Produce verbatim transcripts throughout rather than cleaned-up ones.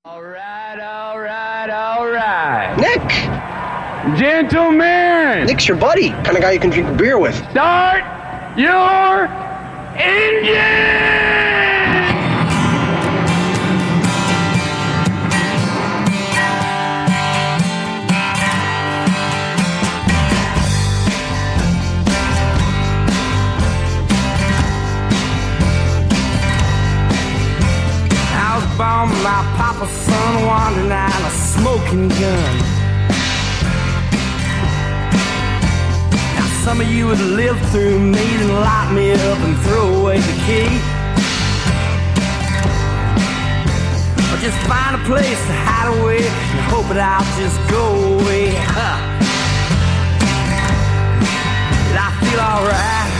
All right, all right, all right. Nick! Gentlemen! Nick's your buddy. Kind of guy you can drink a beer with. Start your engine! Outbound, my papa's son wandering out a smoking gun. Now some of you would live through me and lock me up and throw away the key, or just find a place to hide away and hope that I'll just go away. Huh. But I feel alright.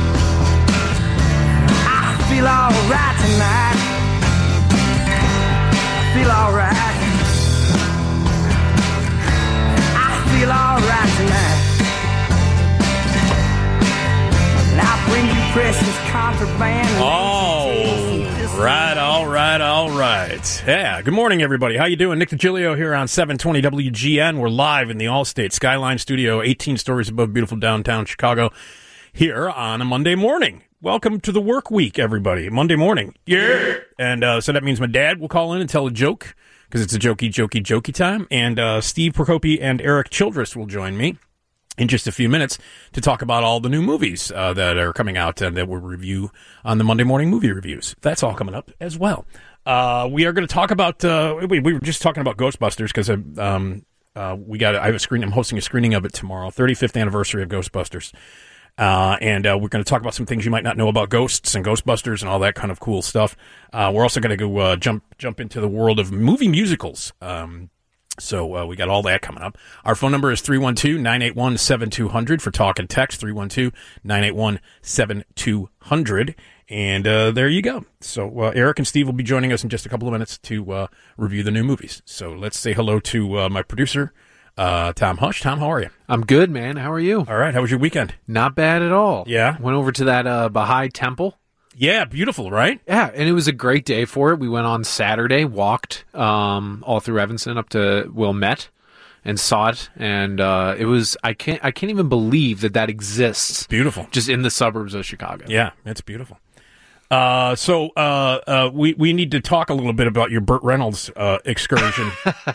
I feel alright tonight. I feel alright. I feel alright tonight. And I bring you precious contraband. All right, all right, all right. Yeah, good morning, everybody. How you doing? Nick DiGilio here on seven twenty W G N. We're live in the Allstate Skyline Studio, eighteen stories above beautiful downtown Chicago, here on a Monday morning. Welcome to the work week, everybody. Monday morning. Yeah. And uh, so that means my dad will call in and tell a joke, because it's a jokey, jokey, jokey time. And uh, Steve Procopi and Eric Childress will join me in just a few minutes to talk about all the new movies uh, that are coming out and that we'll review on the Monday Morning Movie Reviews. That's all coming up as well. Uh, we are going to talk about, uh, we, we were just talking about Ghostbusters, because um, uh, we got, I have a screen, I'm hosting a screening of it tomorrow, thirty-fifth anniversary of Ghostbusters. Uh, and uh, we're going to talk about some things you might not know about ghosts and Ghostbusters and all that kind of cool stuff. Uh, we're also going to go uh, jump jump into the world of movie musicals. Um, so uh, we got all that coming up. Our phone number is three one two, nine eight one, seven two zero zero for talk and text, three one two, nine eight one, seven two zero zero. And uh, there you go. So uh, Eric and Steve will be joining us in just a couple of minutes to uh, review the new movies. So let's say hello to uh, my producer, Uh, Tom Hush. Tom, how are you? I'm good, man. How are you? All right. How was your weekend? Not bad at all. Yeah? Went over to that uh, Baha'i temple. Yeah, beautiful, right? Yeah, and it was a great day for it. We went on Saturday, walked um, all through Evanston up to Wilmette, and saw it. And uh, it was I can't I can't even believe that that exists. Beautiful, just in the suburbs of Chicago. Yeah, it's beautiful. Uh, so uh, uh, we we need to talk a little bit about your Burt Reynolds uh, excursion.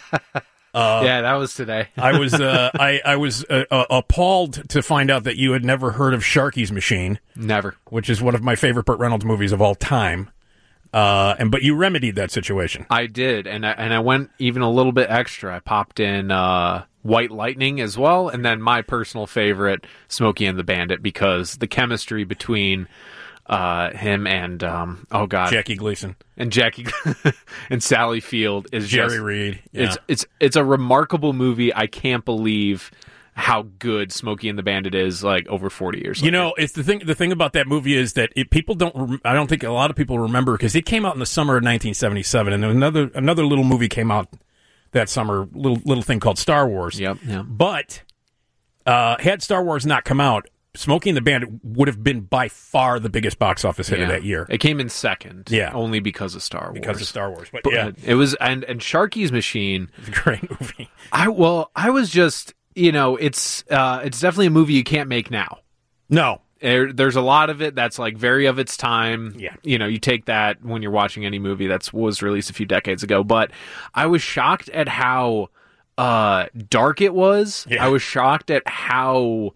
Uh, yeah, that was today. I was uh, I, I was uh, uh, appalled to find out that you had never heard of Sharky's Machine. Never. Which is one of my favorite Burt Reynolds movies of all time. Uh, and but you remedied that situation. I did, and I, and I went even a little bit extra. I popped in uh, White Lightning as well, and then my personal favorite, Smokey and the Bandit, because the chemistry between uh, him and um, oh god, Jackie Gleason. And Jackie and Sally Field is Jerry just, Reed. Yeah. It's it's it's a remarkable movie. I can't believe how good Smokey and the Bandit is. Like over forty years. You later. know, it's the thing. The thing about that movie is that it, people don't. I don't think a lot of people remember, because it came out in the summer of nineteen seventy-seven, and another another little movie came out that summer. Little little thing called Star Wars. Yep. Yep. But uh, had Star Wars not come out, Smokey and the Bandit would have been by far the biggest box office hit yeah. of that year. It came in second, yeah, only because of Star Wars. Because of Star Wars, but, but yeah, it was and and Sharky's Machine. It's a great movie. I well, I was just you know, it's uh, it's definitely a movie you can't make now. No, there, there's a lot of it that's like very of its time. Yeah, you know, you take that when you're watching any movie that was released a few decades ago. But I was shocked at how uh, dark it was. Yeah. I was shocked at how.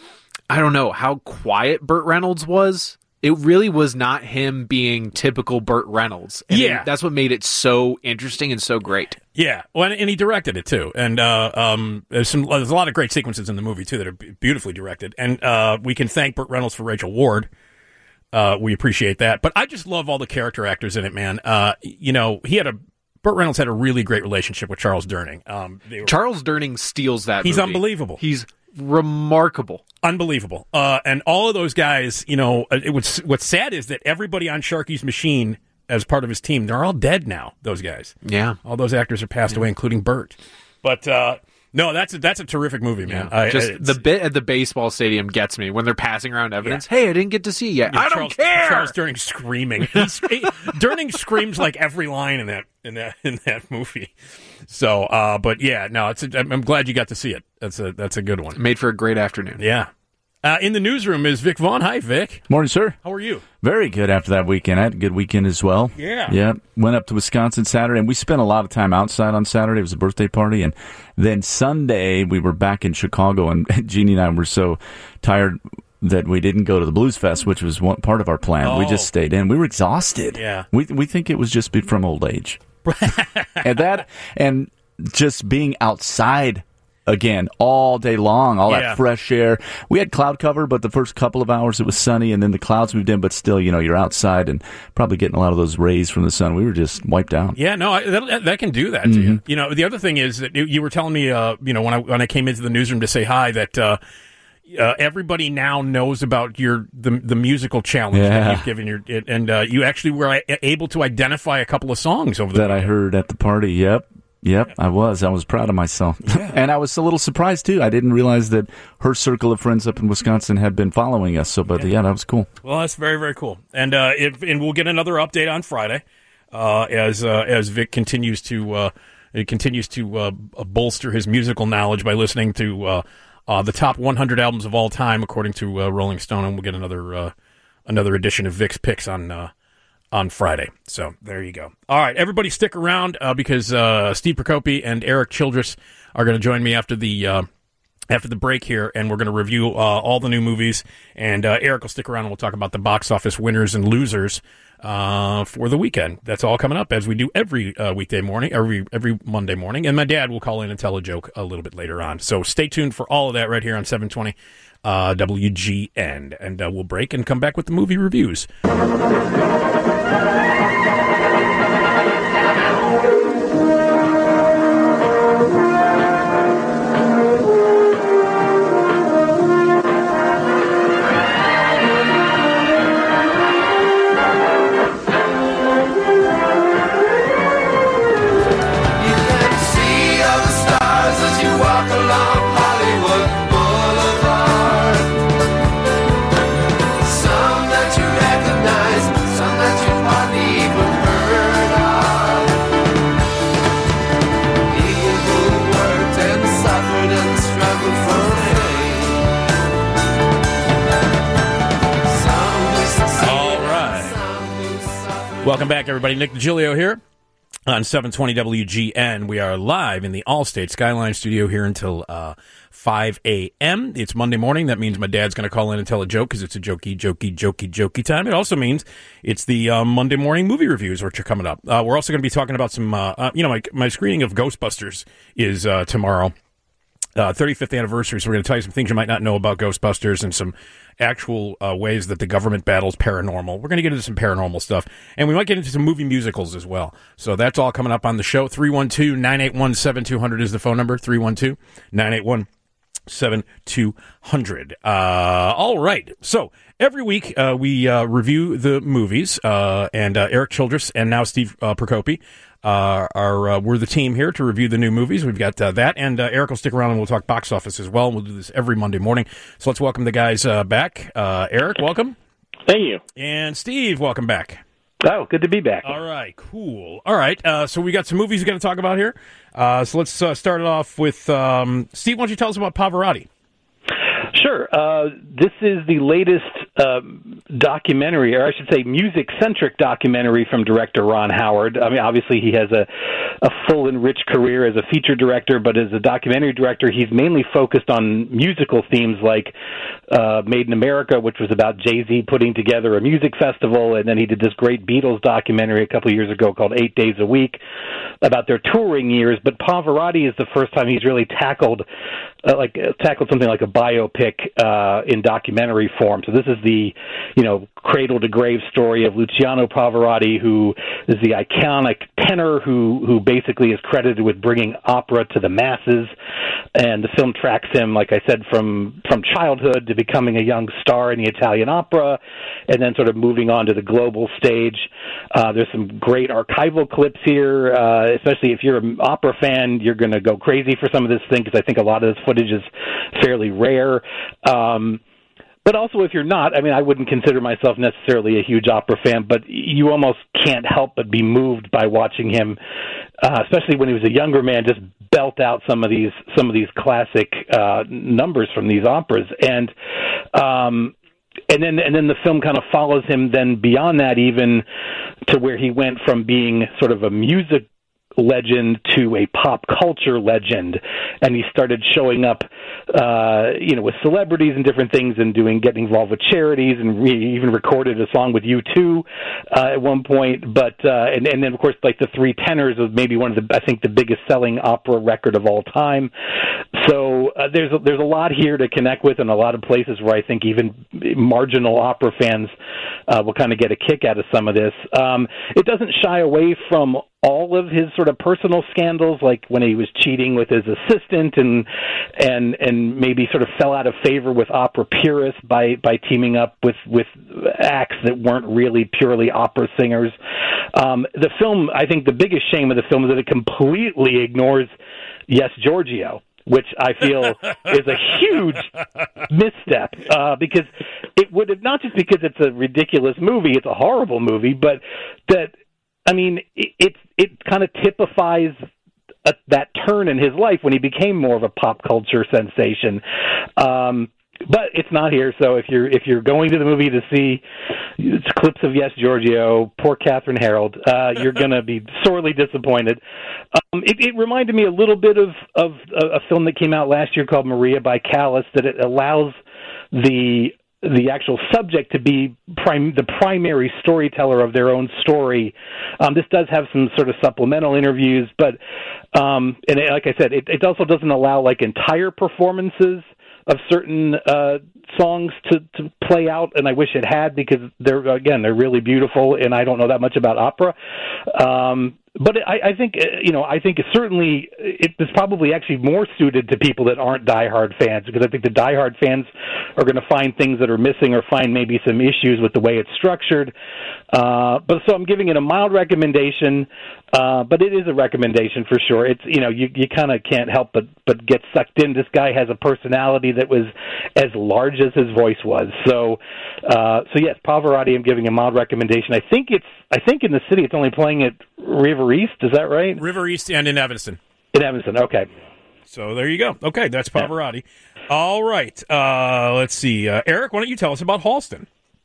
I don't know how quiet Burt Reynolds was. It really was not him being typical Burt Reynolds. And yeah. It, that's what made it so interesting and so great. Yeah. Well, and he directed it too. And uh, um, there's, some, there's a lot of great sequences in the movie too that are beautifully directed. And uh, we can thank Burt Reynolds for Rachel Ward. Uh, we appreciate that. But I just love all the character actors in it, man. Uh, you know, he had a Burt Reynolds had a really great relationship with Charles Durning. Um, were, Charles Durning steals that He's movie. unbelievable. He's remarkable. Unbelievable. Uh, and all of those guys, you know, it was, what's sad is that everybody on Sharky's Machine as part of his team, they're all dead now, those guys. Yeah. All those actors are passed yeah. away, including Burt. But uh, No, that's a, that's a terrific movie, man. Yeah. I, Just it's- the bit at the baseball stadium gets me when they're passing around evidence. Yeah. Hey, I didn't get to see yet. Yeah, I Charles, don't care. Charles Durning screaming. He's, he, Durning screams like every line in that in that in that movie. So, uh, but yeah, no, it's. A, I'm glad you got to see it. That's a that's a good one. Made for a great afternoon. Yeah. Uh, in the newsroom is Vic Vaughn. Hi, Vic. Morning, sir. How are you? Very good after that weekend. I had a good weekend as well. Yeah. Yeah. Went up to Wisconsin Saturday, and we spent a lot of time outside on Saturday. It was a birthday party. And then Sunday, we were back in Chicago, and Jeannie and I were so tired that we didn't go to the Blues Fest, which was one part of our plan. Oh. We just stayed in. We were exhausted. Yeah. We we think it was just be from old age. and that, and just being outside again all day long, all Yeah. that fresh air. We had cloud cover, but the first couple of hours it was sunny, and then the clouds moved in, but still, you know, you're outside and probably getting a lot of those rays from the sun. We were just wiped out. Yeah, no, I, that, that can do that to you. You know, the other thing is that you, you were telling me, uh, you know, when I when I came into the newsroom to say hi, that uh, uh, everybody now knows about your the the musical challenge that Yeah. you've given your, and uh, you actually were able to identify a couple of songs over the That I weekend. heard at the party. Yep. Yep, I was. I was proud of myself. And I was a little surprised, too. I didn't realize that her circle of friends up in Wisconsin had been following us. So, but yeah, that was cool. Well, that's very, very cool. And uh, if, and we'll get another update on Friday uh, as uh, as Vic continues to uh, continues to uh, bolster his musical knowledge by listening to uh, uh, the top one hundred albums of all time, according to uh, Rolling Stone. And we'll get another uh, another edition of Vic's Picks on uh, on Friday. So there you go. All right, everybody stick around uh, because uh, Steve Procopi and Eric Childress are going to join me after the uh, after the break here, and we're going to review uh, all the new movies. And uh, Eric will stick around, and we'll talk about the box office winners and losers uh, for the weekend. That's all coming up, as we do every uh, weekday morning, every every Monday morning. And my dad will call in and tell a joke a little bit later on. So stay tuned for all of that right here on seven twenty uh, W G N. And uh, we'll break and come back with the movie reviews. Welcome back, everybody. Nick DiGilio here on seven twenty W G N. We are live in the Allstate Skyline studio here until uh, five a.m. It's Monday morning. That means my dad's going to call in and tell a joke because it's a jokey, jokey, jokey, jokey time. It also means it's the uh, Monday morning movie reviews, which are coming up. Uh, we're also going to be talking about some, uh, uh, you know, my, my screening of Ghostbusters is uh, tomorrow. Uh, thirty-fifth anniversary, so we're going to tell you some things you might not know about Ghostbusters and some actual uh, ways that the government battles paranormal. We're going to get into some paranormal stuff, and we might get into some movie musicals as well. So that's all coming up on the show. three one two, nine eight one, seven two zero zero is the phone number, three one two, nine eight one, seven two zero zero. Uh, all right, so every week uh, we uh, review the movies, uh, and uh, Eric Childress and now Steve uh, Procopi Uh, are uh, we're the team here to review the new movies. We've got uh, that, and uh, Eric will stick around and we'll talk box office as well. We'll do this every Monday morning. So let's welcome the guys uh, back. Uh, Eric, welcome. Thank you. And Steve, welcome back. Oh, good to be back. All right, cool. All right, uh, so we got some movies we got to talk about here. Uh, so let's uh, start it off with um, Steve. Why don't you tell us about Pavarotti? Sure. Uh, this is the latest uh, documentary, or I should say music-centric documentary from director Ron Howard. I mean, obviously he has a, a full and rich career as a feature director, but as a documentary director, he's mainly focused on musical themes like uh, Made in America, which was about Jay-Z putting together a music festival, and then he did this great Beatles documentary a couple of years ago called Eight Days a Week about their touring years. But Pavarotti is the first time he's really tackled uh, like uh, tackled something like a biopic uh, in documentary form. So this is the, you know, cradle to grave story of Luciano Pavarotti, who is the iconic tenor who who basically is credited with bringing opera to the masses. And the film tracks him, like I said, from from childhood to becoming a young star in the Italian opera, and then sort of moving on to the global stage. Uh, there's some great archival clips here. Uh, especially if you're an opera fan, you're going to go crazy for some of this thing because I think a lot of this footage is fairly rare. Um, But also, if you're not, I mean, I wouldn't consider myself necessarily a huge opera fan, but you almost can't help but be moved by watching him, uh, especially when he was a younger man, just belt out some of these some of these classic uh, numbers from these operas, and um, and then and then the film kind of follows him then beyond that, even to where he went from being sort of a music legend to a pop culture legend, and he started showing up uh you know with celebrities and different things and doing getting involved with charities, and we even recorded a song with U two uh at one point, but uh and, and then of course like the Three Tenors was maybe one of the I think the biggest selling opera record of all time. So uh, there's a, there's a lot here to connect with, and a lot of places where I think even marginal opera fans uh, will kind of get a kick out of some of this. Um it doesn't shy away from all of his sort of personal scandals, like when he was cheating with his assistant, and and and maybe sort of fell out of favor with opera purists by by teaming up with with acts that weren't really purely opera singers. Um, the film, I think, the biggest shame of the film is that it completely ignores Yes, Giorgio, which I feel is a huge misstep, uh, because it would have, not just because it's a ridiculous movie, it's a horrible movie, but that. I mean, it it, it kind of typifies a, that turn in his life when he became more of a pop culture sensation. Um, but it's not here, so if you're if you're going to the movie to see clips of Yes, Giorgio, poor Catherine Harold, uh, you're going to be sorely disappointed. Um, it, it reminded me a little bit of, of a film that came out last year called Maria by Callas, that it allows the the actual subject to be prim- the primary storyteller of their own story. Um, this does have some sort of supplemental interviews, but um, and it, like I said, it, it also doesn't allow like entire performances of certain uh, songs to, to play out, and I wish it had, because they're again they're really beautiful, and I don't know that much about opera. Um, But I, I think, you know, I think certainly it is probably actually more suited to people that aren't diehard fans, because I think the diehard fans are going to find things that are missing or find maybe some issues with the way it's structured. Uh, but so I'm giving it a mild recommendation, uh, but it is a recommendation for sure. It's, you know, you, you kind of can't help but, but get sucked in. This guy has a personality that was as large as his voice was. So, uh, so yes, Pavarotti, I'm giving a mild recommendation. I think it's, I think in the city it's only playing at River East, is that right? River East and in Evanston. In Evanston, okay. So there you go. Okay, that's Pavarotti. Yeah. All right. Uh, let's see. Uh, Eric, why don't you tell us about Halston?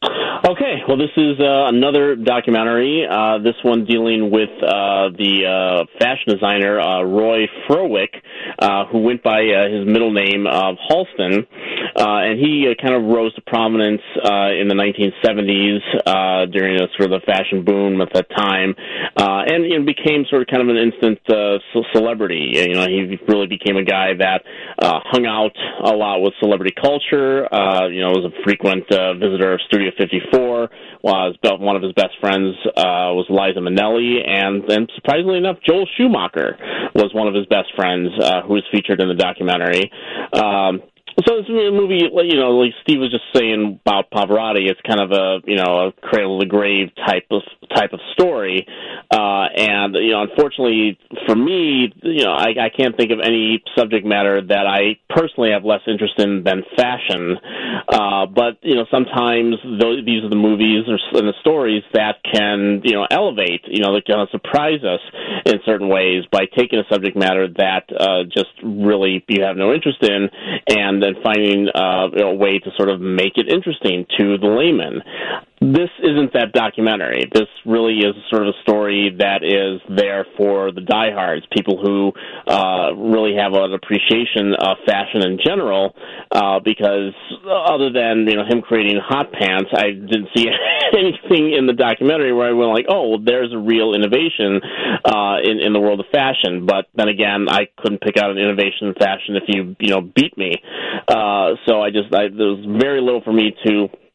Okay, well, this is uh, another documentary, uh, this one dealing with uh, the uh, fashion designer uh, Roy Frowick, uh, who went by uh, his middle name of Halston, uh, and he uh, kind of rose to prominence uh, in the nineteen seventies uh, during a sort of the fashion boom at that time, uh, and you know, became sort of kind of an instant uh, celebrity. You know, he really became a guy that uh, hung out a lot with celebrity culture, uh, you know, was a frequent uh, visitor of Studio fifty-four, was one of his best friends uh, was Liza Minnelli, and, and surprisingly enough, Joel Schumacher was one of his best friends uh, who was featured in the documentary. Um, So it's a movie, you know, like Steve was just saying about Pavarotti. It's kind of a, you know, a cradle to grave type of type of story, uh, and you know, unfortunately for me, you know, I, I can't think of any subject matter that I personally have less interest in than fashion. Uh, but you know, sometimes those, these are the movies or and the stories that can, you know, elevate, you know, that can surprise us in certain ways by taking a subject matter that uh, just really you have no interest in, and and finding uh, you know, a way to sort of make it interesting to the layman. This isn't that documentary. This really is sort of a story that is there for the diehards, people who uh, really have an appreciation of fashion in general, uh, because other than, you know, him creating hot pants, I didn't see anything in the documentary where I went like, oh, well, there's a real innovation uh, in, in the world of fashion. But then again, I couldn't pick out an innovation in fashion if you, you know, beat me. Uh, so I just, I, there was very little for me to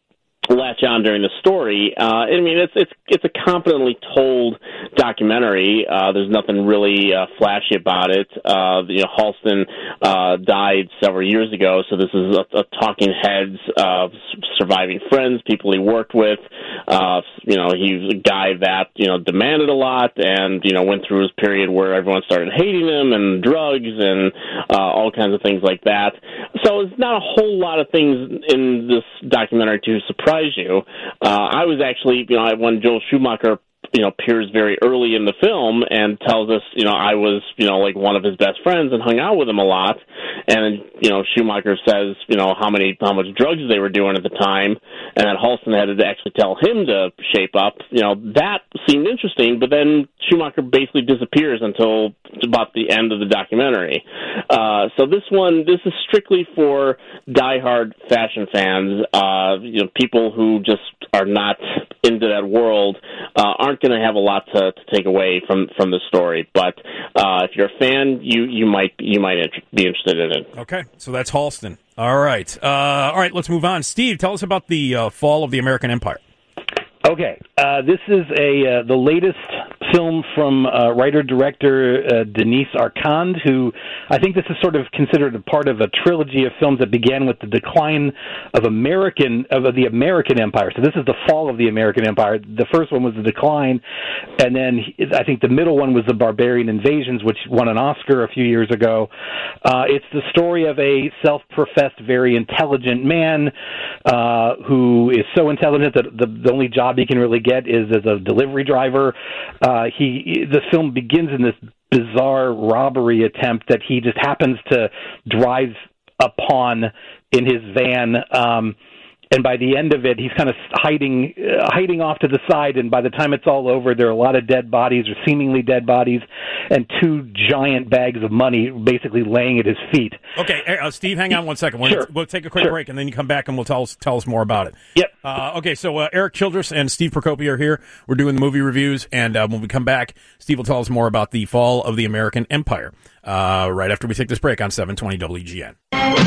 latch on during the story. Uh, I mean, it's it's it's a competently told documentary. Uh, there's nothing really uh, flashy about it. Uh, you know, Halston uh, died several years ago, so this is a, a talking heads of surviving friends, people he worked with. Uh, you know, he's a guy that you know demanded a lot, and you know went through his period where everyone started hating him, and drugs, and uh, all kinds of things like that. So it's not a whole lot of things in this documentary to surprise you. Uh, I was actually, you know, when Joel Schumacher, you know, appears very early in the film and tells us, you know, I was, you know, like one of his best friends and hung out with him a lot. And, you know, Schumacher says, you know, how many, how much drugs they were doing at the time, and that Halston had to actually tell him to shape up. You know, that seemed interesting, but then Schumacher basically disappears until about the end of the documentary. Uh, so this one, this is strictly for diehard fashion fans, uh, you know, people who just are not into that world, uh, aren't going to have a lot to, to take away from, from the story. But uh, if you're a fan, you, you might you might inter- be interested in it. Okay, so that's Halston. All right, uh, all right. Let's move on. Steve, tell us about the uh, fall of the American Empire. Okay, uh, this is a uh, the latest film from uh, writer-director uh, Denise Arcand, who I think this is sort of considered a part of a trilogy of films that began with the decline of American of the American Empire. So this is the fall of the American Empire. The first one was the decline, and then I think the middle one was the Barbarian Invasions, which won an Oscar a few years ago. Uh, it's the story of a self-professed, very intelligent man uh, who is so intelligent that the, the only job he can really get is as a delivery driver. Uh, he the film begins in this bizarre robbery attempt that he just happens to drive upon in his van. Um, And by the end of it, he's kind of hiding uh, hiding off to the side, and by the time it's all over, there are a lot of dead bodies, or seemingly dead bodies, and two giant bags of money basically laying at his feet. Okay, uh, Steve, hang on one second. We're Sure. gonna, we'll take a quick Sure. break, and then you come back and we'll tell us, tell us more about it. Yep. Uh, okay, so uh, Eric Childress and Steve Procopio are here. We're doing the movie reviews, and uh, when we come back, Steve will tell us more about the fall of the American Empire uh, right after we take this break on seven twenty W G N.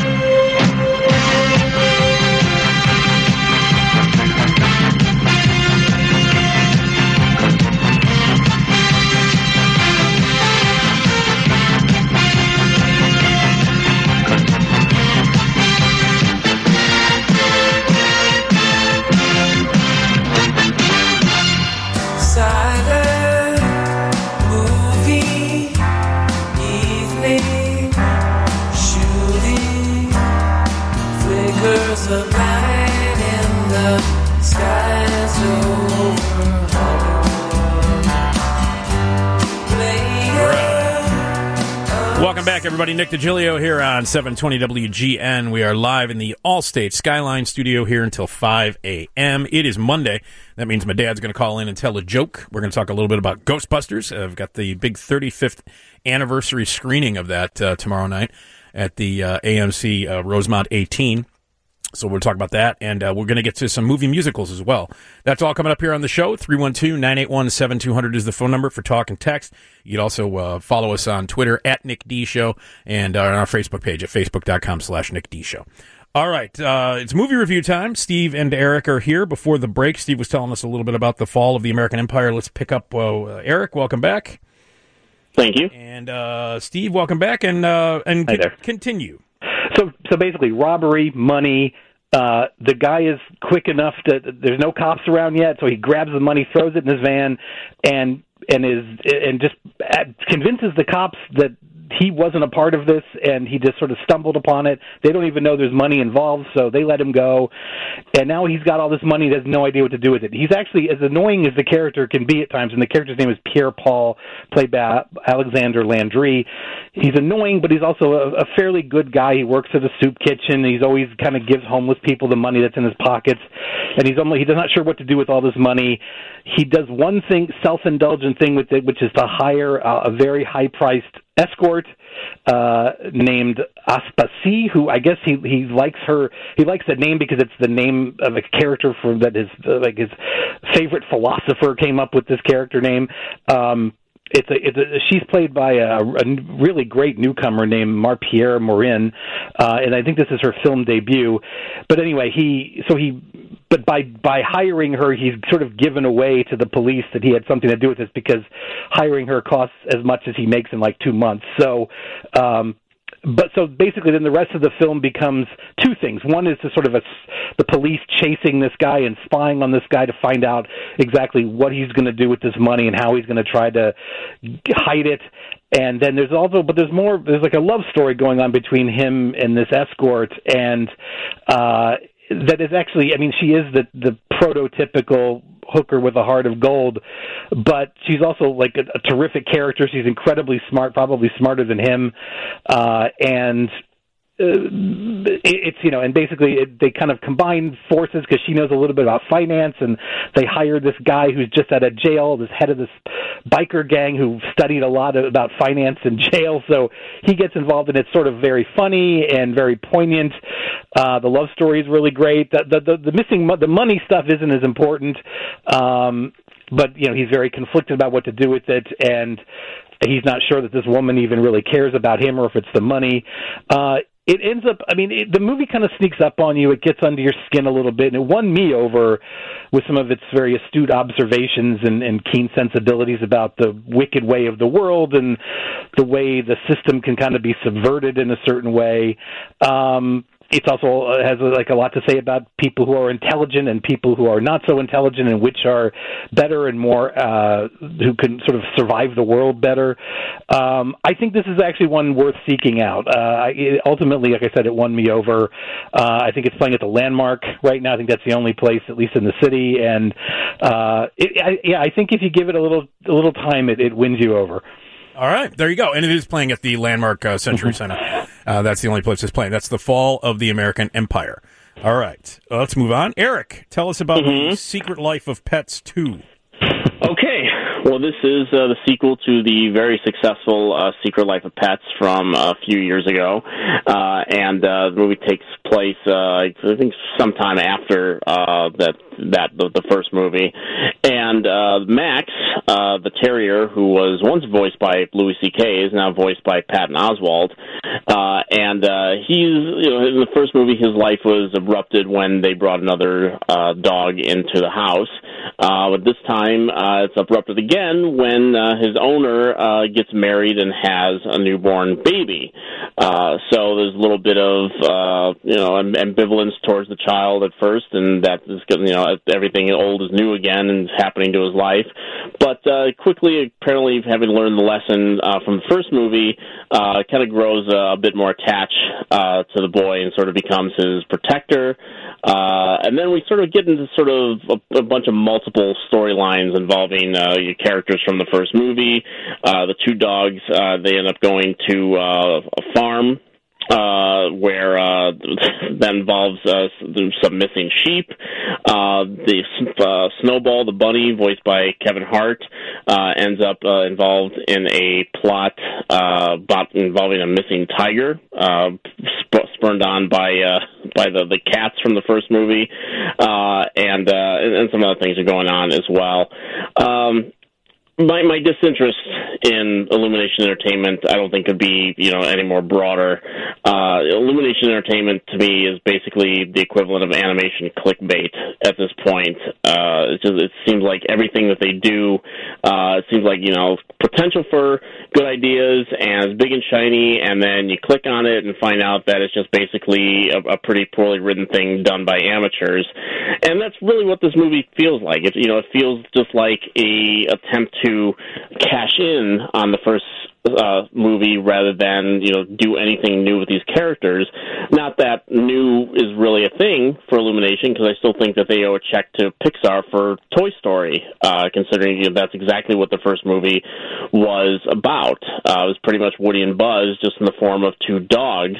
Of light in the skies over Hollywood. Welcome back, everybody. Nick DiGilio here on seven twenty W G N. We are live in the Allstate Skyline studio here until five a.m. It is Monday. That means my dad's going to call in and tell a joke. We're going to talk a little bit about Ghostbusters. I've got the big thirty-fifth anniversary screening of that uh, tomorrow night at the uh, A M C uh, Rosemont eighteen. So we'll talk about that, and uh, we're going to get to some movie musicals as well. That's all coming up here on the show. three one two, nine eight one, seven two zero zero is the phone number for talk and text. You can also uh, follow us on Twitter at Nick D Show, and uh, on our Facebook page at facebook.com slash Nick D Show. All right, uh, it's movie review time. Steve and Eric are here. Before the break, Steve was telling us a little bit about the fall of the American Empire. Let's pick up uh, Eric. Welcome back. Thank you. And uh, Steve, welcome back, and uh, and Hi there. continue. So, so basically, robbery, money. Uh, the guy is quick enough to. There's no cops around yet, so he grabs the money, throws it in his van, and and is and just convinces the cops that he wasn't a part of this, and he just sort of stumbled upon it. They don't even know there's money involved, so they let him go. And now he's got all this money, he has no idea what to do with it. He's actually as annoying as the character can be at times, and the character's name is Pierre Paul, played by Alexander Landry. He's annoying, but he's also a, a fairly good guy. He works at a soup kitchen. He's always kind of gives homeless people the money that's in his pockets, and he's only, he's not sure what to do with all this money. He does one thing, self-indulgent thing with it, which is to hire uh, a very high-priced escort uh, named Aspasi, who I guess he he likes her. He likes the name because it's the name of a character from that his uh, like his favorite philosopher came up with this character name. Um, it's a, it's a, she's played by a, a really great newcomer named Marpierre Morin, uh, and I think this is her film debut. But anyway, he so he, but by by hiring her, he's sort of given away to the police that he had something to do with this, because hiring her costs as much as he makes in like two months. So. Um, But so basically, then the rest of the film becomes two things. One is the sort of a, the police chasing this guy and spying on this guy to find out exactly what he's going to do with this money and how he's going to try to hide it. And then there's also, but there's more. There's like a love story going on between him and this escort, and uh, that is actually, I mean, she is the the prototypical hooker with a heart of gold, but she's also like a, a terrific character. She's incredibly smart, probably smarter than him, uh, and uh, it, it's, you know, and basically it, they kind of combine forces because she knows a little bit about finance, and they hire this guy who's just out of jail, this head of this biker gang who studied a lot of, about finance in jail, so he gets involved, and it's sort of very funny and very poignant. Uh, the love story is really great. The, the, the, the missing mo- the money stuff isn't as important, um, but you know, he's very conflicted about what to do with it, and he's not sure that this woman even really cares about him or if it's the money. Uh, it ends up, I mean, it, the movie kind of sneaks up on you. It gets under your skin a little bit, and it won me over with some of its very astute observations and, and keen sensibilities about the wicked way of the world and the way the system can kind of be subverted in a certain way. Um, It also has like a lot to say about people who are intelligent and people who are not so intelligent, and which are better and more uh, who can sort of survive the world better. Um, I think this is actually one worth seeking out. Uh, it, ultimately, like I said, it won me over. Uh, I think it's playing at the Landmark right now. I think that's the only place, at least in the city. And uh, it, I, yeah, I think if you give it a little a little time, it, it wins you over. All right, there you go. And it is playing at the Landmark uh, Century Center. Uh, that's the only place it's playing. That's The Fall of the American Empire. All right, uh, let's move on. Eric, tell us about mm-hmm. The Secret Life of Pets two. Okay. Well, this is uh, the sequel to the very successful uh, Secret Life of Pets from a few years ago, uh, and uh, the movie takes place, uh, I think, sometime after uh, that that the, the first movie. And uh, Max, uh, the terrier, who was once voiced by Louis C K, is now voiced by Patton Oswalt. Uh, and uh, he's, you know, in the first movie, his life was abrupted when they brought another uh, dog into the house. Uh, but this time, uh, it's abrupted again when uh, his owner uh, gets married and has a newborn baby. Uh, so there's a little bit of, uh, you know, ambivalence towards the child at first, and that is, you know, everything old is new again and is happening to his life. But uh, quickly, apparently, having learned the lesson uh, from the first movie, uh, kind of grows uh, a bit more attached uh, to the boy and sort of becomes his protector. Uh, and then we sort of get into sort of a, a bunch of multiple storylines involving uh, your characters from the first movie. Uh, the two dogs, uh, they end up going to uh, a farm uh, where uh, that involves uh, some missing sheep. Uh, the uh, Snowball, the bunny, voiced by Kevin Hart, uh, ends up uh, involved in a plot uh, involving a missing tiger, uh, sp- spurned on by uh, by the, the cats from the first movie, uh, and, uh, and some other things are going on as well. Um, My my disinterest in Illumination Entertainment, I don't think could be, you know, any more broader. Uh, Illumination Entertainment to me is basically the equivalent of animation clickbait at this point. Uh, it just it seems like everything that they do, uh, it seems like, you know, potential for good ideas and it's big and shiny, and then you click on it and find out that it's just basically a, a pretty poorly written thing done by amateurs. And that's really what this movie feels like. It, you know, it feels just like a attempt to cash in on the first uh, movie rather than, you know, do anything new with these characters. Not that new is really a thing for Illumination, because I still think that they owe a check to Pixar for Toy Story, uh, considering, you know, that's exactly what the first movie was about. Uh, it was pretty much Woody and Buzz, just in the form of two dogs,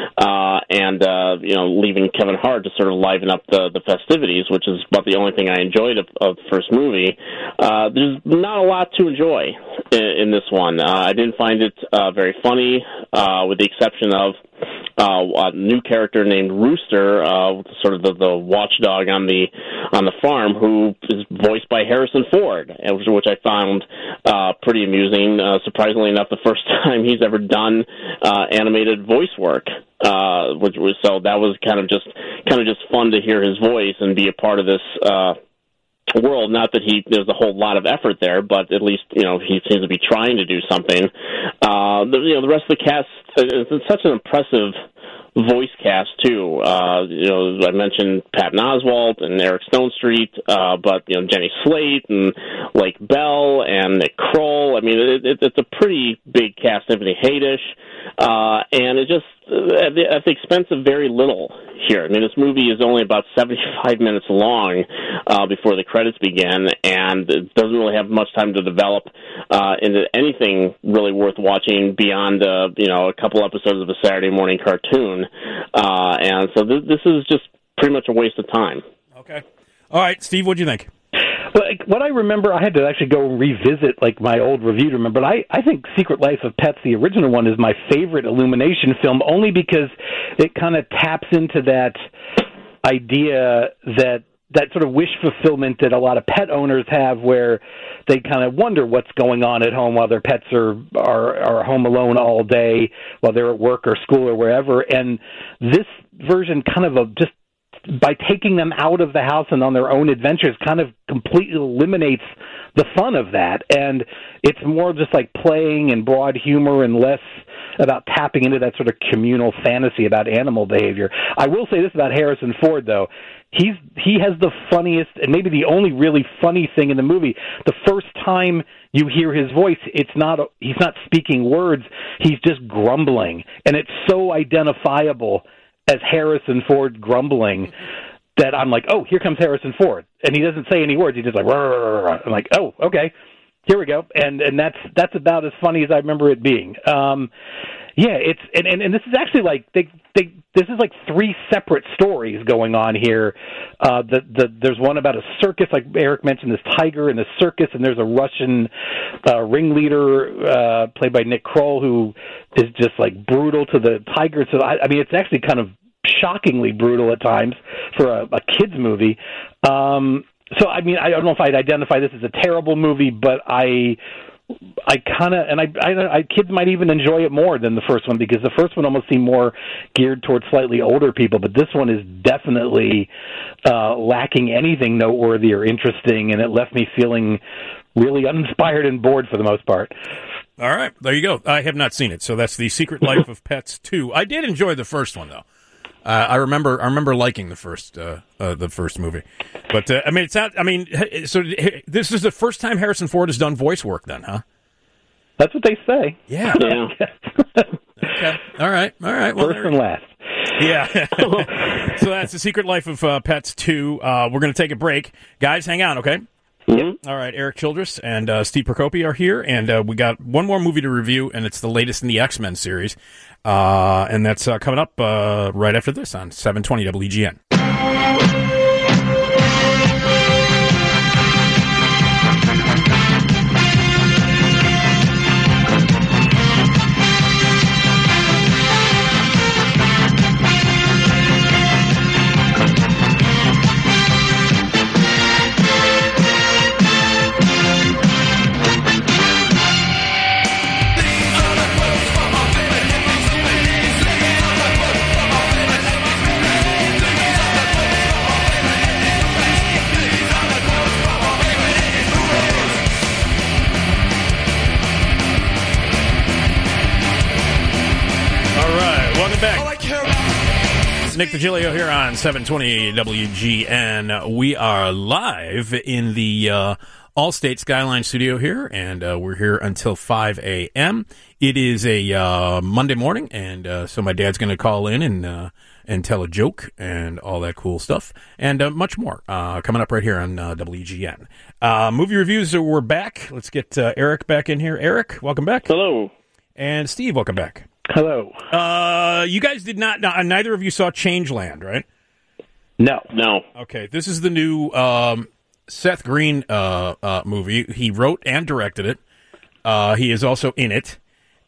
uh, and, uh, you know, leaving Kevin Hart to sort of liven up the, the festivities, which is about the only thing I enjoyed of, of the first movie. Uh, there's not a lot to enjoy in, in this one. Uh, I didn't find it uh, very funny, uh, with the exception of uh, a new character named Rooster, uh, sort of the, the watchdog on the on the farm, who is voiced by Harrison Ford, which I found uh, pretty amusing. Uh, surprisingly enough, the first time he's ever done uh, animated voice work. Uh, which was so that was kind of just kind of just fun to hear his voice and be a part of this uh, world. Not that he there's a whole lot of effort there, but at least you know he seems to be trying to do something. Uh, the, you know, the rest of the cast is it's such an impressive voice cast too. Uh, you know, I mentioned Patton Oswalt and Eric Stonestreet, uh, but you know Jenny Slate and Lake Bell and Nick Kroll. I mean, it, it, it's a pretty big cast. Anthony Haydish, uh, and it just at the, at the expense of very little here. I mean, this movie is only about seventy-five minutes long uh, before the credits begin, and it doesn't really have much time to develop uh, into anything really worth watching beyond uh, you know a couple episodes of a Saturday morning cartoon. Uh, and so th- this is just pretty much a waste of time. Okay. All right, Steve, what do you think? Well, like, what I remember, I had to actually go revisit like my old review to remember. But I, I think Secret Life of Pets, the original one, is my favorite Illumination film, only because it kind of taps into that idea that that sort of wish fulfillment that a lot of pet owners have, where they kind of wonder what's going on at home while their pets are, are are home alone all day, while they're at work or school or wherever. And this version kind of a, just by taking them out of the house and on their own adventures kind of completely eliminates the fun of that. And it's more just like playing and broad humor and less about tapping into that sort of communal fantasy about animal behavior. I will say this about Harrison Ford, though. He's he has the funniest and maybe the only really funny thing in the movie. The first time you hear his voice, it's not he's not speaking words. He's just grumbling, and it's so identifiable as Harrison Ford grumbling that I'm like, oh, here comes Harrison Ford, and he doesn't say any words. He's just like, rah, rah, rah, rah. I'm like, oh, okay, here we go, and and that's that's about as funny as I remember it being. Um, yeah, it's and, and, and this is actually like they they this is like three separate stories going on here. Uh, the the there's one about a circus, like Eric mentioned, this tiger in the circus, and there's a Russian uh, ringleader uh, played by Nick Kroll who is just like brutal to the tiger. So I, I mean, it's actually kind of shockingly brutal at times for a, a kids movie. Um, so I mean, I don't know if I'd identify this as a terrible movie, but I. I kind of, and I, I, I, kids might even enjoy it more than the first one, because the first one almost seemed more geared towards slightly older people, but this one is definitely uh, lacking anything noteworthy or interesting, and it left me feeling really uninspired and bored for the most part. All right, there you go. I have not seen it, so that's The Secret Life of Pets two. I did enjoy the first one, though. Uh, I remember, I remember liking the first, uh, uh, the first movie, but uh, I mean, it's not. I mean, so this is the first time Harrison Ford has done voice work, then, huh? That's what they say. Yeah. Yeah. Okay. All right. All right. Well, first and last. Yeah. So that's The Secret Life of uh, Pets two. Uh, we're going to take a break, guys. Hang on, okay? Mm-hmm. All right. Eric Childress and uh, Steve Procopi are here, and uh, we got one more movie to review, and it's the latest in the X-Men series. Uh, and that's uh, coming up uh, right after this on seven twenty W G N. Nick DiGilio here on seven twenty W G N. We are live in the uh, Allstate Skyline studio here, and uh, we're here until five a.m. It is a uh, Monday morning, and uh, so my dad's going to call in and uh, and tell a joke and all that cool stuff, and uh, much more uh, coming up right here on uh, W G N. Uh, movie reviews, we're back. Let's get uh, Eric back in here. Eric, welcome back. Hello. And Steve, welcome back. Hello. Uh, you guys did not, neither of you saw Changeland, right? No. No. Okay, this is the new um, Seth Green uh, uh, movie. He wrote and directed it. Uh, he is also in it.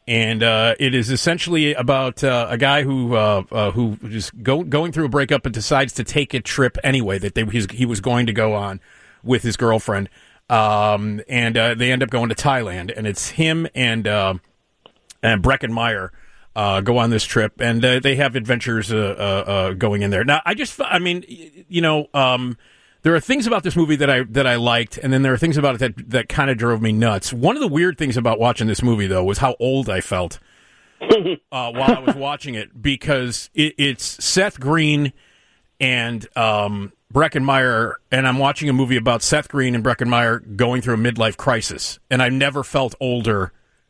And uh, it is essentially about uh, a guy who uh, uh, who is go, going through a breakup and decides to take a trip anyway that they, he's, he was going to go on with his girlfriend. Um, and uh, they end up going to Thailand. And it's him and, uh, and Breckin Meyer uh, go on this trip. And uh, they have adventures uh, uh, uh, going in there. Now, I just, I mean, you know... Um, There are things about this movie that I that I liked, and then there are things about it that, that kind of drove me nuts. One of the weird things about watching this movie, though, was how old I felt uh, while I was watching it, because it, it's Seth Green and um, Breckin Meyer, and I'm watching a movie about Seth Green and Breckin Meyer going through a midlife crisis, and I never felt older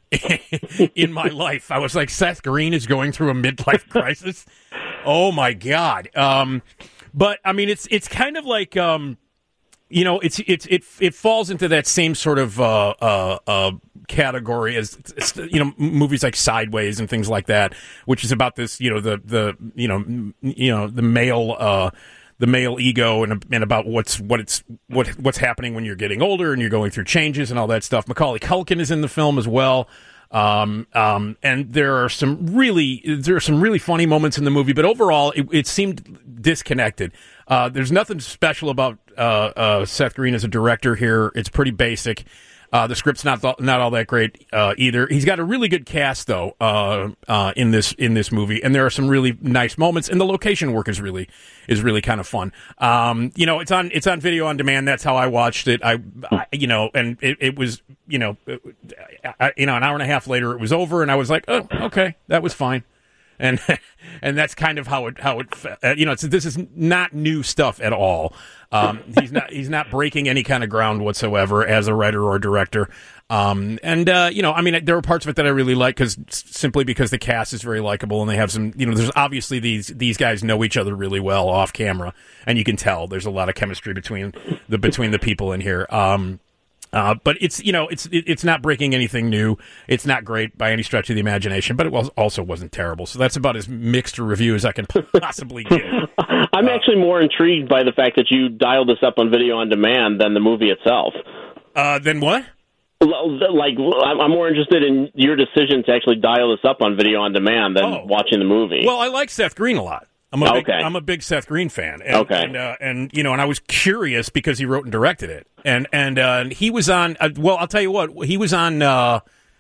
in my life. I was like, Seth Green is going through a midlife crisis? Oh, my God. Um But I mean, it's it's kind of like, um, you know, it's it's it it falls into that same sort of uh, uh, uh, category as, you know, movies like Sideways and things like that, which is about this, you know, the the you know you know the male uh, the male ego and and about what's what it's what what's happening when you're getting older and you're going through changes and all that stuff. Macaulay Culkin is in the film as well. Um, um, and there are some really, there are some really funny moments in the movie, but overall it, it seemed disconnected. Uh, there's nothing special about, uh, uh, Seth Green as a director here. It's pretty basic. Uh, the script's not, th- not all that great, uh, either. He's got a really good cast though, uh, uh, in this, in this movie. And there are some really nice moments, and the location work is really, is really kind of fun. Um, you know, it's on, it's on video on demand. That's how I watched it. I, I you know, and it, it was, you know, I, you know, an hour and a half later it was over, and I was like, oh, okay, that was fine. And and that's kind of how it how it uh, you know it's, this is not new stuff at all. Um, he's not he's not breaking any kind of ground whatsoever as a writer or director. Um, and uh, you know, I mean, there were parts of it that I really like, because simply because the cast is very likable, and they have some, you know, there's obviously these these guys know each other really well off camera, and you can tell there's a lot of chemistry between the between the people in here. Um, Uh, but it's, you know, it's it, it's not breaking anything new. It's not great by any stretch of the imagination, but it was also wasn't terrible. So that's about as mixed a review as I can possibly give. I'm uh, actually more intrigued by the fact that you dialed this up on video on demand than the movie itself. Uh, then what? Like, I'm more interested in your decision to actually dial this up on video on demand than oh. watching the movie. Well, I like Seth Green a lot. I'm a big, okay. I'm a big Seth Green fan. And, okay. And, uh, and, you know, and I was curious because he wrote and directed it. And, and, uh, he was on, uh, well, I'll tell you what, he was on, uh,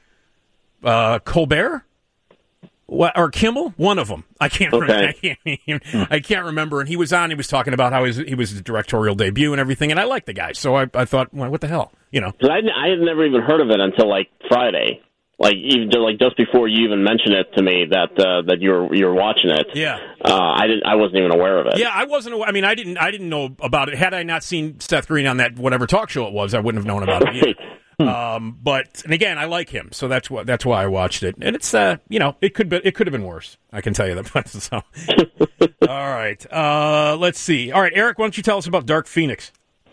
uh, Colbert or Kimmel, one of them. I can't, okay. remember, I can't, I can't remember. And he was on, he was talking about how his, he was his directorial debut and everything. And I liked the guy. So I, I thought, well, what the hell, you know? I, I had never even heard of it until like Friday. Like even like just before you even mentioned it to me that uh, that you're you're watching it. Yeah. Uh, I didn't. I wasn't even aware of it. Yeah, I wasn't. I mean, I didn't. I didn't know about it. Had I not seen Seth Green on that whatever talk show it was, I wouldn't have known about it either. um, but and again, I like him, so that's what that's why I watched it. And it's uh, you know, it could be it could have been worse. I can tell you that. So, all right. Uh, let's see. All right, Eric, why don't you tell us about Dark Phoenix?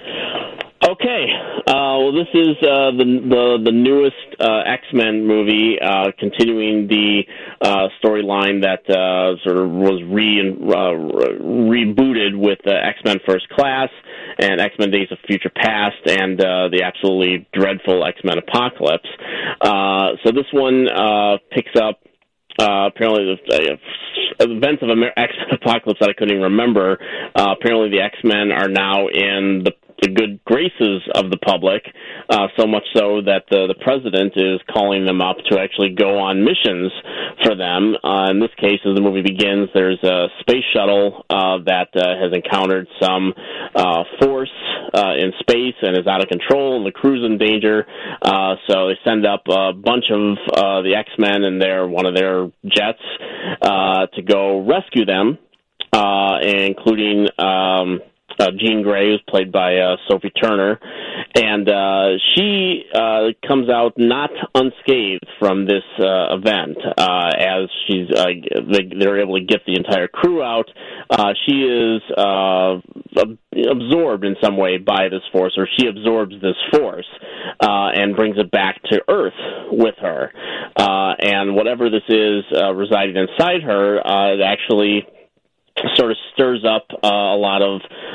Okay. Uh, well, this is uh, the, the the newest uh, X-Men movie, uh, continuing the uh, storyline that uh, sort of was re uh, rebooted with uh, X-Men First Class and X-Men Days of Future Past and uh, the absolutely dreadful X-Men Apocalypse. Uh, so this one uh, picks up uh, apparently the uh, events of Amer- X-Men Apocalypse that I couldn't even remember. Uh, apparently, the X-Men are now in the the good graces of the public, uh, so much so that the, the president is calling them up to actually go on missions for them. Uh, in this case, as the movie begins, there's a space shuttle uh, that uh, has encountered some uh, force uh, in space and is out of control, and the crew's in danger. Uh, so they send up a bunch of uh, the X-Men and their one of their jets uh, to go rescue them, uh, including... Um, Uh, Jean Grey, who's played by uh, Sophie Turner, and uh, she uh, comes out not unscathed from this uh, event. Uh, as she's, uh, they, they're able to get the entire crew out. Uh, she is uh, absorbed in some way by this force, or she absorbs this force uh, and brings it back to Earth with her. Uh, and whatever this is uh, residing inside her, uh, it actually sort of stirs up uh, a lot of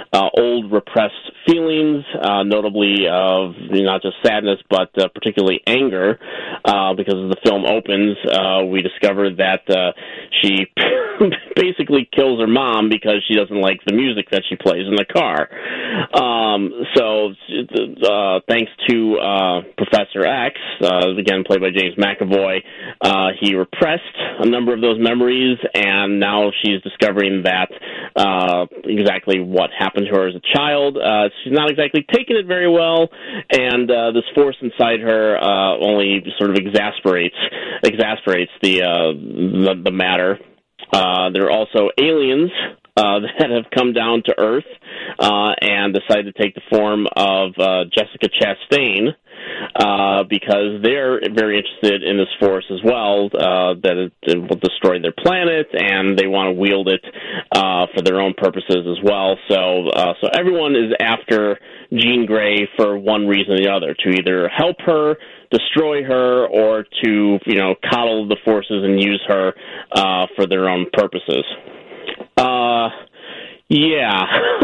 uh, old repressed feelings, uh, notably of you know, not just sadness, but uh, particularly anger, uh, because as the film opens, uh, we discover that uh, she basically kills her mom because she doesn't like the music that she plays in the car. Um, so, uh, thanks to uh, Professor X, uh, again played by James McAvoy, uh, he repressed a number of those memories, and now she's discovering that uh, exactly what happened to her as a child. Uh, she's not exactly taking it very well, and uh, this force inside her uh, only sort of exasperates exasperates the uh, the, the matter. Uh, there are also aliens uh, that have come down to Earth uh, and decided to take the form of uh, Jessica Chastain, uh, because they're very interested in this force as well, uh, that it, it will destroy their planet, and they want to wield it uh, for their own purposes as well. So, uh, so everyone is after Jean Grey for one reason or the other, to either help her, destroy her, or to, you know, coddle the forces and use her uh, for their own purposes. Uh, yeah.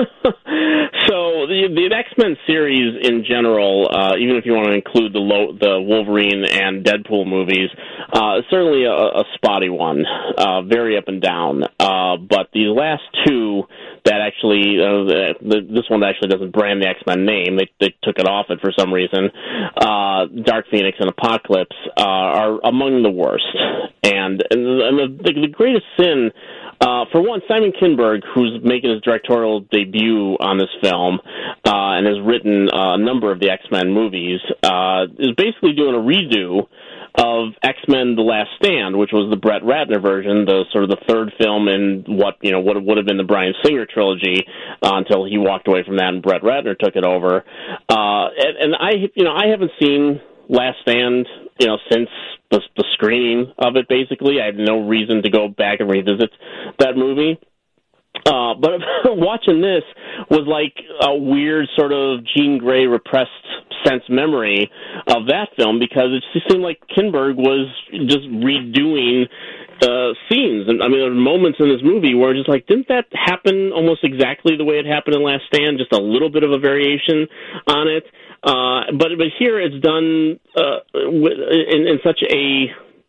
So the, the X-Men series in general, uh, even if you want to include the low, the Wolverine and Deadpool movies, uh, is certainly a, a spotty one, uh, very up and down. Uh, but these last two that actually, uh, the, this one actually doesn't brand the X-Men name. They, they took it off it for some reason. Uh, Dark Phoenix and Apocalypse uh, are among the worst. And, and, the, and the, the greatest sin, Uh, for one, Simon Kinberg, who's making his directorial debut on this film uh, and has written uh, a number of the X-Men movies, uh, is basically doing a redo of X-Men: The Last Stand, which was the Brett Ratner version, the sort of the third film in what you know what would have been the Bryan Singer trilogy uh, until he walked away from that and Brett Ratner took it over. Uh, and, and I, you know, I haven't seen Last Stand, you know, since the, the screening of it, basically. I have no reason to go back and revisit that movie. Uh, but watching this was like a weird sort of Jean Grey repressed sense memory of that film, because it just seemed like Kinberg was just redoing uh, scenes. And I mean, there are moments in this movie where just like, didn't that happen almost exactly the way it happened in Last Stand? Just a little bit of a variation on it. Uh, but but here it's done uh, in, in such a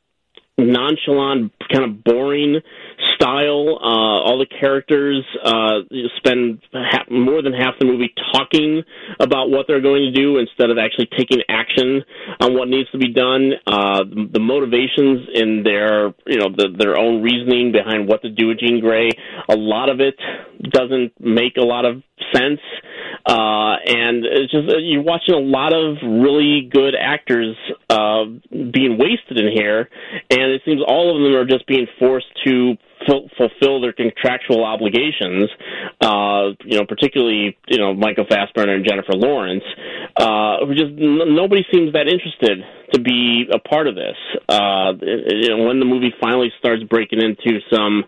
nonchalant, kind of boring style. Uh, all the characters uh, spend half, more than half the movie talking about what they're going to do instead of actually taking action on what needs to be done. Uh, the, the motivations in their, you know, the, their own reasoning behind what to do with Jean Grey, a lot of it doesn't make a lot of sense. Uh, and it's just, you're watching a lot of really good actors uh, being wasted in here, and it seems all of them are just being forced to f- fulfill their contractual obligations, uh, you know, particularly, you know, Michael Fassbender and Jennifer Lawrence, uh, who just, n- nobody seems that interested to be a part of this. Uh, you know, when the movie finally starts breaking into some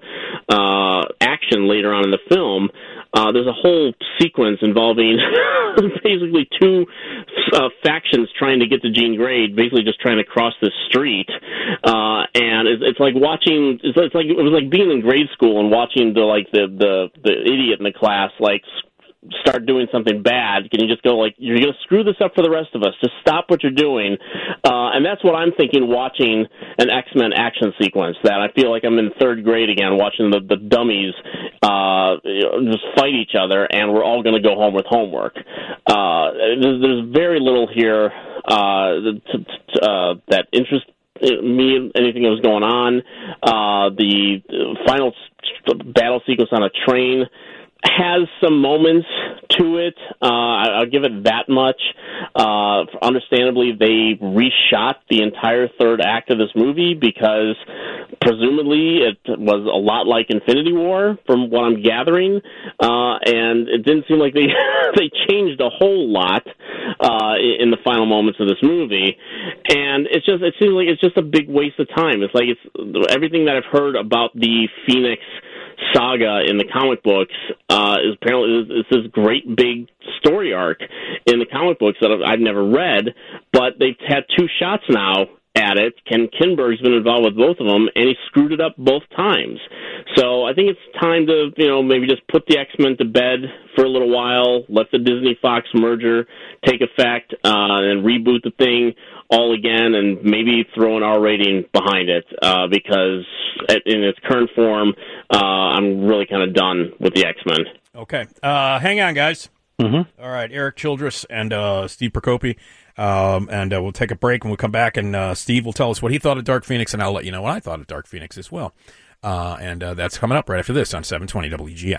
uh, action later on in the film, Uh, there's a whole sequence involving basically two uh, factions trying to get to Jean Grey, basically just trying to cross the street. Uh, and it's, it's like watching, it's, it's like, it was like being in grade school and watching the, like, the, the, the idiot in the class, like, start doing something bad. Can you just go like, you're going to screw this up for the rest of us. Just stop what you're doing. Uh, and that's what I'm thinking watching an X-Men action sequence, that I feel like I'm in third grade again watching the, the dummies uh, just fight each other, and we're all going to go home with homework. Uh, there's, there's very little here uh, to, to, uh, that interests me in anything that was going on. Uh, the final battle sequence on a train has some moments to it. Uh, I'll give it that much. Uh, understandably, they reshot the entire third act of this movie because presumably it was a lot like Infinity War, from what I'm gathering, uh, and it didn't seem like they they changed a whole lot uh, in the final moments of this movie. And it's just it seems like it's just a big waste of time. It's like it's everything that I've heard about the Phoenix saga in the comic books uh, is apparently it's this great big story arc in the comic books that I've, I've never read, but they've had two shots now at it. Ken Kinberg's been involved with both of them, and he screwed it up both times. So I think it's time to, you know, maybe just put the X-Men to bed for a little while, let the Disney-Fox merger take effect, uh, and reboot the thing all again, and maybe throw an R rating behind it, uh, because in its current form, uh, I'm really kind of done with the X-Men. Okay. Uh, hang on, guys. Mm-hmm. All right, Eric Childress and uh, Steve Procopi. Um, and uh, we'll take a break, and we'll come back, and uh, Steve will tell us what he thought of Dark Phoenix, and I'll let you know what I thought of Dark Phoenix as well. Uh, and uh, that's coming up right after this on seven twenty W G N.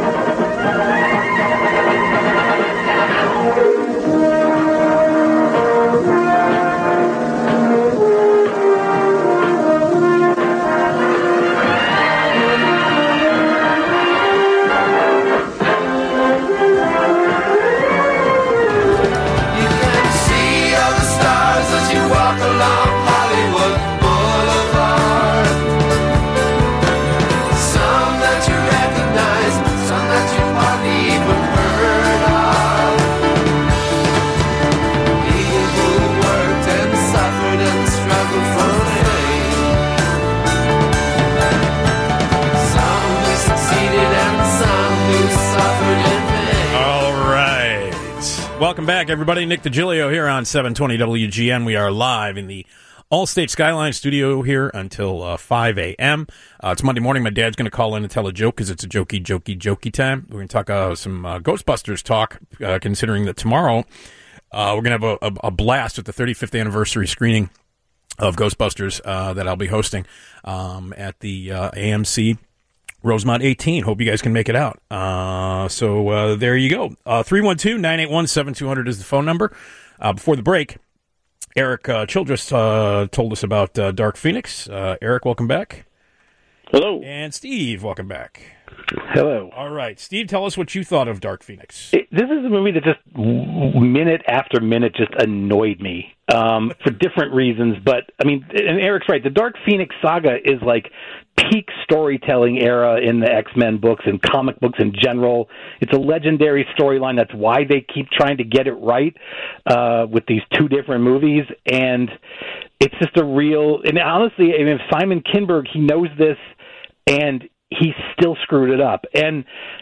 Welcome back, everybody. Nick DiGilio here on seven twenty W G N. We are live in the Allstate Skyline studio here until uh, five a.m. Uh, it's Monday morning. My dad's going to call in and tell a joke because it's a jokey, jokey, jokey time. We're going to talk uh, some uh, Ghostbusters talk, uh, considering that tomorrow uh, we're going to have a, a, a blast at the thirty-fifth anniversary screening of Ghostbusters uh, that I'll be hosting um, at the uh, A M C Rosemont eighteen. Hope you guys can make it out. Uh, so uh, there you go. Uh, three one two, nine eight one, seven two zero zero is the phone number. Uh, before the break, Eric uh, Childress uh, told us about uh, Dark Phoenix. Uh, Eric, welcome back. Hello. And Steve, welcome back. Hello. All right. Steve, tell us what you thought of Dark Phoenix. It, this is a movie that just minute after minute just annoyed me um, for different reasons. But, I mean, and Eric's right. The Dark Phoenix saga is like peak storytelling era in the X-Men books and comic books in general. It's a legendary storyline. That's why they keep trying to get it right uh, with these two different movies. And it's just a real... And honestly, I mean, if Simon Kinberg, he knows this, and he still screwed it up. And,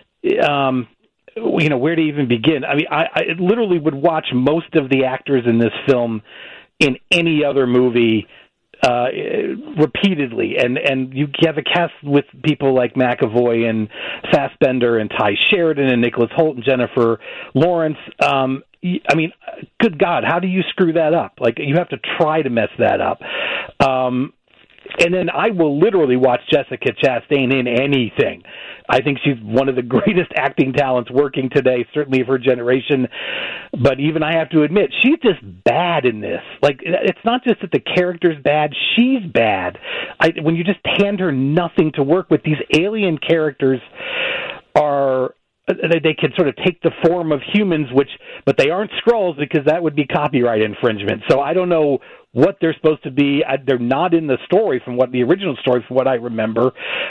um, you know, where to even begin? I mean, I, I literally would watch most of the actors in this film in any other movie uh, repeatedly. And, and you have a cast with people like McAvoy and Fassbender and Ty Sheridan and Nicholas Hoult and Jennifer Lawrence. Um, I mean, good God, how do you screw that up? Like, you have to try to mess that up. Um, And then I will literally watch Jessica Chastain in anything. I think she's one of the greatest acting talents working today, certainly of her generation. But even I have to admit, she's just bad in this. Like, it's not just that the character's bad, she's bad. I, when you just hand her nothing to work with, these alien characters are... They can sort of take the form of humans, which, but they aren't Skrulls because that would be copyright infringement. So I don't know what they're supposed to be. They're not in the story from what the original story, from what I remember.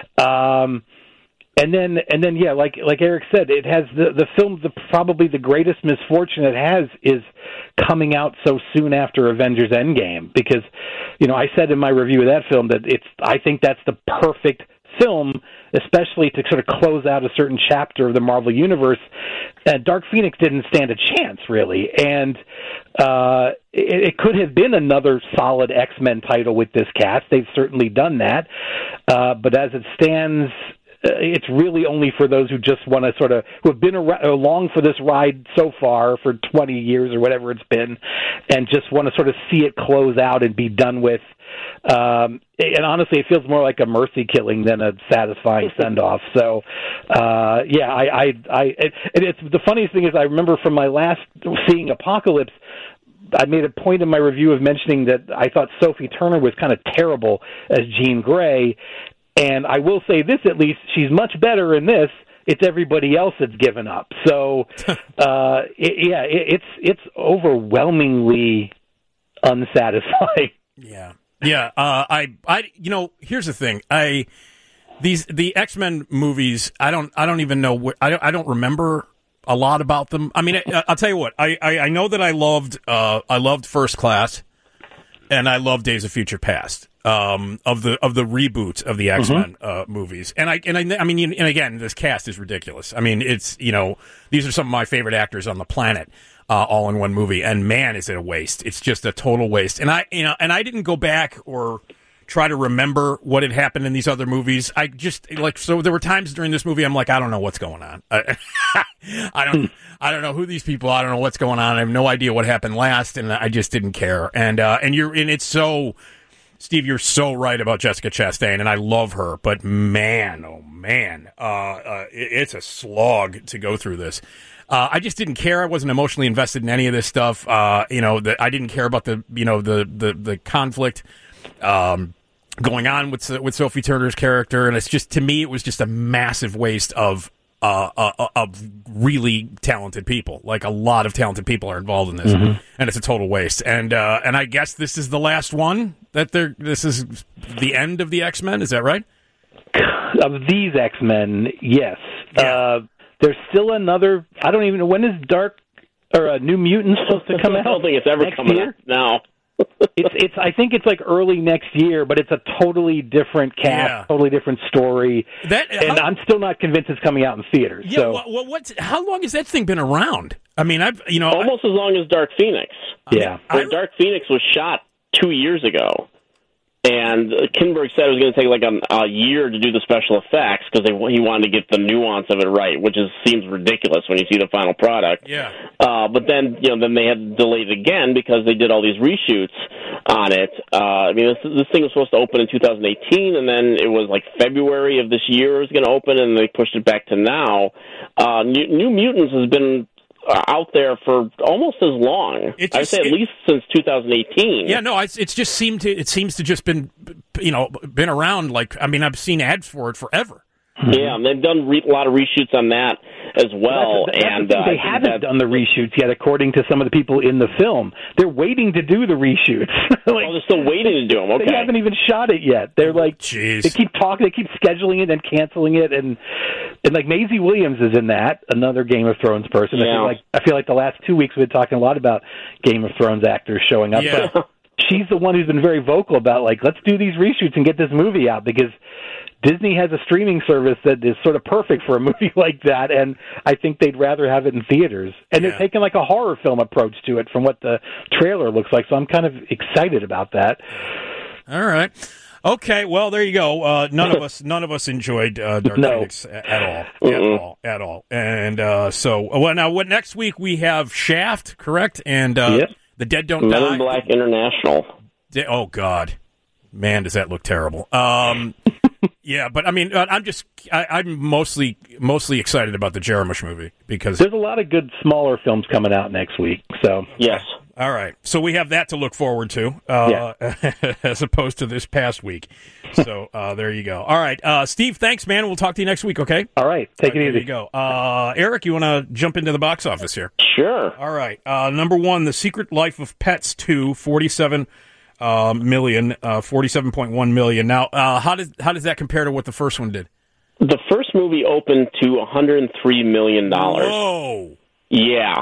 Um, and then, and then, yeah, like like Eric said, it has the the film. The probably the greatest misfortune it has is coming out so soon after Avengers Endgame, because, you know, I said in my review of that film that it's. I think that's the perfect film, especially to sort of close out a certain chapter of the Marvel Universe. Uh, Dark Phoenix didn't stand a chance, really, and uh, it, it could have been another solid X-Men title with this cast. They've certainly done that, uh, but as it stands, uh, it's really only for those who just want to sort of, who have been ar- along for this ride so far for twenty years or whatever it's been, and just want to sort of see it close out and be done with. Um, and honestly, it feels more like a mercy killing than a satisfying send-off. So, uh, yeah, I, I, I, it, it's the funniest thing is I remember from my last seeing Apocalypse, I made a point in my review of mentioning that I thought Sophie Turner was kind of terrible as Jean Grey, and I will say this at least, she's much better in this. It's everybody else that's given up. So, uh, it, yeah, it, it's it's overwhelmingly unsatisfying. Yeah. Yeah, uh, I, I, you know, here's the thing. I, these, the X-Men movies, I don't, I don't even know what, I don't, I don't remember a lot about them. I mean, I, I'll tell you what, I, I, I know that I loved, uh, I loved First Class, and I love Days of Future Past. Um, of the of the reboot of the X-Men mm-hmm. uh, movies, and I and I, I mean, and again, this cast is ridiculous. I mean, it's you know these are some of my favorite actors on the planet, uh, all in one movie, and man, is it a waste! It's just a total waste. And I you know, and I didn't go back or try to remember what had happened in these other movies. I just like so there were times during this movie I'm like, I don't know what's going on. I, I don't I don't know who these people are. I don't know what's going on. I have no idea what happened last, and I just didn't care. And uh, and you're and it's so. Steve, you're so right about Jessica Chastain, and I love her, but man, oh man, uh, uh, it, it's a slog to go through this. Uh, I just didn't care. I wasn't emotionally invested in any of this stuff. Uh, you know, the, I didn't care about the, you know, the the the conflict um, going on with with Sophie Turner's character, and it's just to me, it was just a massive waste of. Uh, uh, of really talented people. Like, a lot of talented people are involved in this, mm-hmm. and it's a total waste. And uh, and I guess this is the last one that they're. This is the end of the X-Men. Is that right? Of these X-Men, yes. Yeah. Uh, there's still another. I don't even know when is Dark or uh, New Mutants supposed to come out. I don't think it's ever coming year? out now. it's it's. I think it's like early next year, but it's a totally different cast, Yeah. totally different story. That, and how, I'm still not convinced it's coming out in theaters. Yeah. So. What, what, what's how long has that thing been around? I mean, I've you know almost I, as long as Dark Phoenix. Yeah, I, I, Dark Phoenix was shot two years ago. And Kinberg said it was going to take like a, a year to do the special effects because he wanted to get the nuance of it right, which is seems ridiculous when you see the final product. Yeah. Uh, but then, you know, then they had to delay it again because they did all these reshoots on it. Uh, I mean, this, this thing was supposed to open in two thousand eighteen, and then it was like February of this year it was going to open, and they pushed it back to now. Uh, New, New Mutants has been Uh, out there for almost as long. Just, I'd say at it, least since two thousand eighteen. Yeah, no, it's it's just seemed to it seems to just been you know been around. Like I mean, I've seen ads for it forever. Yeah, and they've done re- a lot of reshoots on that as well. Well, that's, that's and the uh, they haven't done the reshoots yet, according to some of the people in the film. They're waiting to do the reshoots. like, oh, they're still waiting to do them. Okay, they haven't even shot it yet. They're like, Jeez. they keep talking, they keep scheduling it and canceling it, and and like Maisie Williams is in that, another Game of Thrones person. Yeah. I feel like I feel like the last two weeks we've been talking a lot about Game of Thrones actors showing up. Yeah. But she's the one who's been very vocal about like, let's do these reshoots and get this movie out because Disney has a streaming service that is sort of perfect for a movie like that, and I think they'd rather have it in theaters. And Yeah. they're taking like a horror film approach to it from what the trailer looks like, so I'm kind of excited about that. All right. Okay, well there you go. Uh, none of us, none of us enjoyed uh, Dark No. Phoenix at, at all, at Mm-mm. all, at all. And uh, so, well, now what? Next week we have Shaft, correct? And uh, Yep. The Dead Don't Men Die. in Black International. De- oh God, man, does that look terrible? Um, yeah, but I mean, uh, I'm just, I, I'm mostly, mostly excited about the Jarmusch movie because. There's a lot of good smaller films coming out next week, so Yes. All right, so we have that to look forward to, uh, as opposed to this past week. So uh, there you go. All right, uh, Steve, thanks, man. We'll talk to you next week. Okay. all right, take All right, it there easy. you go. Uh, Eric, you want to jump into the box office here? Sure. All right. Uh, number one, The Secret Life of Pets two, forty-seven uh, million, uh, forty-seven point one million. Now, uh, how does how does that compare to what the first one did? The first movie opened to one hundred three million dollars. Whoa! Yeah.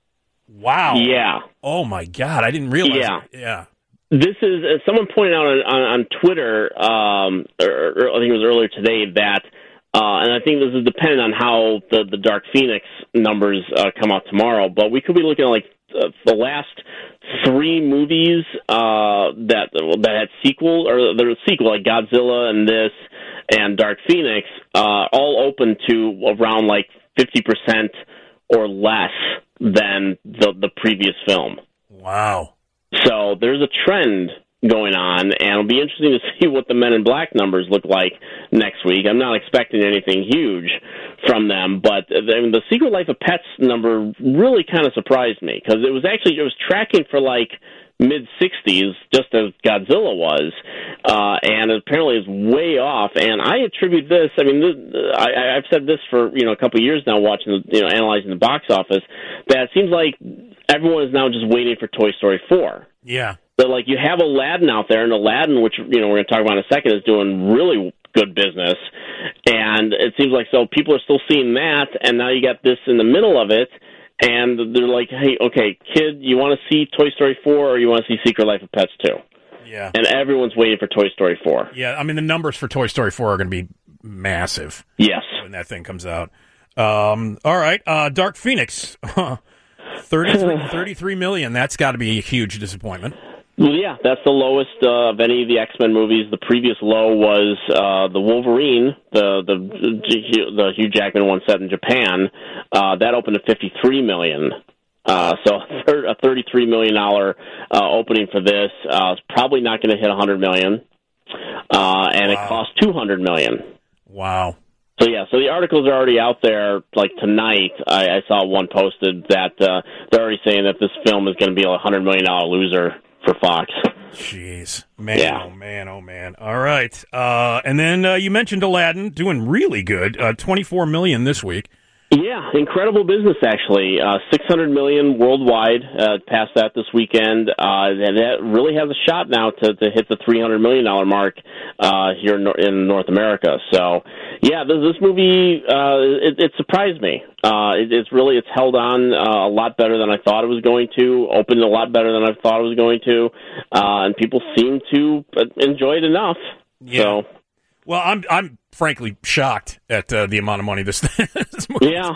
Wow! Yeah. Oh my God! I didn't realize. Yeah. It. Yeah. This is, uh, someone pointed out on, on, on Twitter, um, or, or I think it was earlier today, that, uh, and I think this is dependent on how the, the Dark Phoenix numbers uh, come out tomorrow, but we could be looking at like uh, the last three movies uh, that that had sequel, or there was sequel, like Godzilla and this and Dark Phoenix, uh, all open to around like fifty percent or less than the, the previous film. Wow. So there's a trend going on, and it'll be interesting to see what the Men in Black numbers look like next week. I'm not expecting anything huge from them, but the, the Secret Life of Pets number really kind of surprised me because it was actually it was tracking for like mid sixties, just as Godzilla was, uh, and apparently is way off. And I attribute this. I mean, this, I, I've said this for you know a couple of years now, watching the, you know analyzing the box office. That it seems like everyone is now just waiting for Toy Story four. Yeah. So, like, you have Aladdin out there, and Aladdin, which, you know, we're going to talk about in a second, is doing really good business. And it seems like, so people are still seeing that, and now you got this in the middle of it, and they're like, hey, okay, kid, you want to see Toy Story four, or you want to see Secret Life of Pets two? Yeah. And everyone's waiting for Toy Story four. Yeah, I mean, the numbers for Toy Story four are going to be massive. Yes. When that thing comes out. Um, all right, uh, Dark Phoenix, thirty-three, thirty-three million. That's got to be a huge disappointment. Well, yeah, that's the lowest uh, of any of the X-Men movies. The previous low was uh, the Wolverine, the, the the Hugh Jackman one set in Japan. Uh, that opened at fifty-three million. Uh, so a thirty-three million dollars uh, opening for this. Uh, it's probably not going to hit one hundred million dollars, uh, and wow. It cost two hundred million dollars. Wow. So, yeah, so the articles are already out there. Like tonight, I, I saw one posted that uh, they're already saying that this film is going to be a one hundred million dollars loser for Fox. Jeez. Man, yeah. oh, man, oh, man. All right. Uh, and then uh, you mentioned Aladdin doing really good, uh, twenty-four million dollars this week. Yeah, incredible business, actually. Uh, six hundred million dollars worldwide, uh, past that this weekend. Uh, and that really has a shot now to, to hit the three hundred million dollars mark uh, here in, in North America. So, yeah, this, this movie, uh, it, it surprised me. Uh, it, it's really, it's held on uh, a lot better than I thought it was going to, opened a lot better than I thought it was going to, uh, and people seem to enjoy it enough. Yeah. So. Well, I'm I'm frankly shocked at uh, the amount of money this, this movie. Yeah.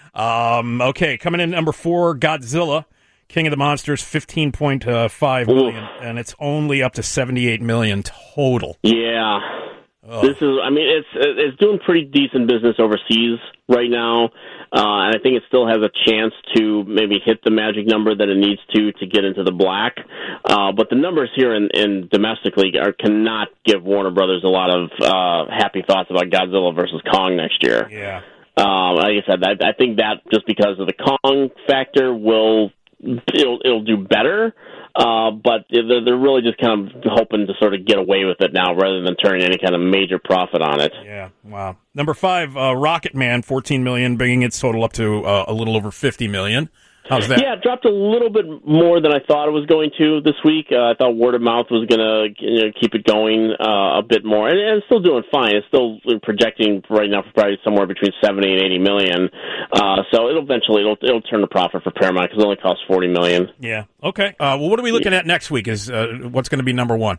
Um, okay, coming in number four, Godzilla, King of the Monsters, fifteen point five million, Ooh. And it's only up to seventy-eight million total. Yeah. Ugh. This is, I mean, it's it's doing pretty decent business overseas right now, uh, and I think it still has a chance to maybe hit the magic number that it needs to to get into the black. Uh, but the numbers here in, in domestically are cannot give Warner Brothers a lot of uh, happy thoughts about Godzilla versus Kong next year. Yeah. Um, like I said, I, I think that just because of the Kong factor will it'll it'll do better. Uh, but they're, they're really just kind of hoping to sort of get away with it now rather than turning any kind of major profit on it. Yeah, wow. Number five, uh, Rocket Man, fourteen million dollars, bringing its total up to uh, a little over fifty million dollars. How's that? Yeah, it dropped a little bit more than I thought it was going to this week. Uh, I thought word of mouth was going to you know, keep it going uh, a bit more, and, and it's still doing fine. It's still projecting right now for probably somewhere between seventy and eighty million. Uh, so it'll eventually it'll it'll turn a profit for Paramount because it only costs forty million. Yeah. Okay. Uh, well, what are we looking yeah. at next week? Is uh, what's going to be number one?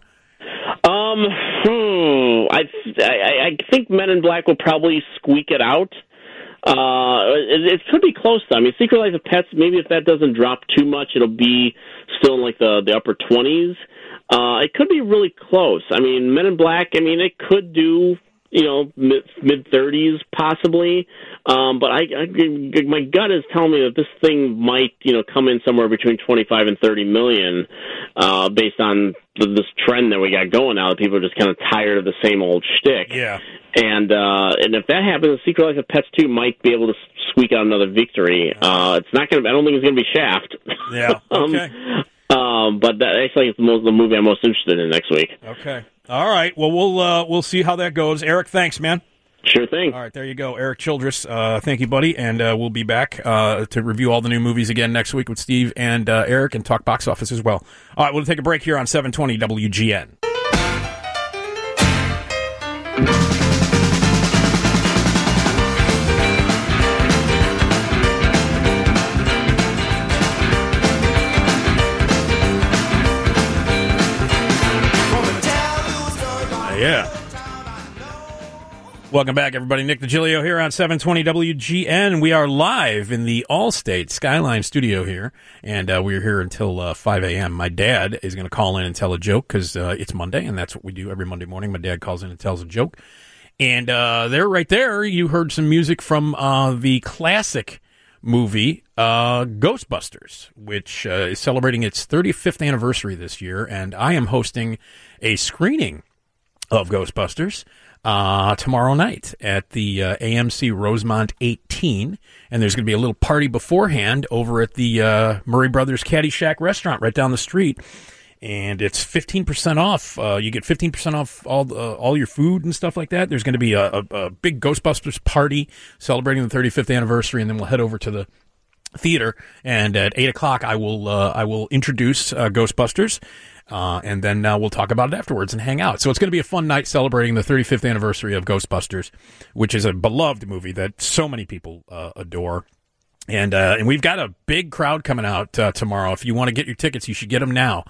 Um, hmm, I, I I think Men in Black will probably squeak it out. Uh, it, it could be close, though. I mean, Secret Life of Pets, maybe if that doesn't drop too much, it'll be still in, like, the, the upper twenties. Uh, it could be really close. I mean, Men in Black, I mean, it could do, you know, mid-thirties possibly. Um, but I, I, my gut is telling me that this thing might, you know, come in somewhere between twenty-five and thirty million, uh, based on this trend that we got going now that people are just kind of tired of the same old shtick. Yeah. And uh, and if that happens, Secret Life of Pets two might be able to squeak out another victory. Uh, it's not going to. I don't think it's going to be Shaft. Yeah. Okay. um, um, but that actually is the, most, the movie I'm most interested in next week. Okay. All right. Well, we'll uh, we'll see how that goes. Eric, thanks, man. Sure thing. All right, there you go. Eric Childress, uh, thank you, buddy. And uh, we'll be back uh, to review all the new movies again next week with Steve and uh, Eric and talk box office as well. All right, we'll take a break here on seven twenty W G N. Uh, yeah. Welcome back, everybody. Nick DiGilio here on seven twenty W G N. We are live in the Allstate Skyline studio here, and uh, we're here until uh, five a.m. My dad is going to call in and tell a joke because uh, it's Monday, and that's what we do every Monday morning. My dad calls in and tells a joke. And uh, there, right there, you heard some music from uh, the classic movie uh, Ghostbusters, which uh, is celebrating its thirty-fifth anniversary this year, and I am hosting a screening of Ghostbusters Uh, tomorrow night at the uh, A M C Rosemont eighteen, and there's going to be a little party beforehand over at the uh, Murray Brothers Caddyshack restaurant right down the street, and it's fifteen percent off. Uh, you get fifteen percent off all uh, all your food and stuff like that. There's going to be a, a, a big Ghostbusters party celebrating the thirty-fifth anniversary, and then we'll head over to the theater, and at eight o'clock I will uh, I will introduce uh, Ghostbusters. Uh, and then uh, we'll talk about it afterwards and hang out. So it's going to be a fun night celebrating the thirty-fifth anniversary of Ghostbusters, which is a beloved movie that so many people uh, adore. And uh, and we've got a big crowd coming out uh, tomorrow. If you want to get your tickets, you should get them now.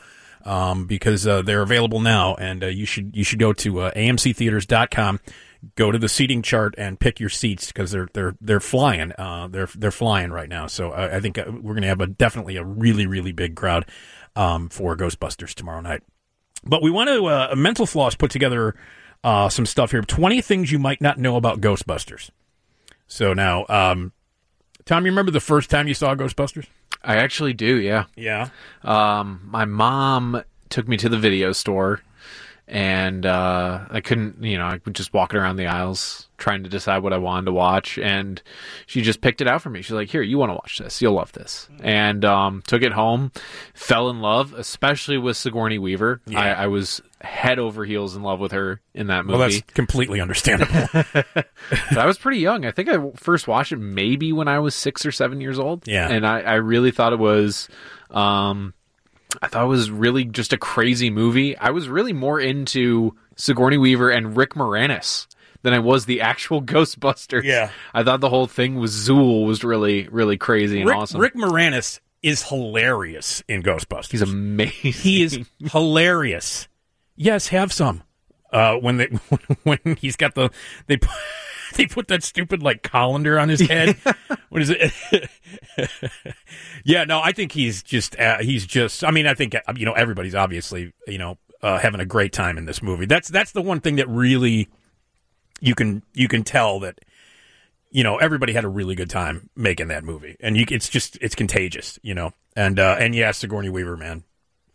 um, because uh, they're available now, and uh, you should you should go to uh, A M C theaters dot com, go to the seating chart, and pick your seats because they're they're they're flying. Uh, they're they're flying right now. So I, I think we're going to have a definitely a really really big crowd um, for Ghostbusters tomorrow night. But we want to uh, Mental Floss put together uh, some stuff here. twenty things you might not know about Ghostbusters. So now, um, Tom, you remember the first time you saw Ghostbusters? I actually do, yeah. Yeah. Um, my mom took me to the video store, and uh, I couldn't, you know, I was just walking around the aisles trying to decide what I wanted to watch, and she just picked it out for me. She's like, here, you want to watch this. You'll love this. And um, took it home, fell in love, especially with Sigourney Weaver. Yeah. I, I was head over heels in love with her in that movie. Well, that's completely understandable. But I was pretty young. I think I first watched it maybe when I was six or seven years old. Yeah. And I, I really thought it was, um, I thought it was really just a crazy movie. I was really more into Sigourney Weaver and Rick Moranis than I was the actual Ghostbusters. Yeah. I thought the whole thing with Zool was really, really crazy and Rick, awesome. Rick Moranis is hilarious in Ghostbusters. He's amazing. He is hilarious. Yes, have some. Uh, when they when he's got the they put, they put that stupid like colander on his head. What is it? Yeah, no, I think he's just uh, he's just. I mean, I think you know everybody's obviously you know uh, having a great time in this movie. That's that's the one thing that really you can you can tell that you know everybody had a really good time making that movie, and you it's just it's contagious, you know. And uh, and yeah, Sigourney Weaver, man.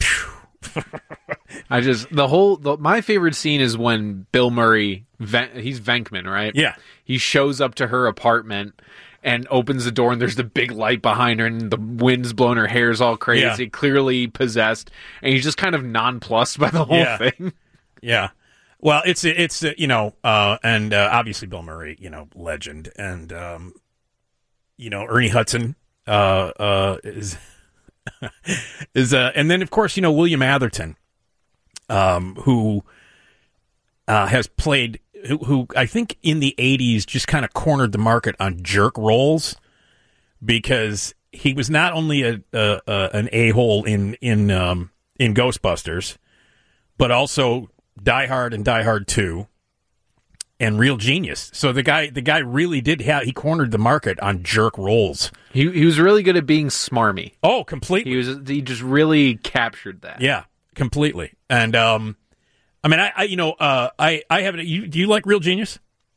I just the whole the, my favorite scene is when Bill Murray Ven, he's Venkman, right? Yeah. He shows up to her apartment and opens the door, and there's the big light behind her, and the wind's blowing, her hair's all crazy, Yeah. clearly possessed, and he's just kind of nonplussed by the whole Yeah. thing. Yeah. Well, it's it's uh, you know, uh, and uh, obviously Bill Murray, you know, legend, and um, you know Ernie Hudson uh, uh, is is uh, and then of course you know William Atherton, um, who uh, has played who, who I think in the eighties just kind of cornered the market on jerk roles because he was not only a, a, a an a-hole in in um, in Ghostbusters, but also Die Hard and Die Hard two, and Real Genius. So the guy, the guy really did have. He cornered the market on jerk roles. He he was really good at being smarmy. Oh, completely. He was he just really captured that. Yeah, completely. And um, I mean, I, I you know, uh, I I haven't. You do you like Real Genius?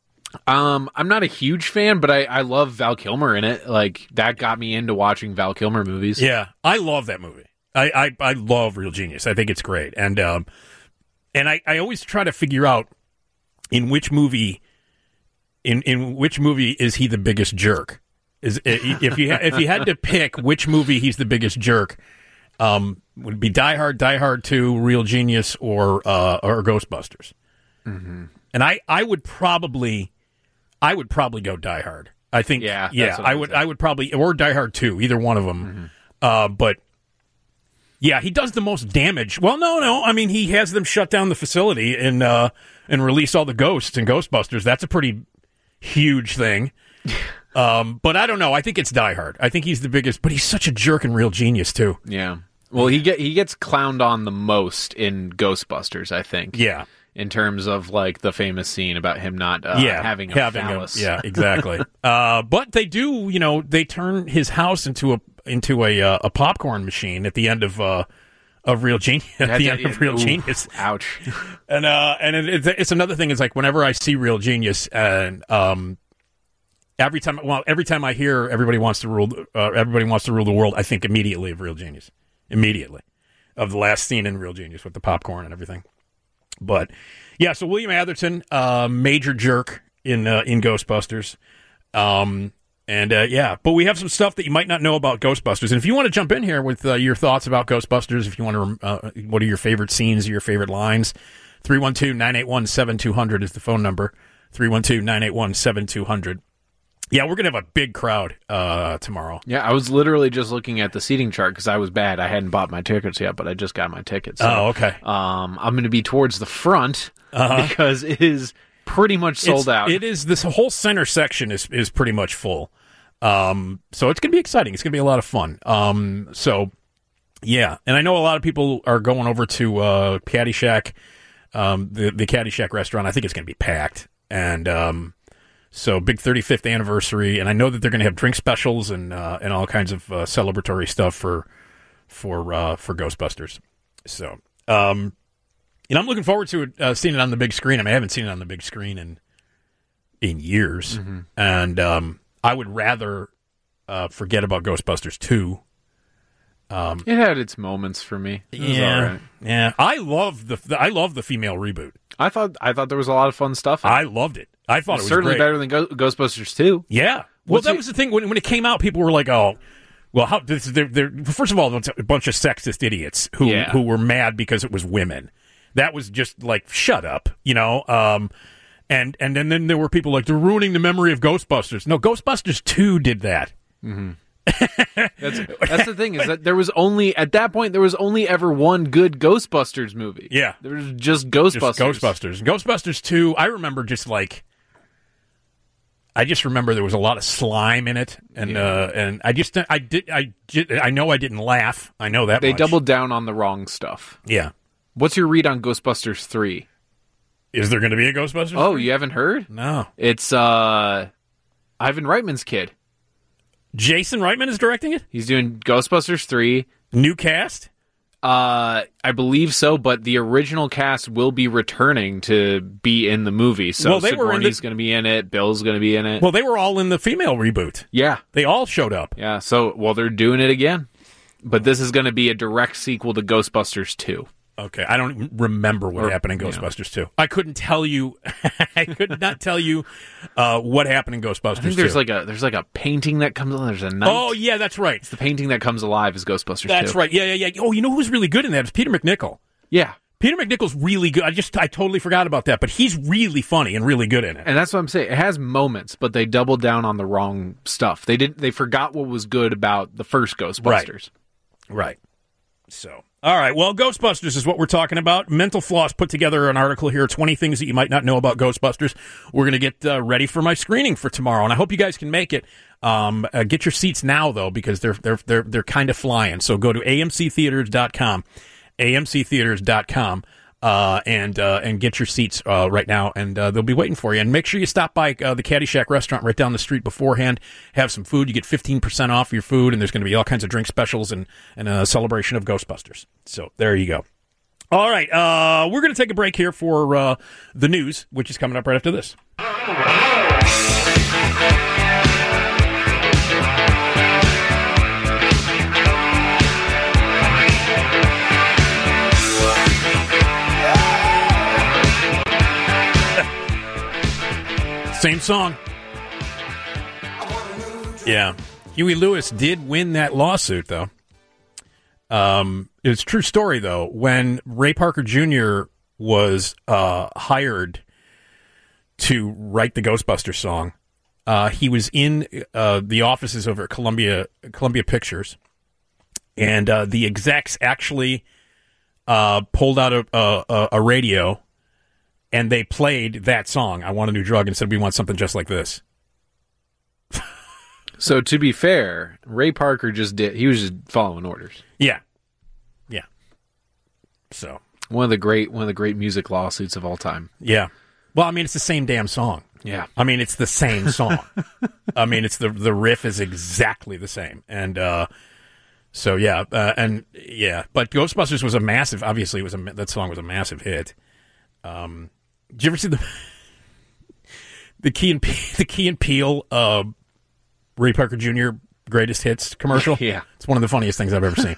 Um, I'm not a huge fan, but I I love Val Kilmer in it. Like that got me into watching Val Kilmer movies. Yeah, I love that movie. I I, I love Real Genius. I think it's great. And um. And I, I always try to figure out in which movie, in, in which movie is he the biggest jerk? Is if you if you had to pick which movie he's the biggest jerk, um, would it be Die Hard, Die Hard two, Real Genius, or uh, or Ghostbusters? Mm-hmm. And I, I would probably, I would probably go Die Hard. I think yeah, yeah, I would I would probably or Die Hard two, either one of them. Mm-hmm. Uh, but. Yeah, he does the most damage. Well, no, no. I mean, he has them shut down the facility and uh, and release all the ghosts in Ghostbusters. That's a pretty huge thing. Um, but I don't know. I think it's Die Hard. I think he's the biggest. But he's such a jerk and Real Genius too. Yeah. Well, he get he gets clowned on the most in Ghostbusters, I think. Yeah. In terms of like the famous scene about him not uh, yeah, having a having phallus. A, yeah, exactly. uh, but they do, you know, they turn his house into a into a uh, a popcorn machine at the end of uh, of Real Genius. At the to, end of Real ooh, Genius. Ouch. And uh, and it, it's another thing. Is like whenever I see Real Genius, and um, every time, well, every time I hear everybody wants to rule, uh, everybody wants to rule the world, I think immediately of Real Genius. Immediately of the last scene in Real Genius with the popcorn and everything. But yeah, so William Atherton, uh, major jerk in uh, in Ghostbusters, um, and uh, yeah. But we have some stuff that you might not know about Ghostbusters, and if you want to jump in here with uh, your thoughts about Ghostbusters, if you want to, uh, what are your favorite scenes, your favorite lines? three one two, nine eight one, seven two zero zero is the phone number. three one two, nine eight one, seven two zero zero. Yeah, we're gonna have a big crowd uh, tomorrow. Yeah, I was literally just looking at the seating chart because I was bad. I hadn't bought my tickets yet, but I just got my tickets. So, oh, okay. Um, I'm going to be towards the front uh-huh. because it is pretty much sold it's, out. It is. This whole center section is is pretty much full. Um, so it's gonna be exciting. It's gonna be a lot of fun. Um, so Yeah, and I know a lot of people are going over to uh, Caddyshack, um, the the Caddyshack restaurant. I think it's going to be packed, and um, so big thirty-fifth anniversary. And I know that they're going to have drink specials and uh, and all kinds of uh, celebratory stuff for for uh, for Ghostbusters. So, um, and I'm looking forward to it, uh, seeing it on the big screen. I mean, I haven't seen it on the big screen in in years, mm-hmm. and um, I would rather uh, forget about Ghostbusters two. Um, it had its moments for me. It was yeah, all right. yeah. I love the, the I love the female reboot. I thought I thought there was a lot of fun stuff in it. I loved it. I thought it was certainly great. better than Go- Ghostbusters two. Yeah. Well, What's that it- was the thing when when it came out. People were like, "Oh, well, how?" This, they're, they're, first of all, it's a bunch of sexist idiots who Yeah. who were mad because it was women. That was just like, shut up, you know. Um, and and then, then there were people like, they're ruining the memory of Ghostbusters. No, Ghostbusters two did that. Mm-hmm. that's that's the thing, is that there was only at that point there was only ever one good Ghostbusters movie. Yeah, there was just Ghostbusters. Just Ghostbusters. Ghostbusters two. I remember just like, I just remember there was a lot of slime in it, and Yeah. uh, and I just I did I did, I know I didn't laugh. I know that They much. doubled down on the wrong stuff. Yeah. What's your read on Ghostbusters three? Is there going to be a Ghostbusters? Oh, three? you haven't heard? No. It's uh, Ivan Reitman's kid. Jason Reitman is directing it? He's doing Ghostbusters three. New cast? Uh, I believe so, but the original cast will be returning to be in the movie. So Well, they were in Sigourney's the- going to be in it. Bill's going to be in it. Well, they were all in the female reboot. yeah, They all showed up. yeah. So, well, they're doing it again. But this is going to be a direct sequel to Ghostbusters two. Okay, I don't even remember what Or, happened in you know. Ghostbusters two. I couldn't tell you. I could not tell you uh, what happened in Ghostbusters I think there's two. like a there's like a painting that comes on. There's a knight. Oh yeah, that's right. It's the painting that comes alive is Ghostbusters That's two. right. Yeah, yeah, yeah. Oh, you know who's really good in that? It's Peter McNichol. Yeah. Peter McNichol's really good. I just I totally forgot about that, but he's really funny and really good in it. And that's what I'm saying. It has moments, but they doubled down on the wrong stuff. They didn't. They forgot what was good about the first Ghostbusters. Right. So, all right. Well, Ghostbusters is what we're talking about. Mental Floss put together an article here, twenty things that you might not know about Ghostbusters. We're going to get uh, ready for my screening for tomorrow, and I hope you guys can make it. Um, uh, get your seats now, though, because they're they're they're they're kind of flying. So go to A M C theaters dot com, A M C theaters dot com. Uh, and uh, and get your seats uh, right now, and uh, they'll be waiting for you. And make sure you stop by uh, the Caddyshack restaurant right down the street beforehand. Have some food. You get fifteen percent off your food, and there's going to be all kinds of drink specials and, and a celebration of Ghostbusters. So there you go. All right, uh, we're going to take a break here for uh, the news, which is coming up right after this. Same song. Yeah. Huey Lewis did win that lawsuit, though. Um, it's a true story, though. When Ray Parker Junior was uh, hired to write the Ghostbusters song, uh, he was in uh, the offices over at Columbia Columbia Pictures, and uh, the execs actually uh, pulled out a, a, a radio, and they played that song, I Want a New Drug, and said, we want something just like this. So to be fair, Ray Parker just did. He was just following orders. Yeah, yeah. So one of the great one of the great music lawsuits of all time. yeah. Well, I mean, it's the same damn song. Yeah. I mean, it's the same song. I mean, it's the the riff is exactly the same, and uh, so yeah, uh, and yeah. But Ghostbusters was a massive. Obviously, it was a that song was a massive hit. Um, did you ever see the the Key and Pe- the Key and Peele uh, Ray Parker Junior greatest hits commercial? Yeah, it's one of the funniest things I've ever seen.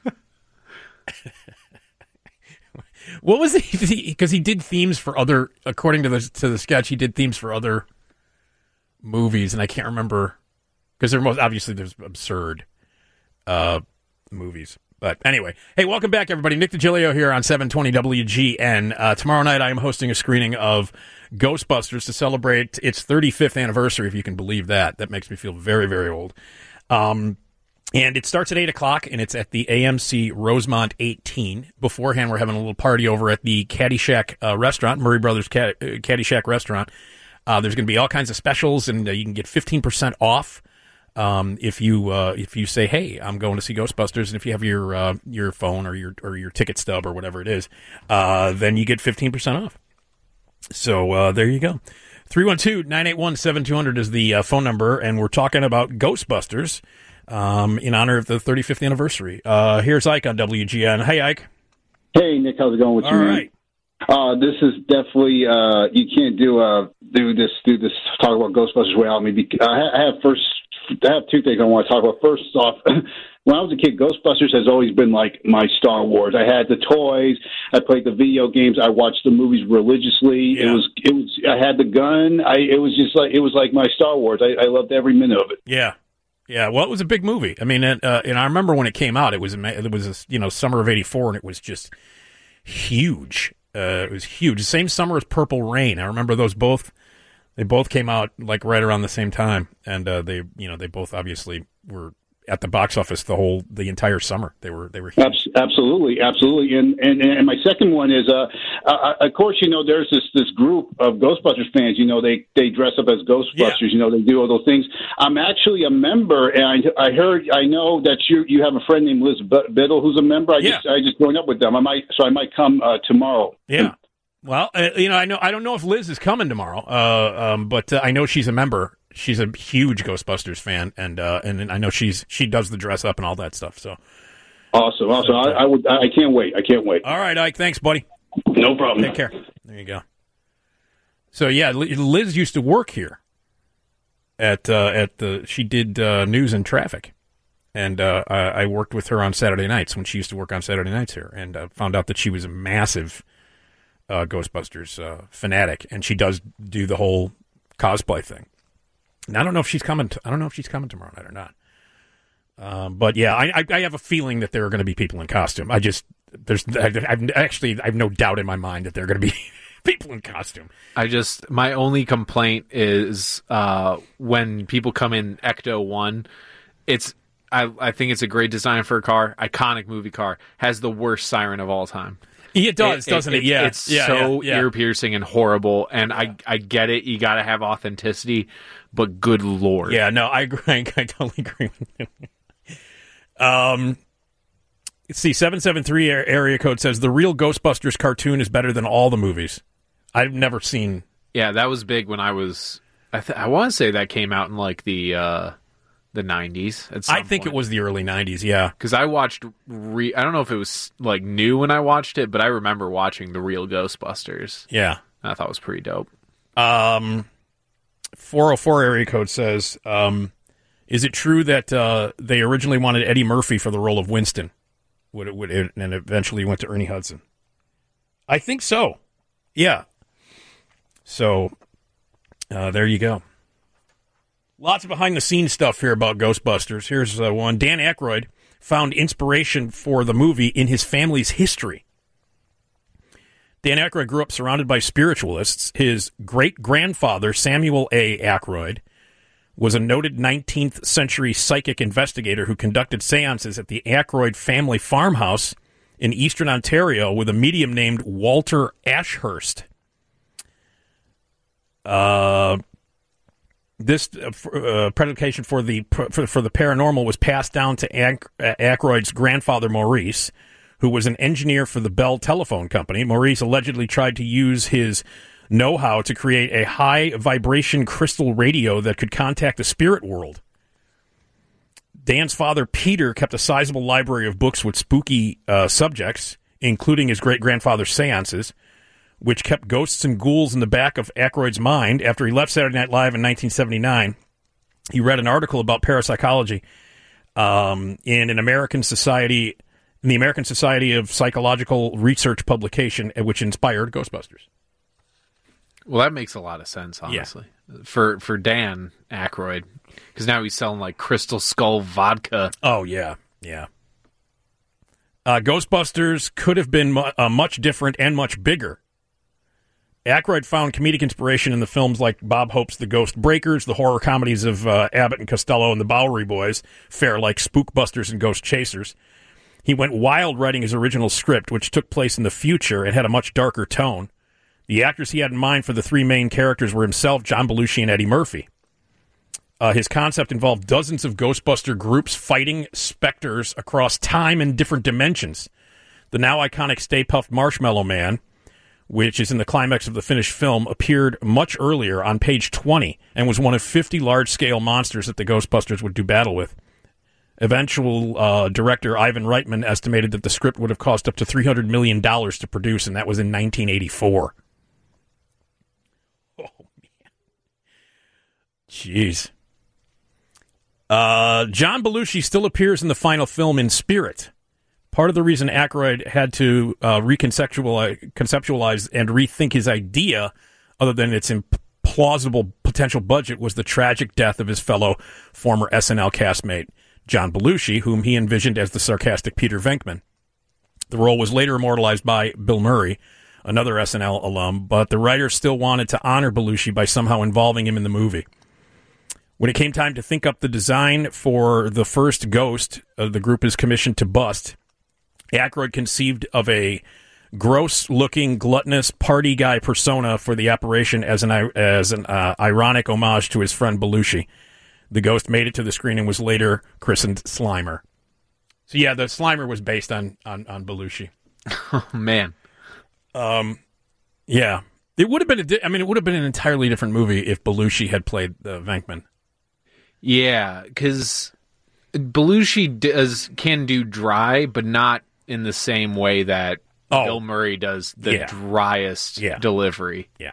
What was it? Because he did themes for other, according to the to the sketch, he did themes for other movies, and I can't remember because they're most obviously there's absurd uh, movies. But anyway, hey, welcome back, everybody. Nick DiGilio here on seven twenty W G N. Uh, tomorrow night, I am hosting a screening of Ghostbusters to celebrate its thirty-fifth anniversary, if you can believe that. That makes me feel very, very old. Um, and it starts at eight o'clock, and it's at the A M C Rosemont eighteen. Beforehand, we're having a little party over at the Caddyshack uh, restaurant, Murray Brothers Cad- uh, Caddyshack restaurant. Uh, there's going to be all kinds of specials, and uh, you can get fifteen percent off Um, if you uh, if you say, "Hey, I'm going to see Ghostbusters," and if you have your uh, your phone or your or your ticket stub or whatever it is, uh, then you get fifteen percent off. So uh, there you go. three one two, nine eight one, seven two zero zero is the uh, phone number, and we're talking about Ghostbusters um, in honor of the thirty-fifth anniversary. Uh, here's Ike on W G N. Hey, Ike. Hey, Nick. How's it going with All you, man? right. Uh, this is definitely uh, you can't do uh, do this do this talk about Ghostbusters without me. Because I ha- I have first I have two things I want to talk about. First off, when I was a kid, Ghostbusters has always been like my Star Wars. I had the toys, I played the video games, I watched the movies religiously. Yeah. It was it was I had the gun. I it was just like it was like my Star Wars. I, I loved every minute of it. Yeah. Yeah, well, it was a big movie. I mean, uh, and I remember when it came out, it was it was you know summer of eighty-four, and it was just huge. Uh, it was huge. The same summer as Purple Rain. I remember those both. They both came out like right around the same time, and uh, they you know they both obviously were at the box office the whole the entire summer. They were they were huge. Absolutely, absolutely. And and and my second one is, uh, uh, of course, you know, there's this this group of Ghostbusters fans. You know, they they dress up as Ghostbusters. Yeah. You know, they do all those things. I'm actually a member, and I, I heard, I know that you you have a friend named Liz Biddle who's a member. I Yeah. just I just joined up with them. I might so I might come uh, tomorrow. Yeah. Well, uh, you know, I know I don't know if Liz is coming tomorrow, uh, um, but uh, I know she's a member. She's a huge Ghostbusters fan, and uh, and I know she's she does the dress up and all that stuff. So Awesome, awesome. I, I would I can't wait. I can't wait. all right, Ike. Thanks, buddy. No problem. Take care. There you go. So yeah, Li- Liz used to work here at uh, at the. She did uh, news and traffic, and uh, I, I worked with her on Saturday nights when she used to work on Saturday nights here, and uh, found out that she was a massive uh, Ghostbusters uh, fanatic, and she does do the whole cosplay thing. And I don't know if she's coming. To, I don't know if she's coming tomorrow night or not. Um, but yeah, I, I, I have a feeling that there are going to be people in costume. I just there's I, I've actually I have no doubt in my mind that there are going to be people in costume. I just my only complaint is uh, when people come in Ecto one, it's I I think it's a great design for a car, iconic movie car, has the worst siren of all time. It does, it, doesn't it? it? Yeah, it's yeah, so yeah, yeah. ear-piercing and horrible. And yeah. I, I get it. You got to have authenticity, but good lord. Yeah, no, I agree. I totally agree with you. Um, let's see, seven seven three area code says the real Ghostbusters cartoon is better than all the movies. I've never seen. Yeah, that was big when I was. I th- I want to say that came out in like the. Uh, The nineties. At some I think point. it was the early nineties. Yeah, because I watched. Re- I don't know if it was like new when I watched it, but I remember watching the real Ghostbusters. Yeah, I thought it was pretty dope. Um, four oh four area code says, um, is it true that uh, they originally wanted Eddie Murphy for the role of Winston, would it would it, and eventually went to Ernie Hudson? I think so. Yeah. So, uh, there you go. Lots of behind-the-scenes stuff here about Ghostbusters. Here's uh, one. Dan Aykroyd found inspiration for the movie in his family's history. Dan Aykroyd grew up surrounded by spiritualists. His great-grandfather, Samuel A. Aykroyd, was a noted nineteenth century psychic investigator who conducted seances at the Aykroyd family farmhouse in eastern Ontario with a medium named Walter Ashurst. Uh... This uh, predication for the for, for the paranormal was passed down to Ack, uh, Aykroyd's grandfather, Maurice, who was an engineer for the Bell Telephone Company. Maurice allegedly tried to use his know-how to create a high-vibration crystal radio that could contact the spirit world. Dan's father, Peter, kept a sizable library of books with spooky uh, subjects, including his great-grandfather's seances, which kept ghosts and ghouls in the back of Aykroyd's mind. After he left Saturday Night Live in nineteen seventy-nine, he read an article about parapsychology um, in an American Society, in the American Society of Psychological Research publication, which inspired Ghostbusters. Well, that makes a lot of sense, honestly, yeah. for for Dan Aykroyd, because now he's selling like Crystal Skull vodka. Oh yeah, yeah. Uh, Ghostbusters could have been mu- uh, much different and much bigger. Aykroyd found comedic inspiration in the films like Bob Hope's The Ghost Breakers, the horror comedies of uh, Abbott and Costello and the Bowery Boys, fare like Spookbusters and Ghost Chasers. He went wild writing his original script, which took place in the future and had a much darker tone. The actors he had in mind for the three main characters were himself, John Belushi, and Eddie Murphy. Uh, his concept involved dozens of Ghostbuster groups fighting specters across time and different dimensions. The now iconic Stay Puft Marshmallow Man, which is in the climax of the finished film, appeared much earlier on page twenty and was one of fifty large-scale monsters that the Ghostbusters would do battle with. Eventual uh, director Ivan Reitman estimated that the script would have cost up to three hundred million dollars to produce, and that was in nineteen eighty-four. Oh, man. Jeez. Uh, John Belushi still appears in the final film in spirit. Part of the reason Aykroyd had to uh, reconceptualize conceptualize and rethink his idea, other than its implausible potential budget, was the tragic death of his fellow former S N L castmate, John Belushi, whom he envisioned as the sarcastic Peter Venkman. The role was later immortalized by Bill Murray, another S N L alum, but the writers still wanted to honor Belushi by somehow involving him in the movie. When it came time to think up the design for the first Ghost, uh, the group is commissioned to bust, Aykroyd conceived of a gross-looking, gluttonous party guy persona for the operation as an as an uh, ironic homage to his friend Belushi. The Ghost made it to the screen and was later christened Slimer. So yeah, the Slimer was based on on, on Belushi. Oh man, um, yeah, it would have been. A di- I mean, it would have been an entirely different movie if Belushi had played the uh, Venkman. Yeah, because Belushi does can do dry, but not in the same way that oh, Bill Murray does the yeah. driest yeah. delivery. Yeah.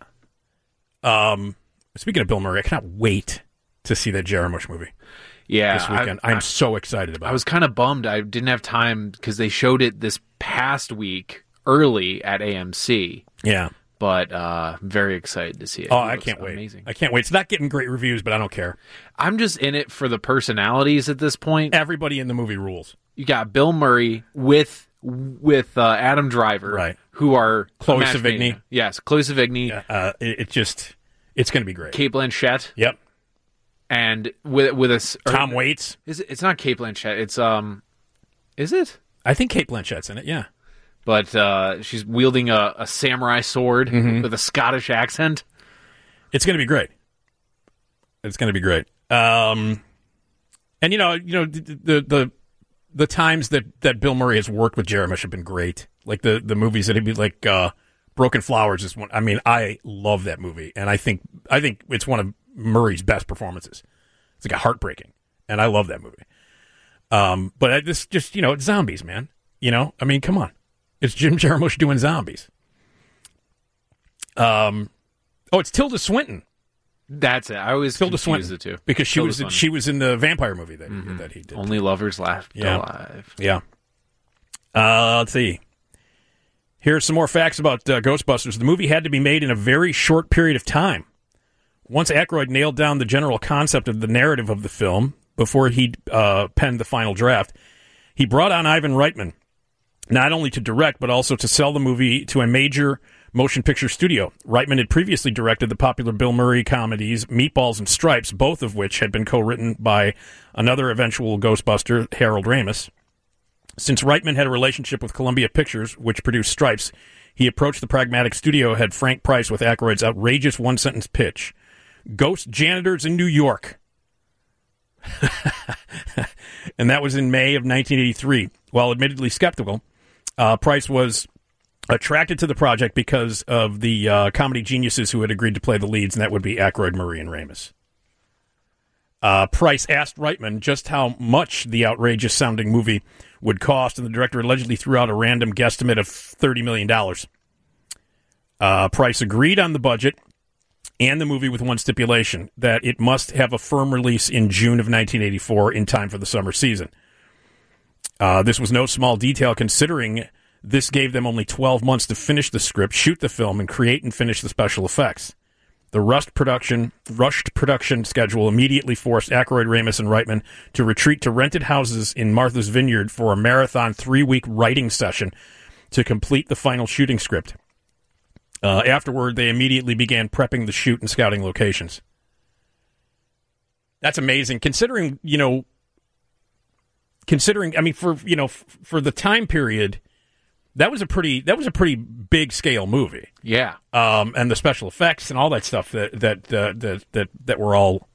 Um. Speaking of Bill Murray, I cannot wait to see that Jarmusch movie. Yeah, this weekend. I, I'm I, so excited about it. I was kind of bummed I didn't have time because they showed it this past week early at A M C. Yeah. But uh, I'm very excited to see it. Oh, it I can't wait. Amazing. I can't wait. It's not getting great reviews, but I don't care. I'm just in it for the personalities at this point. Everybody in the movie rules. You got Bill Murray with with uh, Adam Driver, right? Who are Chloe Sevigny. Yes, Chloe Sevigny. Yeah, uh, it, it just it's going to be great. Cate Blanchett. Yep. And with with a Tom Waits. Is it, it's not Cate Blanchett. It's um, is it? I think Cate Blanchett's in it. Yeah. But uh, she's wielding a, a samurai sword mm-hmm. with a Scottish accent. It's going to be great. It's going to be great. Um, and you know, you know, the, the the the times that, that Bill Murray has worked with Jarmusch have been great. Like the, the movies that he'd be like uh, Broken Flowers is one. I mean, I love that movie, and I think I think it's one of Murray's best performances. It's like a heartbreaking, and I love that movie. Um, but I, this just you know, it's zombies, man. You know, I mean, come on. It's Jim Jarmusch doing zombies. Um, oh, it's Tilda Swinton. That's it. I always Tilda confuse Swinton the two because she Tilda was in, Swinton. she was in the vampire movie that mm-hmm. he, that he did. Only Lovers Left yeah. Alive. Yeah. Uh, let's see. Here's some more facts about uh, Ghostbusters. The movie had to be made in a very short period of time. Once Aykroyd nailed down the general concept of the narrative of the film before he uh, penned the final draft, he brought on Ivan Reitman, not only to direct, but also to sell the movie to a major motion picture studio. Reitman had previously directed the popular Bill Murray comedies Meatballs and Stripes, both of which had been co-written by another eventual Ghostbuster, Harold Ramis. Since Reitman had a relationship with Columbia Pictures, which produced Stripes, he approached the pragmatic studio head Frank Price with Aykroyd's outrageous one-sentence pitch. Ghost janitors in New York. And that was in May of nineteen eighty-three. While admittedly skeptical, Uh, Price was attracted to the project because of the uh, comedy geniuses who had agreed to play the leads, and that would be Aykroyd, Murray, and Ramis. Uh, Price asked Reitman just how much the outrageous-sounding movie would cost, and the director allegedly threw out a random guesstimate of thirty million dollars. Uh, Price agreed on the budget and the movie with one stipulation, that it must have a firm release in June of nineteen eighty-four in time for the summer season. Uh, this was no small detail, considering this gave them only twelve months to finish the script, shoot the film, and create and finish the special effects. The rushed production, rushed production schedule immediately forced Aykroyd, Ramis, and Reitman to retreat to rented houses in Martha's Vineyard for a marathon three-week writing session to complete the final shooting script. Uh, afterward, they immediately began prepping the shoot and scouting locations. That's amazing, considering, you know, Considering, I mean, for you know, f- for the time period, that was a pretty that was a pretty big scale movie. Yeah, um, and the special effects and all that stuff that that uh, that that that were all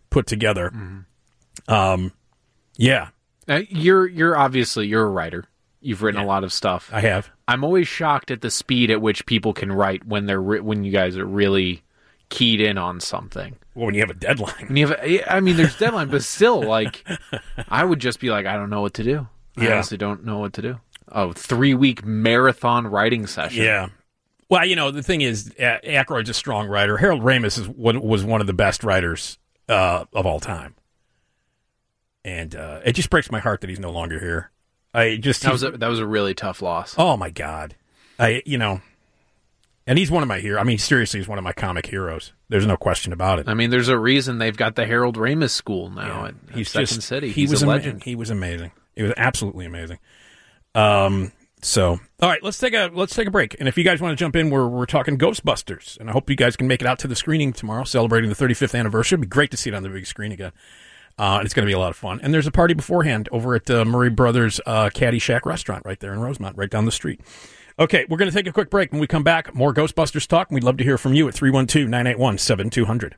put together. Mm-hmm. Um, yeah. Uh, you're you're obviously you're a writer. You've written Yeah. a lot of stuff. I have. I'm always shocked at the speed at which people can write when they're re- when you guys are really keyed in on something. Well, when you have a deadline. When you have, a, I mean, there's deadline, but still, like, I would just be like, I don't know what to do. I Yeah. honestly don't know what to do. Oh, three week marathon writing session. Yeah. Well, you know, the thing is, A- Aykroyd's a strong writer. Harold Ramis is what was one of the best writers uh, of all time, and uh, it just breaks my heart that he's no longer here. I just that was a, that was a really tough loss. Oh my God, I you know, and he's one of my heroes. I mean, seriously, he's one of my comic heroes. There's no question about it. I mean, there's a reason they've got the Harold Ramis School now Yeah. at, at he's Second just, City. He He's was a ama- legend. He was amazing. He was absolutely amazing. Um. So, all right, let's take a let's take a break. And if you guys want to jump in, we're we're talking Ghostbusters, and I hope you guys can make it out to the screening tomorrow, celebrating the thirty-fifth anniversary. It'd be great to see it on the big screen again. Uh, it's going to be a lot of fun. And there's a party beforehand over at uh, Murray Brothers uh, Caddy Shack restaurant right there in Rosemont, right down the street. Okay, we're going to take a quick break. When we come back, more Ghostbusters talk. And we'd love to hear from you at three one two, nine eight one, seven two zero zero.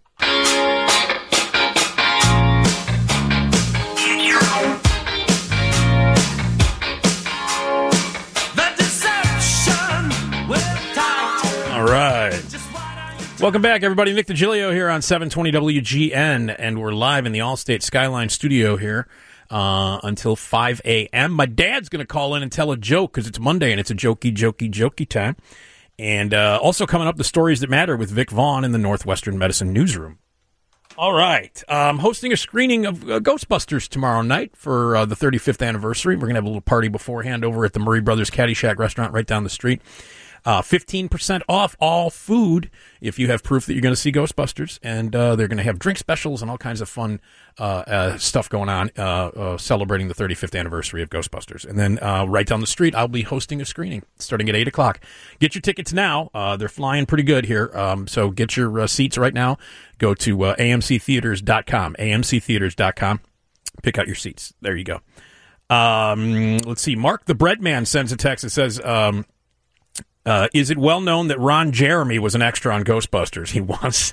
All right. Welcome back, everybody. Nick DiGilio here on seven twenty W G N, and we're live in the Allstate Skyline studio here uh, until five a.m. My dad's going to call in and tell a joke because it's Monday and it's a jokey, jokey, jokey time. And uh, also coming up, the stories that matter with Vic Vaughn in the Northwestern Medicine Newsroom. All right. I'm hosting a screening of uh, Ghostbusters tomorrow night for uh, the thirty-fifth anniversary. We're going to have a little party beforehand over at the Murray Brothers Caddy Shack restaurant right down the street. Uh, fifteen percent off all food if you have proof that you're going to see Ghostbusters. And uh, they're going to have drink specials and all kinds of fun uh, uh, stuff going on uh, uh, celebrating the thirty-fifth anniversary of Ghostbusters. And then uh, right down the street, I'll be hosting a screening starting at eight o'clock. Get your tickets now. Uh, they're flying pretty good here. Um, so get your uh, seats right now. Go to uh, A M C theaters dot com, A M C theaters dot com. Pick out your seats. There you go. Um, let's see. Mark the Bread Man sends a text that says... Um, Uh, is it well known that Ron Jeremy was an extra on Ghostbusters? He was.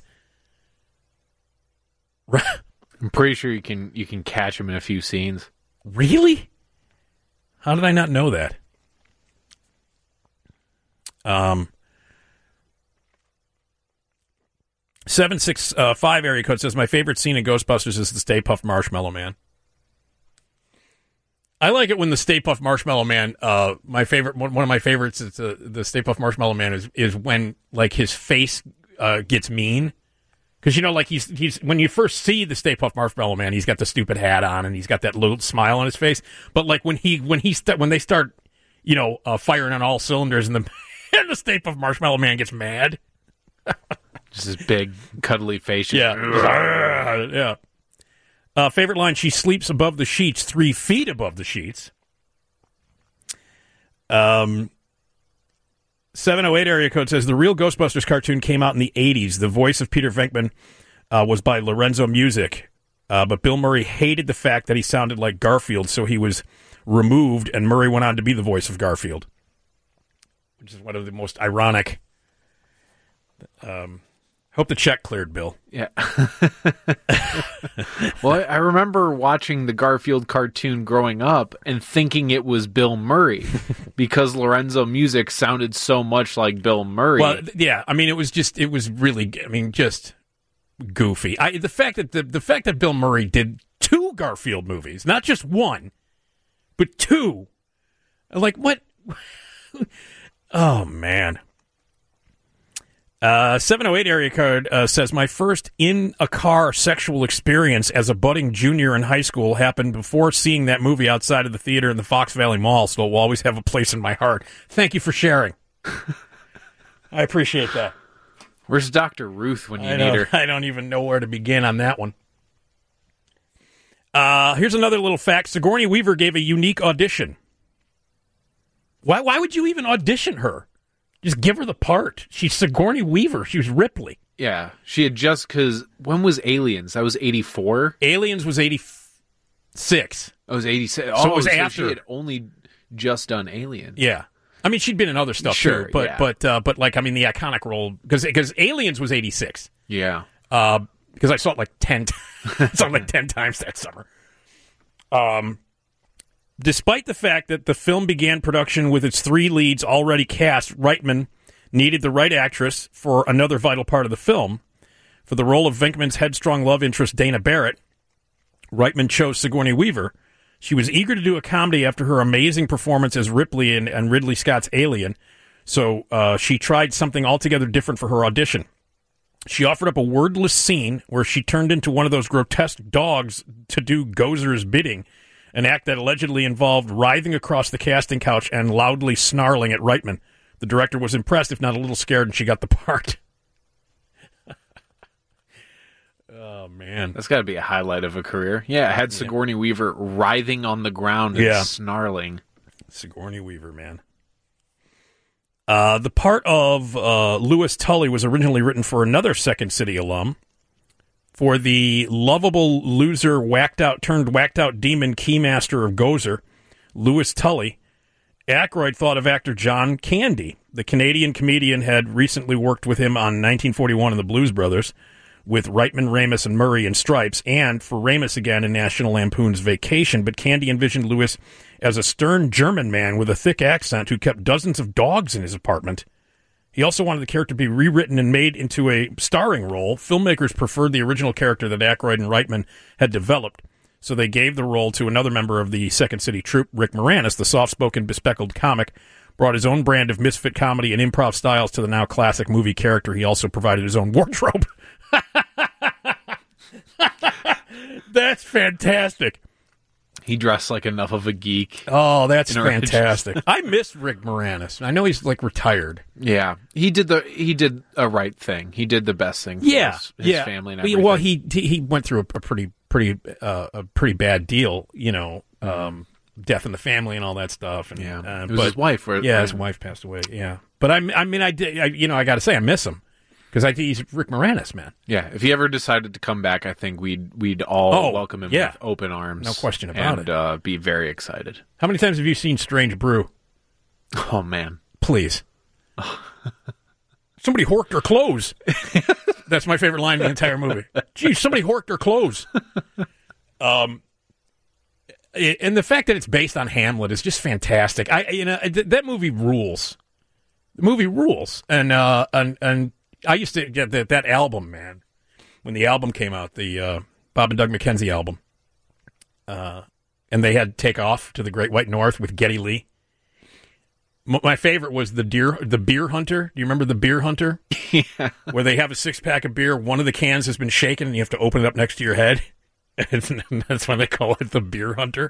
I'm pretty sure you can you can catch him in a few scenes. Really? How did I not know that? Um, seven six five area code says my favorite scene in Ghostbusters is the Stay Puft Marshmallow Man. I like it when the Stay Puft Marshmallow Man. Uh, my favorite, one, one of my favorites is uh, the Stay Puft Marshmallow Man is is when like his face uh, gets mean, because you know, like he's he's when you first see the Stay Puft Marshmallow Man, he's got the stupid hat on and he's got that little smile on his face. But like when he when he st- when they start, you know, uh, firing on all cylinders and the and the Stay Puft Marshmallow Man gets mad. Just his big cuddly face. Yeah, yeah. Uh, favorite line, she sleeps above the sheets, three feet above the sheets. Um, seven oh eight area code says, the real Ghostbusters cartoon came out in the eighties. The voice of Peter Venkman uh, was by Lorenzo Music. Uh, but Bill Murray hated the fact that he sounded like Garfield, so he was removed, and Murray went on to be the voice of Garfield. Which is one of the most ironic... Um, hope the check cleared, Bill. Yeah. Well, I remember watching the Garfield cartoon growing up and thinking it was Bill Murray because Lorenzo Music sounded so much like Bill Murray. Well, yeah, I mean, it was just, it was really, I mean, just goofy. I, the fact that the, the fact that Bill Murray did two Garfield movies, not just one, but two, like what? Oh man. Uh, seven oh eight area code uh, says, my first in-a-car sexual experience as a budding junior in high school happened before seeing that movie outside of the theater in the Fox Valley Mall, so it will always have a place in my heart. Thank you for sharing. I appreciate that. Where's Doctor Ruth when you I need don't, her? I don't even know where to begin on that one. Uh, here's another little fact. Sigourney Weaver gave a unique audition. Why, why would you even audition her? Just give her the part. She's Sigourney Weaver. She was Ripley. Yeah, she had just, because when was Aliens? That was eighty-four? Aliens was eighty-six. It was eighty-six. So oh, it was so after. she had only just done Aliens. Yeah. I mean, she'd been in other stuff, Sure, too. But, yeah. but, uh, but like, I mean, the iconic role, because because Aliens was eighty-six. Yeah. Uh, because I saw it like ten times. Something like ten times that summer. Um, despite the fact that the film began production with its three leads already cast, Reitman needed the right actress for another vital part of the film. For the role of Venkman's headstrong love interest, Dana Barrett, Reitman chose Sigourney Weaver. She was eager to do a comedy after her amazing performance as Ripley in, in Ridley Scott's Alien, so uh, she tried something altogether different for her audition. She offered up a wordless scene where she turned into one of those grotesque dogs to do Gozer's bidding, an act that allegedly involved writhing across the casting couch and loudly snarling at Reitman. The director was impressed, if not a little scared, and she got the part. Oh, man. That's got to be a highlight of a career. Yeah, I had Sigourney yeah. Weaver writhing on the ground and yeah. snarling. Sigourney Weaver, man. Uh, the part of uh, Louis Tully was originally written for another Second City alum. For the lovable loser, whacked-out turned whacked-out demon keymaster of Gozer, Louis Tully, Aykroyd thought of actor John Candy. The Canadian comedian had recently worked with him on nineteen forty-one and the Blues Brothers, with Reitman, Ramis, and Murray in Stripes, and for Ramis again in National Lampoon's Vacation, but Candy envisioned Louis as a stern German man with a thick accent who kept dozens of dogs in his apartment. He also wanted the character to be rewritten and made into a starring role. Filmmakers preferred the original character that Aykroyd and Reitman had developed, so they gave the role to another member of the Second City troupe, Rick Moranis. The soft-spoken, bespectacled comic brought his own brand of misfit comedy and improv styles to the now classic movie character. He also provided his own wardrobe. That's fantastic. He dressed like enough of a geek. Oh, that's fantastic. I miss Rick Moranis. I know he's like retired. Yeah, he did the he did a right thing. He did the best thing for yeah, his, his yeah. family and everything. Well, he he went through a, a pretty pretty uh, a pretty bad deal, you know, um, death in the family and all that stuff. And, yeah, uh, it was but, his wife. Right? Yeah, his wife passed away. Yeah, but I I mean I did I, you know I got to say I miss him. Because I think he's Rick Moranis, man. Yeah, if he ever decided to come back, I think we'd we'd all oh, welcome him yeah. with open arms. No question about and, it. And uh, be very excited. How many times have you seen Strange Brew? Oh, man. Please. Somebody horked her clothes. That's my favorite line in the entire movie. Geez, somebody horked her clothes. Um, and the fact that it's based on Hamlet is just fantastic. I, you know, th- that movie rules. The movie rules, and uh, and and I used to get that, that album, man. When the album came out, the uh, Bob and Doug McKenzie album, uh, and they had Take Off to the Great White North with Geddy Lee. M- my favorite was the deer, the Beer Hunter. Do you remember the Beer Hunter? Yeah. Where they have a six pack of beer, one of the cans has been shaken, and you have to open it up next to your head. And that's why they call it the Beer Hunter.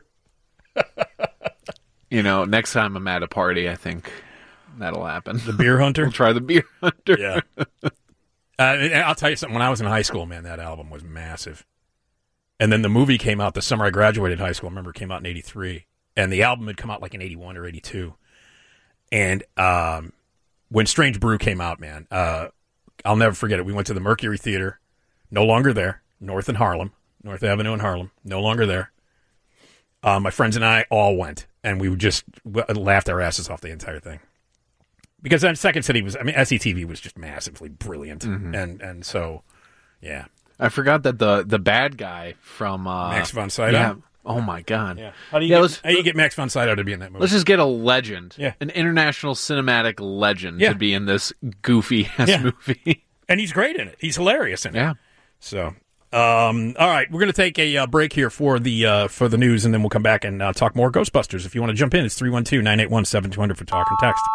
You know, next time I'm at a party, I think that'll happen. The Beer Hunter? We'll try the Beer Hunter. Yeah. Uh, I'll tell you something. When I was in high school, man, that album was massive. And then the movie came out the summer I graduated high school. I remember it came out in eighty-three. And the album had come out like in eighty-one or eighty-two. And um, when Strange Brew came out, man, uh, I'll never forget it. We went to the Mercury Theater. No longer there. North in Harlem. North Avenue in Harlem. No longer there. Uh, my friends and I all went. And we just laughed our asses off the entire thing. Because then Second City was, I mean, S E T V was just massively brilliant. Mm-hmm. And and so, yeah. I forgot that the the bad guy from uh, Max von Sydow. Yeah. Oh my God. Yeah. How do you yeah, get, let's, how do you get Max von Sydow to be in that movie? Let's just get a legend. Yeah. An international cinematic legend yeah. to be in this goofy ass yeah. movie. And he's great in it. He's hilarious in it. Yeah. So, um, all right, we're going to take a uh, break here for the uh, for the news, and then we'll come back and uh, talk more Ghostbusters. If you want to jump in, it's three one two, nine eight one, seven two zero zero for talk and text.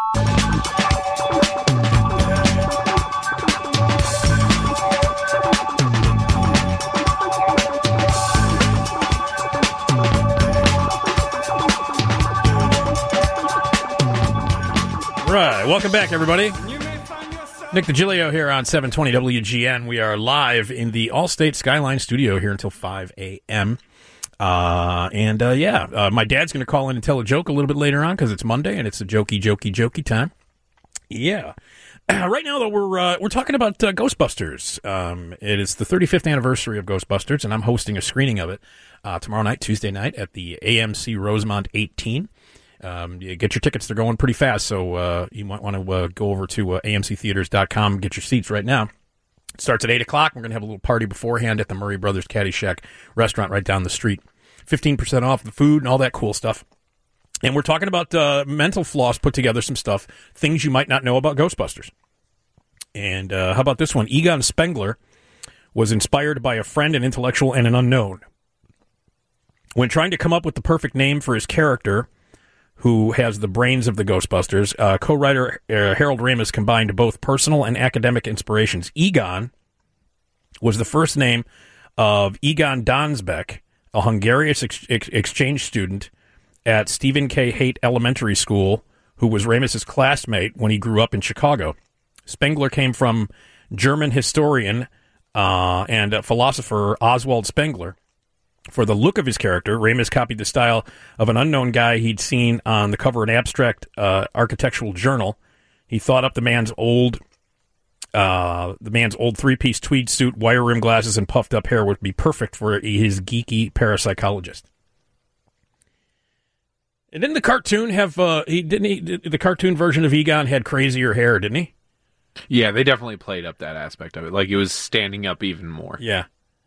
Right, welcome back, everybody. Nick DiGilio here on seven twenty W G N. We are live in the Allstate Skyline studio here until five a.m. Uh, and, uh, yeah, uh, my dad's going to call in and tell a joke a little bit later on because it's Monday and it's a jokey, jokey, jokey time. Yeah. Uh, right now, though, we're uh, we're talking about uh, Ghostbusters. Um, it is the thirty-fifth anniversary of Ghostbusters, and I'm hosting a screening of it uh, tomorrow night, Tuesday night, at the A M C Rosemont eighteen. Um, you get your tickets. They're going pretty fast, so uh, you might want to uh, go over to uh, A M C theaters dot com and get your seats right now. It starts at eight o'clock. We're going to have a little party beforehand at the Murray Brothers Caddyshack restaurant right down the street. fifteen percent off the food and all that cool stuff. And we're talking about uh, Mental Floss put together some stuff, things you might not know about Ghostbusters. And uh, how about this one? Egon Spengler was inspired by a friend, an intellectual, and an unknown. When trying to come up with the perfect name for his character, who has the brains of the Ghostbusters, uh, co-writer uh, Harold Ramis combined both personal and academic inspirations. Egon was the first name of Egon Donsbeck, a Hungarian ex- ex- exchange student at Stephen K. Haight Elementary School, who was Ramis' classmate when he grew up in Chicago. Spengler came from German historian uh, and philosopher Oswald Spengler. For the look of his character, Ramis copied the style of an unknown guy he'd seen on the cover of an abstract uh, architectural journal. He thought up the man's old, uh, the man's old three-piece tweed suit, wire-rimmed glasses, and puffed-up hair would be perfect for his geeky parapsychologist. And didn't the cartoon have? Uh, he didn't. He, the cartoon version of Egon had crazier hair, didn't he? Yeah, they definitely played up that aspect of it. Like, it was standing up even more. Yeah.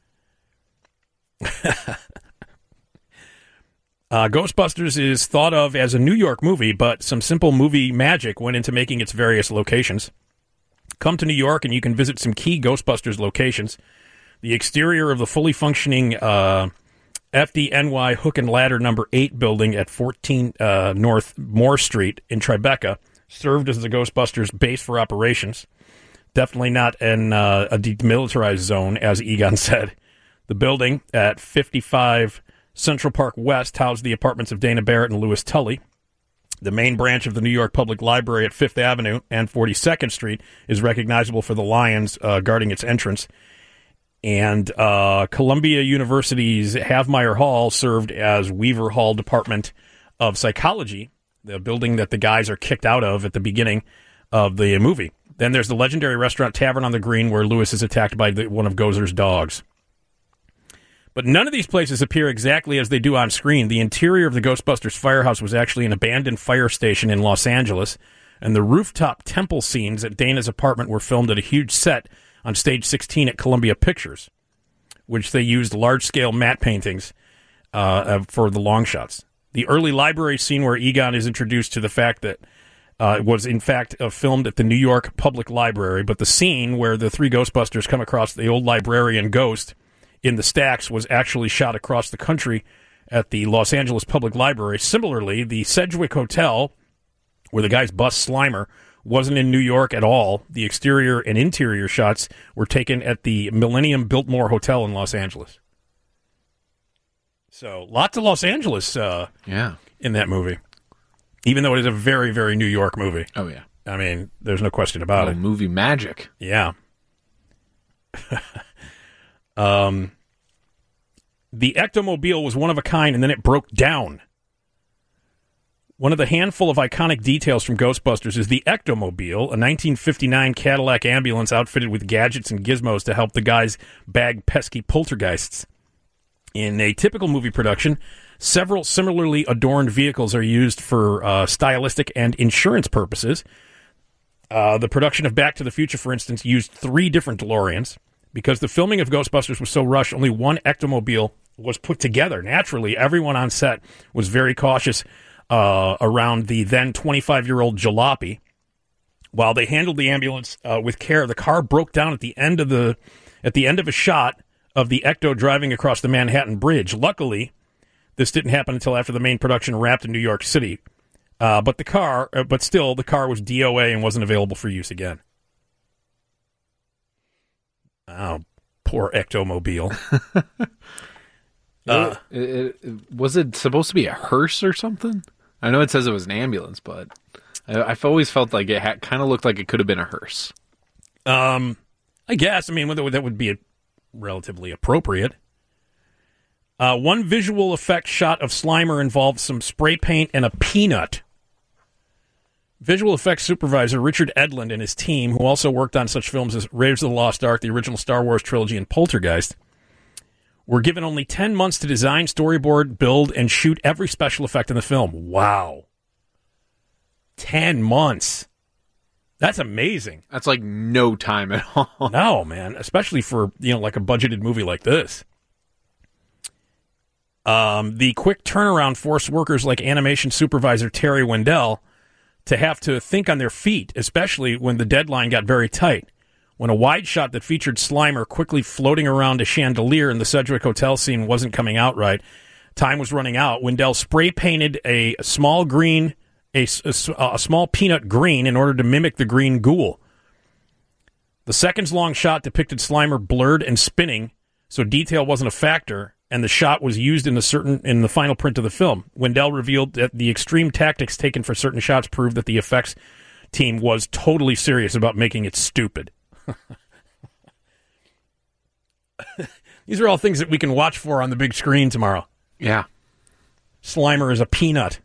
uh, Ghostbusters is thought of as a New York movie, but some simple movie magic went into making its various locations. Come to New York and you can visit some key Ghostbusters locations. The exterior of the fully functioning uh, F D N Y Hook and Ladder number eight building at fourteen uh, North Moore Street in Tribeca served as the Ghostbusters base for operations. Definitely not in uh, a demilitarized zone, as Egon said. The building at fifty-five Central Park West housed the apartments of Dana Barrett and Louis Tully. The main branch of the New York Public Library at Fifth Avenue and forty-second Street is recognizable for the lions uh, guarding its entrance. And uh, Columbia University's Havmeyer Hall served as Weaver Hall Department of Psychology, the building that the guys are kicked out of at the beginning of the movie. Then there's the legendary restaurant Tavern on the Green, where Louis is attacked by the, one of Gozer's dogs. But none of these places appear exactly as they do on screen. The interior of the Ghostbusters firehouse was actually an abandoned fire station in Los Angeles, and the rooftop temple scenes at Dana's apartment were filmed at a huge set on Stage sixteen at Columbia Pictures, which they used large-scale matte paintings uh, for the long shots. The early library scene where Egon is introduced to the fact that uh, it was, in fact, uh, filmed at the New York Public Library, but the scene where the three Ghostbusters come across the old librarian Ghost in the stacks was actually shot across the country at the Los Angeles Public Library. Similarly, the Sedgwick Hotel, where the guys bust Slimer, wasn't in New York at all. The exterior and interior shots were taken at the Millennium Biltmore Hotel in Los Angeles. So, lots of Los Angeles uh, yeah. in that movie, even though it is a very, very New York movie. Oh, yeah. I mean, there's no question about oh, it. Movie magic. Yeah. um, the Ectomobile was one of a kind, and then it broke down. One of the handful of iconic details from Ghostbusters is the Ectomobile, a nineteen fifty-nine Cadillac ambulance outfitted with gadgets and gizmos to help the guys bag pesky poltergeists. In a typical movie production, several similarly adorned vehicles are used for uh, stylistic and insurance purposes. Uh, the production of Back to the Future, for instance, used three different DeLoreans. Because the filming of Ghostbusters was so rushed, only one Ectomobile was put together. Naturally, everyone on set was very cautious uh, around the then twenty-five-year-old Jalopy. While they handled the ambulance uh, with care, the car broke down at the end of the at the end of a shot of the Ecto driving across the Manhattan Bridge. Luckily, this didn't happen until after the main production wrapped in New York City. Uh, but the car, uh, but still, the car was D O A and wasn't available for use again. Oh, poor Ectomobile. uh, it, it, it, was it supposed to be a hearse or something? I know it says it was an ambulance, but I, I've always felt like it had, kind of looked like it could have been a hearse. Um, I guess. I mean, that would be a, relatively appropriate. Uh, one visual effect shot of Slimer involved some spray paint and a peanut. Visual effects supervisor Richard Edlund and his team, who also worked on such films as Raiders of the Lost Ark, the original Star Wars trilogy, and Poltergeist, were given only ten months to design, storyboard, build, and shoot every special effect in the film. Wow. ten months. That's amazing. That's like no time at all. No, man, especially for, you know, like a budgeted movie like this. Um, the quick turnaround forced workers like animation supervisor Terry Wendell to have to think on their feet, especially when the deadline got very tight. When a wide shot that featured Slimer quickly floating around a chandelier in the Sedgwick Hotel scene wasn't coming out right, time was running out. Wendell spray painted a small green, a, a, a small peanut green in order to mimic the green ghoul. The seconds-long shot depicted Slimer blurred and spinning, so detail wasn't a factor, and the shot was used in the certain in the final print of the film. Wendell revealed that the extreme tactics taken for certain shots proved that the effects team was totally serious about making it stupid. These are all things that we can watch for on the big screen tomorrow. Yeah. Slimer is a peanut.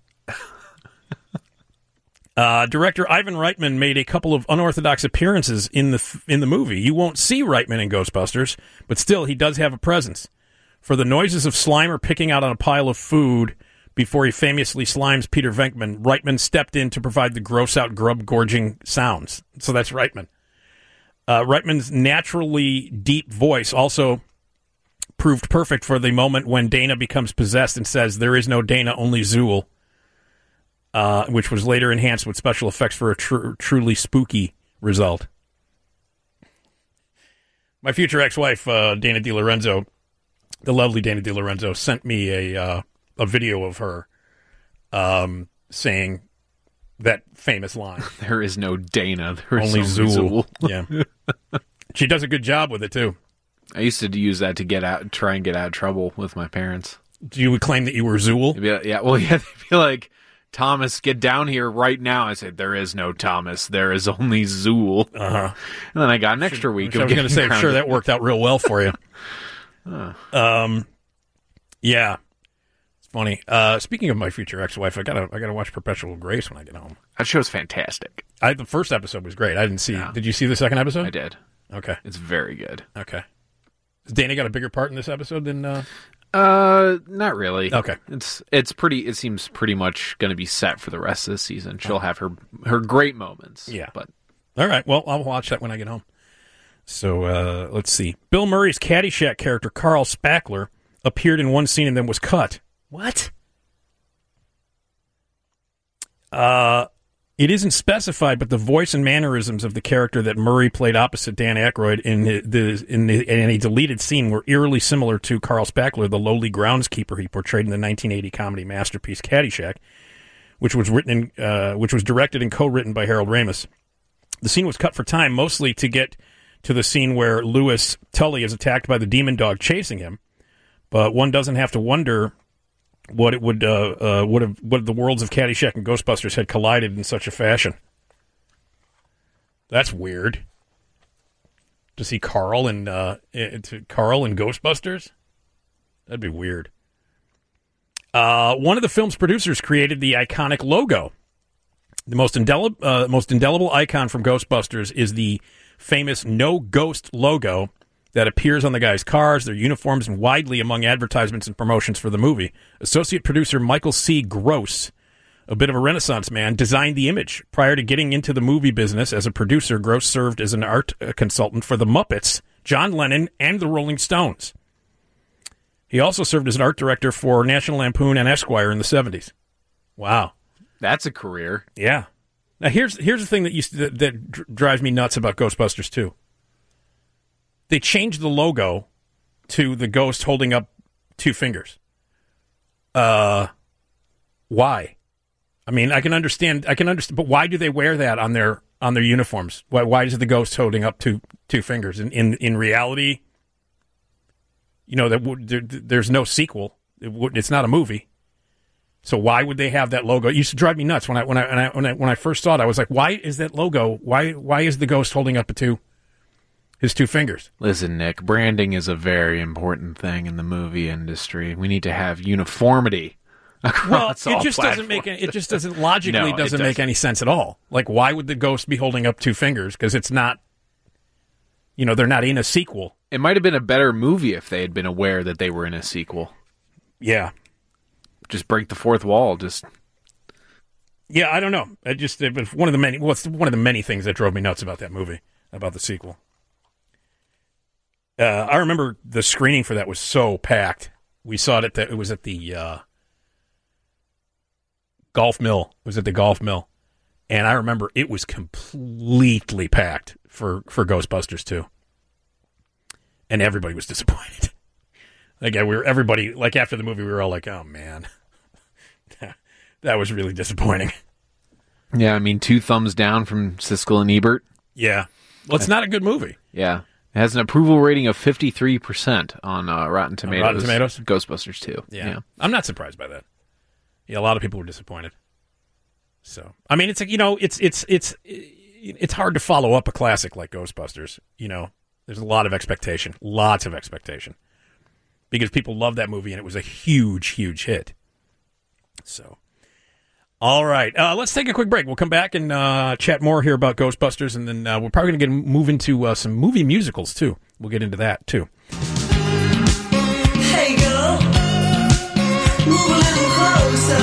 uh, director Ivan Reitman made a couple of unorthodox appearances in the in the movie. You won't see Reitman in Ghostbusters, but still, he does have a presence. For the noises of Slimer picking out on a pile of food before he famously slimes Peter Venkman, Reitman stepped in to provide the gross-out, grub-gorging sounds. So that's Reitman. Uh, Reitman's naturally deep voice also proved perfect for the moment when Dana becomes possessed and says, "There is no Dana, only Zool," uh, which was later enhanced with special effects for a tr- truly spooky result. My future ex-wife, uh, Dana DiLorenzo, the lovely Dana DiLorenzo, sent me a uh, a video of her um, saying that famous line. There is no Dana. There is only Zool. Zool. Yeah. She does a good job with it, too. I used to use that to get out, try and get out of trouble with my parents. Do you claim that you were Zool? They'd be, yeah, well, yeah, they'd be like, "Thomas, get down here right now." I said, "There is no Thomas. There is only Zool." Uh-huh. And then I got an extra week. I was going to say, I'm sure that worked out real well for you. huh. Um, yeah. It's funny. Uh, speaking of my future ex-wife, I gotta, I gotta watch Perpetual Grace when I get home. That show's fantastic. I, the first episode was great. I didn't see. Yeah. Did you see the second episode? I did. Okay. It's very good. Okay. Has Dana got a bigger part in this episode than? Uh... Uh, not really. Okay. It's it's pretty. It seems pretty much going to be set for the rest of the season. She'll have her her great moments. Yeah. But all right. Well, I'll watch that when I get home. So uh, let's see. Bill Murray's Caddyshack character Carl Spackler appeared in one scene and then was cut. What? Uh, it isn't specified, but the voice and mannerisms of the character that Murray played opposite Dan Aykroyd in the in, the, in a deleted scene were eerily similar to Carl Spackler, the lowly groundskeeper he portrayed in the nineteen eighty comedy masterpiece Caddyshack, which was written in, uh, which was directed and co-written by Harold Ramis. The scene was cut for time, mostly to get to the scene where Louis Tully is attacked by the demon dog chasing him. But one doesn't have to wonder what it would uh, uh, would have what the worlds of Caddyshack and Ghostbusters had collided in such a fashion. That's weird. To see Carl and uh, to Carl and Ghostbusters, that'd be weird. Uh, one of the film's producers created the iconic logo. The most indelible, uh, most indelible icon from Ghostbusters is the famous No Ghost logo that appears on the guys' cars, their uniforms, and widely among advertisements and promotions for the movie. Associate producer Michael C. Gross, a bit of a Renaissance man, designed the image. Prior to getting into the movie business as a producer, Gross served as an art consultant for the Muppets, John Lennon, and the Rolling Stones. He also served as an art director for National Lampoon and Esquire in the seventies. Wow. That's a career. Yeah. Now, here's here's the thing that, used to, that, that dr- drives me nuts about Ghostbusters two. They changed the logo to the ghost holding up two fingers. Uh, why? I mean, I can understand. I can understand, but why do they wear that on their on their uniforms? Why? Why is the ghost holding up two two fingers? In in, in reality, you know that w- there, there's no sequel. It w- it's not a movie. So why would they have that logo? It used to drive me nuts when I when I when I when I, when I first saw it. I was like, why is that logo? Why why is the ghost holding up a two? His two fingers. Listen, Nick, branding is a very important thing in the movie industry. We need to have uniformity across well, all it just platforms. doesn't make any, it just doesn't logically No, it doesn't doesn't. make any sense at all. Like, why would the ghost be holding up two fingers? Because it's not, you know, they're not in a sequel. It might have been a better movie if they had been aware that they were in a sequel. Yeah, Just break the fourth wall. Just Yeah, I don't know. I just it was one of the many. Well, it's one of the many things that drove me nuts about that movie, about the sequel. Uh, I remember the screening for that was so packed. We saw it at the. It was at the uh, Golf Mill. It was at the Golf Mill, and I remember it was completely packed for for Ghostbusters two, and everybody was disappointed. Like we were, everybody like after the movie, we were all like, "Oh man." That was really disappointing. Yeah, I mean, two thumbs down from Siskel and Ebert. Yeah. Well, it's not a good movie. Yeah. It has an approval rating of fifty-three percent on uh, Rotten Tomatoes. On Rotten Tomatoes? Ghostbusters two. Yeah. yeah. I'm not surprised by that. Yeah, a lot of people were disappointed. So, I mean, it's like, you know, it's it's it's it's hard to follow up a classic like Ghostbusters. You know, there's a lot of expectation, lots of expectation. Because people love that movie and it was a huge, huge hit. So, all right, uh, let's take a quick break. We'll come back and uh, chat more here about Ghostbusters, and then uh, we're probably going to get move into uh, some movie musicals, too. We'll get into that, too. Hey, girl, move a little closer.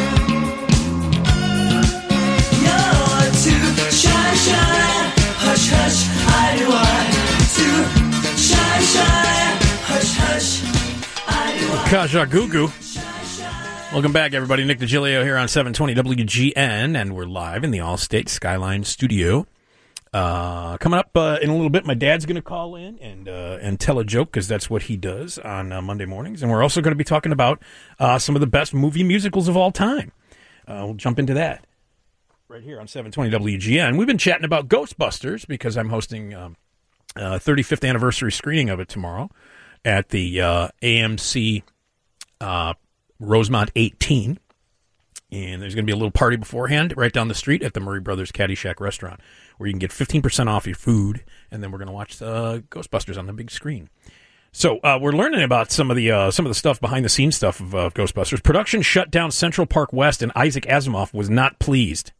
You're too shy, shy, hush, hush, I do I. Too shy, shy, hush, hush, I do I. Kaja Gugu. Welcome back, everybody. Nick DiGilio here on seven twenty W G N, and we're live in the Allstate Skyline studio. Uh, coming up uh, in a little bit, my dad's going to call in and uh, and tell a joke, because that's what he does on uh, Monday mornings. And we're also going to be talking about uh, some of the best movie musicals of all time. Uh, we'll jump into that right here on seven twenty W G N. We've been chatting about Ghostbusters because I'm hosting um, a thirty-fifth anniversary screening of it tomorrow at the uh, A M C uh Rosemont eighteen, and there's going to be a little party beforehand right down the street at the Murray Brothers Caddyshack restaurant where you can get fifteen percent off your food, and then we're going to watch uh, Ghostbusters on the big screen. So uh, we're learning about some of the uh, some of the stuff behind the scenes stuff of uh, Ghostbusters. Production shut down Central Park West, and Isaac Asimov was not pleased.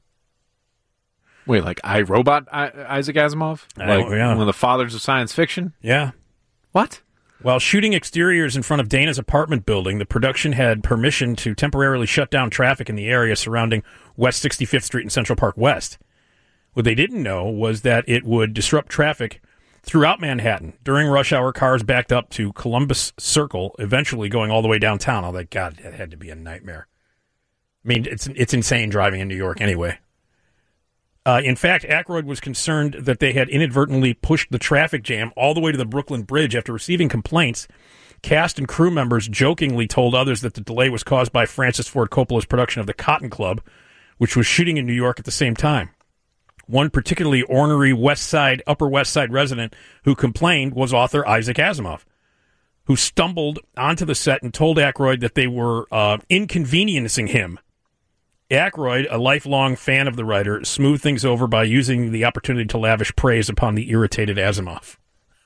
Wait, like iRobot I- Isaac Asimov? I Like know, yeah. one of the fathers of science fiction? Yeah. What? While shooting exteriors in front of Dana's apartment building, the production had permission to temporarily shut down traffic in the area surrounding West sixty-fifth Street and Central Park West. What they didn't know was that it would disrupt traffic throughout Manhattan. During rush hour, cars backed up to Columbus Circle, eventually going all the way downtown. Oh, that God, that had to be a nightmare. I mean, it's it's insane driving in New York anyway. Uh, in fact, Aykroyd was concerned that they had inadvertently pushed the traffic jam all the way to the Brooklyn Bridge. After receiving complaints, cast and crew members jokingly told others that the delay was caused by Francis Ford Coppola's production of The Cotton Club, which was shooting in New York at the same time. One particularly ornery West Side, Upper West Side resident who complained was author Isaac Asimov, who stumbled onto the set and told Aykroyd that they were uh, inconveniencing him. Aykroyd, a lifelong fan of the writer, smoothed things over by using the opportunity to lavish praise upon the irritated Asimov.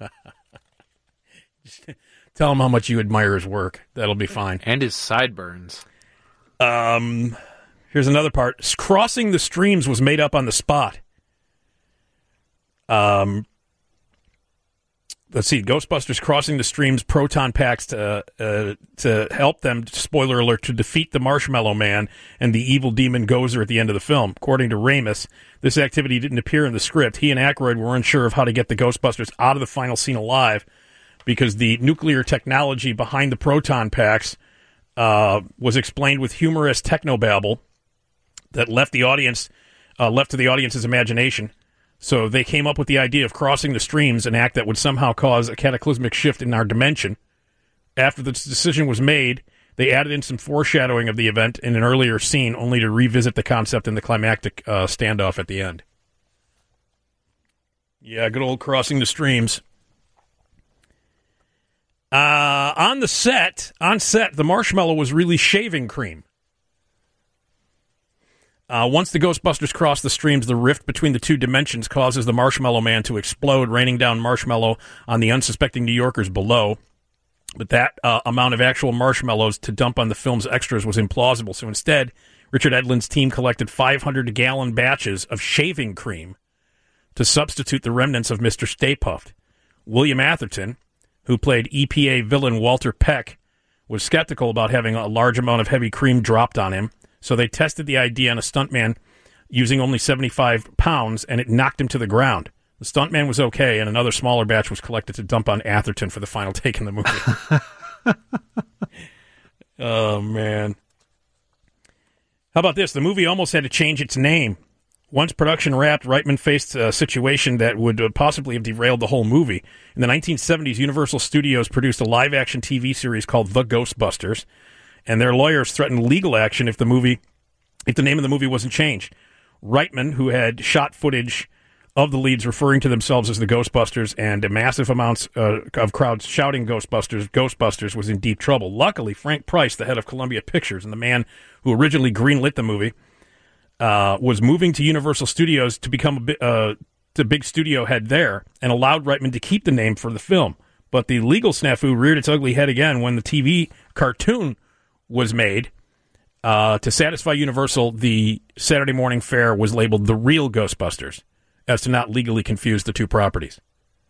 Tell him how much you admire his work. That'll be fine. And his sideburns. Um, here's another part. Crossing the streams was made up on the spot. Um, let's see. Ghostbusters Crossing the Streams proton packs to uh, to help them, spoiler alert, to defeat the Marshmallow Man and the evil demon Gozer at the end of the film. According to Ramis, this activity didn't appear in the script. He and Aykroyd were unsure of how to get the Ghostbusters out of the final scene alive because the nuclear technology behind the proton packs uh, was explained with humorous technobabble that left the audience uh, left to the audience's imagination. So they came up with the idea of crossing the streams, an act that would somehow cause a cataclysmic shift in our dimension. After the decision was made, they added in some foreshadowing of the event in an earlier scene, only to revisit the concept in the climactic uh, standoff at the end. Yeah, good old crossing the streams. Uh, on the set, on set, the marshmallow was really shaving cream. Uh, once the Ghostbusters cross the streams, the rift between the two dimensions causes the Marshmallow Man to explode, raining down marshmallow on the unsuspecting New Yorkers below. But that uh, amount of actual marshmallows to dump on the film's extras was implausible. So instead, Richard Edlund's team collected five hundred gallon batches of shaving cream to substitute the remnants of Mister Stay Puft. William Atherton, who played E P A villain Walter Peck, was skeptical about having a large amount of heavy cream dropped on him. So they tested the idea on a stuntman using only seventy-five pounds, and it knocked him to the ground. The stuntman was okay, and another smaller batch was collected to dump on Atherton for the final take in the movie. Oh, man. How about this? The movie almost had to change its name. Once production wrapped, Reitman faced a situation that would uh, possibly have derailed the whole movie. In the nineteen seventies, Universal Studios produced a live-action T V series called The Ghostbusters, and their lawyers threatened legal action if the movie, if the name of the movie wasn't changed. Reitman, who had shot footage of the leads referring to themselves as the Ghostbusters and massive amounts uh, of crowds shouting Ghostbusters, Ghostbusters, was in deep trouble. Luckily, Frank Price, the head of Columbia Pictures and the man who originally greenlit the movie, uh, was moving to Universal Studios to become a bi- uh, the big studio head there and allowed Reitman to keep the name for the film. But the legal snafu reared its ugly head again when the T V cartoon was made. Uh, to satisfy Universal, the Saturday morning fare was labeled The Real Ghostbusters, as to not legally confuse the two properties.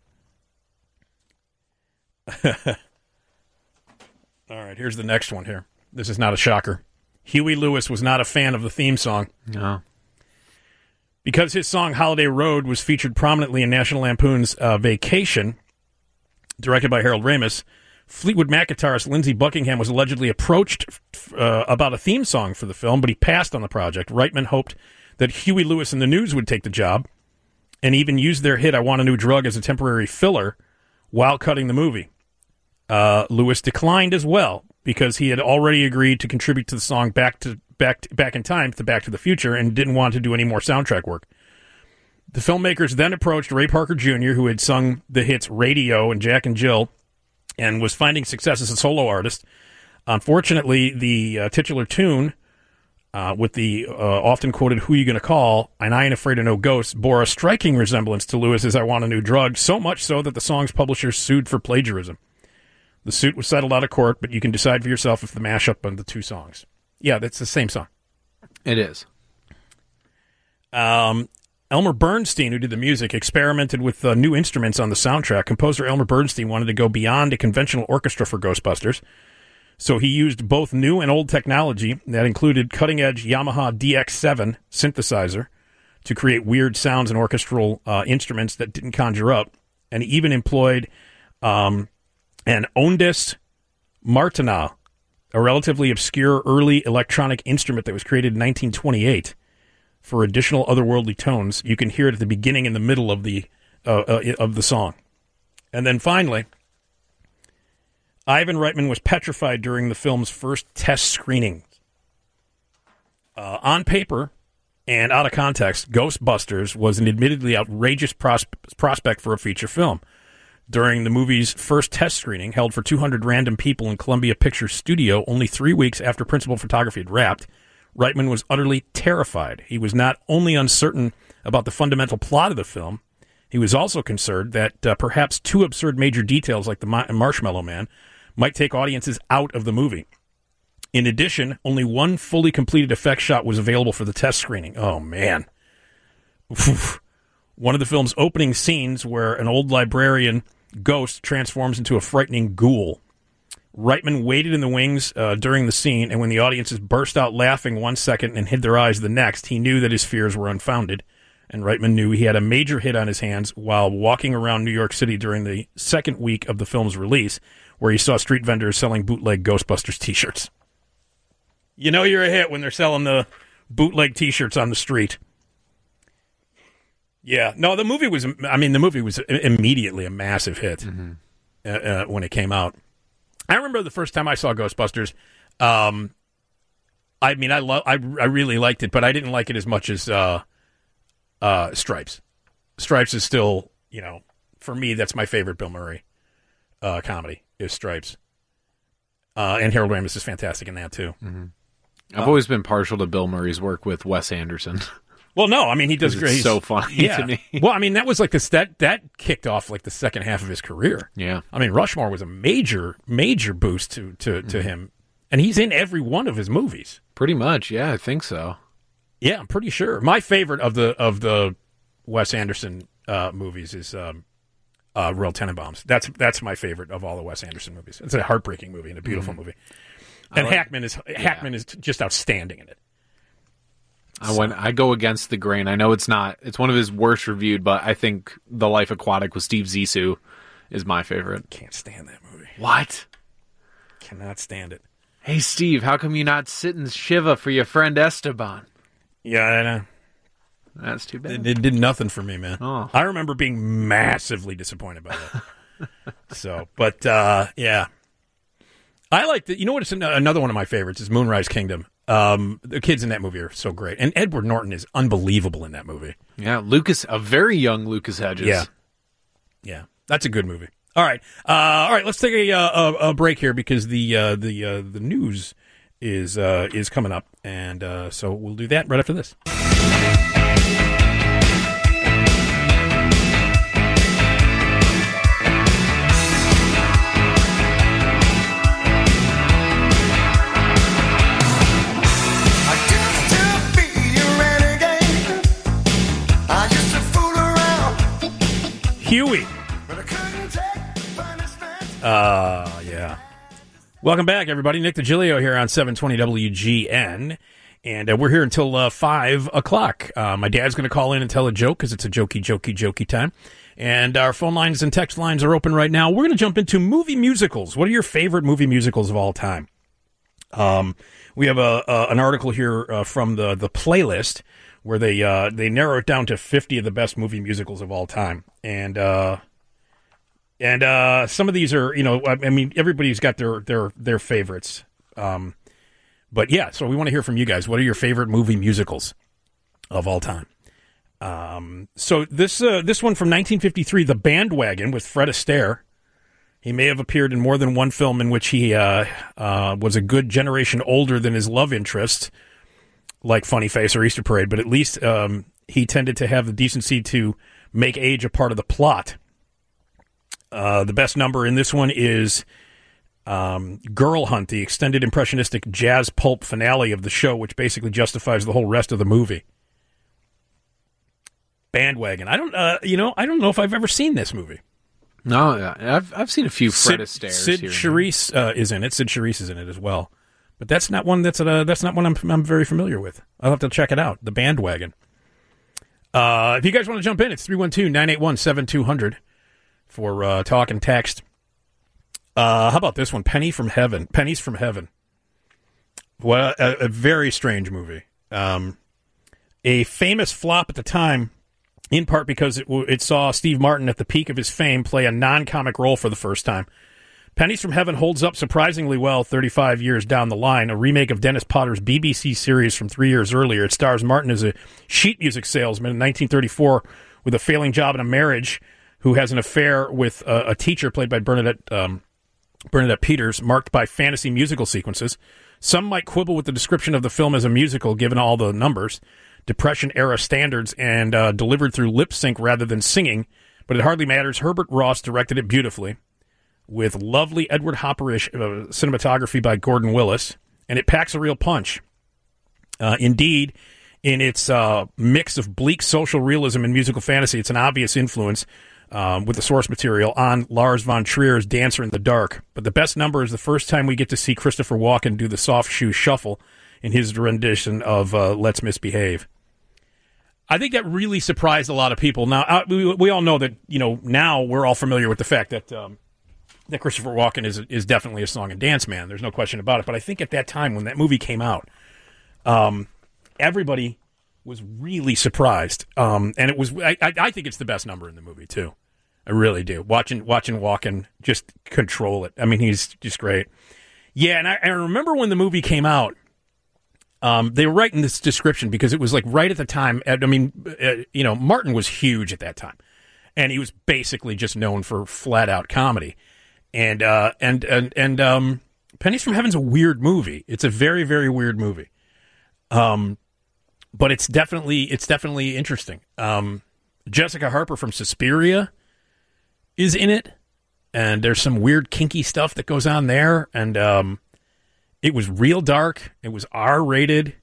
All right, here's the next one here. This is not a shocker. Huey Lewis was not a fan of the theme song. No. Because his song Holiday Road was featured prominently in National Lampoon's uh, Vacation, directed by Harold Ramis, Fleetwood Mac guitarist Lindsey Buckingham was allegedly approached uh, about a theme song for the film, but he passed on the project. Reitman hoped that Huey Lewis and the News would take the job, and even used their hit I Want a New Drug as a temporary filler while cutting the movie. Uh, Lewis declined as well, because he had already agreed to contribute to the song Back to Back to, Back in Time to Back to the Future and didn't want to do any more soundtrack work. The filmmakers then approached Ray Parker Junior, who had sung the hits Radio and Jack and Jill, and was finding success as a solo artist. Unfortunately, the uh, titular tune, uh, with the uh, often quoted Who You Gonna Call, and I Ain't Afraid of No Ghosts, bore a striking resemblance to Lewis's I Want a New Drug, so much so that the song's publishers sued for plagiarism. The suit was settled out of court, but you can decide for yourself if the mashup of the two songs. Yeah, that's the same song. It is. Um, Elmer Bernstein, who did the music, experimented with uh, new instruments on the soundtrack. Composer Elmer Bernstein wanted to go beyond a conventional orchestra for Ghostbusters, so he used both new and old technology that included cutting-edge Yamaha D X seven synthesizer to create weird sounds and orchestral uh, instruments that didn't conjure up, and he even employed um, an Ondes Martina, a relatively obscure early electronic instrument that was created in nineteen twenty-eight. For additional otherworldly tones. You can hear it at the beginning and the middle of the uh, uh, of the song. And then finally, Ivan Reitman was petrified during the film's first test screening. Uh, on paper and out of context, Ghostbusters was an admittedly outrageous pros- prospect for a feature film. During the movie's first test screening, held for two hundred random people in Columbia Pictures Studio only three weeks after principal photography had wrapped, Reitman was utterly terrified. He was not only uncertain about the fundamental plot of the film, he was also concerned that uh, perhaps two absurd major details like the Ma- Marshmallow Man might take audiences out of the movie. In addition, only one fully completed effect shot was available for the test screening. Oh, man. Oof. One of the film's opening scenes where an old librarian ghost transforms into a frightening ghoul. Reitman waited in the wings uh, during the scene, and when the audiences burst out laughing one second and hid their eyes the next, he knew that his fears were unfounded. And Reitman knew he had a major hit on his hands while walking around New York City during the second week of the film's release, where he saw street vendors selling bootleg Ghostbusters t-shirts. You know you're a hit when they're selling the bootleg t-shirts on the street. Yeah. No, the movie was, I mean, the movie was immediately a massive hit mm-hmm. uh, uh, when it came out. I remember the first time I saw Ghostbusters. Um, I mean, I lo- I, I really liked it, but I didn't like it as much as uh, uh, Stripes. Stripes is still, you know, for me, that's my favorite Bill Murray uh, comedy, is Stripes. Uh, and Harold Ramis is fantastic in that, too. Mm-hmm. I've uh, always been partial to Bill Murray's work with Wes Anderson. Well, no, I mean, he does great. It's so funny yeah. to me. Well, I mean, that was like this, that, that kicked off like the second half of his career. Yeah. I mean, Rushmore was a major, major boost to, to, to mm-hmm. him. And he's in every one of his movies. Pretty much, yeah, I think so. Yeah, I'm pretty sure. My favorite of the of the Wes Anderson uh, movies is um, uh, Royal Tenenbaums. That's that's my favorite of all the Wes Anderson movies. It's a heartbreaking movie and a beautiful mm-hmm. movie. And like, Hackman is Hackman yeah. is just outstanding in it. I went. I go against the grain. I know it's not. It's one of his worst reviewed, but I think The Life Aquatic with Steve Zissou is my favorite. Can't stand that movie. What? Cannot stand it. Hey, Steve, how come you not sit in Shiva for your friend Esteban? Yeah, I know. That's too bad. It, it did nothing for me, man. Oh. I remember being massively disappointed by that. so, but uh, yeah, I like the. You know what? It's an, another one of my favorites is Moonrise Kingdom. Um, the kids in that movie are so great, and Edward Norton is unbelievable in that movie. Yeah, Lucas, a very young Lucas Hedges. Yeah, yeah, that's a good movie. All right, uh, all right. Let's take a, a, a break here because the uh, the uh, the news is uh, is coming up, and uh, so we'll do that right after this. Huey. Uh, yeah. Welcome back, everybody. Nick DiGilio here on seven twenty W G N. And uh, we're here until uh, five o'clock. Uh, my dad's going to call in and tell a joke because it's a jokey, jokey, jokey time. And our phone lines and text lines are open right now. We're going to jump into movie musicals. What are your favorite movie musicals of all time? Um, we have a, a an article here uh, from the, the playlist where they uh, they narrow it down to fifty of the best movie musicals of all time. And uh, and uh, some of these are, you know, I, I mean, everybody's got their their their favorites. Um, but yeah, so we want to hear from you guys. What are your favorite movie musicals of all time? Um, so this uh, this one from nineteen fifty-three, The Bandwagon with Fred Astaire. He may have appeared in more than one film in which he uh, uh, was a good generation older than his love interest, like Funny Face or Easter Parade, but at least um, he tended to have the decency to make age a part of the plot. Uh, the best number in this one is um, Girl Hunt, the extended impressionistic jazz pulp finale of the show, which basically justifies the whole rest of the movie. Bandwagon. I don't, uh, you know, I don't know if I've ever seen this movie. No, yeah. I've I've seen a few Fred Astaire. Sid Charisse uh, is in it. Sid Charisse is in it as well. But that's not one that's uh, that's not one I'm I'm very familiar with. I'll have to check it out. The Bandwagon. Uh, if you guys want to jump in, it's three one two, nine eight one, seven two zero zero for uh, talk and text. Uh, how about this one? Penny from Heaven. Pennies from Heaven. Well, a, a very strange movie. Um, a famous flop at the time, in part because it, it saw Steve Martin at the peak of his fame play a non-comic role for the first time. Pennies from Heaven holds up surprisingly well thirty-five years down the line, a remake of Dennis Potter's B B C series from three years earlier. It stars Martin as a sheet music salesman in nineteen thirty-four with a failing job and a marriage who has an affair with a, a teacher played by Bernadette, um, Bernadette Peters, marked by fantasy musical sequences. Some might quibble with the description of the film as a musical, given all the numbers, Depression-era standards, and uh, delivered through lip sync rather than singing, but it hardly matters. Herbert Ross directed it beautifully, with lovely Edward Hopper-ish uh, cinematography by Gordon Willis, and it packs a real punch. Uh, indeed, in its uh, mix of bleak social realism and musical fantasy, it's an obvious influence um, with the source material on Lars von Trier's Dancer in the Dark. But the best number is the first time we get to see Christopher Walken do the soft shoe shuffle in his rendition of uh, Let's Misbehave. I think that really surprised a lot of people. Now, uh, we, we all know that, you know, now we're all familiar with the fact that um, that Christopher Walken is is definitely a song and dance man. There's no question about it. But I think at that time when that movie came out, um, everybody was really surprised. Um, and it was, I, I think it's the best number in the movie, too. I really do. Watching watching Walken just control it. I mean, he's just great. Yeah, and I, I remember when the movie came out, Um, they were writing this description because it was like right at the time. I mean, uh, you know, Martin was huge at that time, and he was basically just known for flat out comedy. And uh, and and and um, Pennies from Heaven's a weird movie. It's a very very weird movie. Um, but it's definitely it's definitely interesting. Um, Jessica Harper from Suspiria is in it, and there's some weird kinky stuff that goes on there, and um. It was real dark. It was R rated,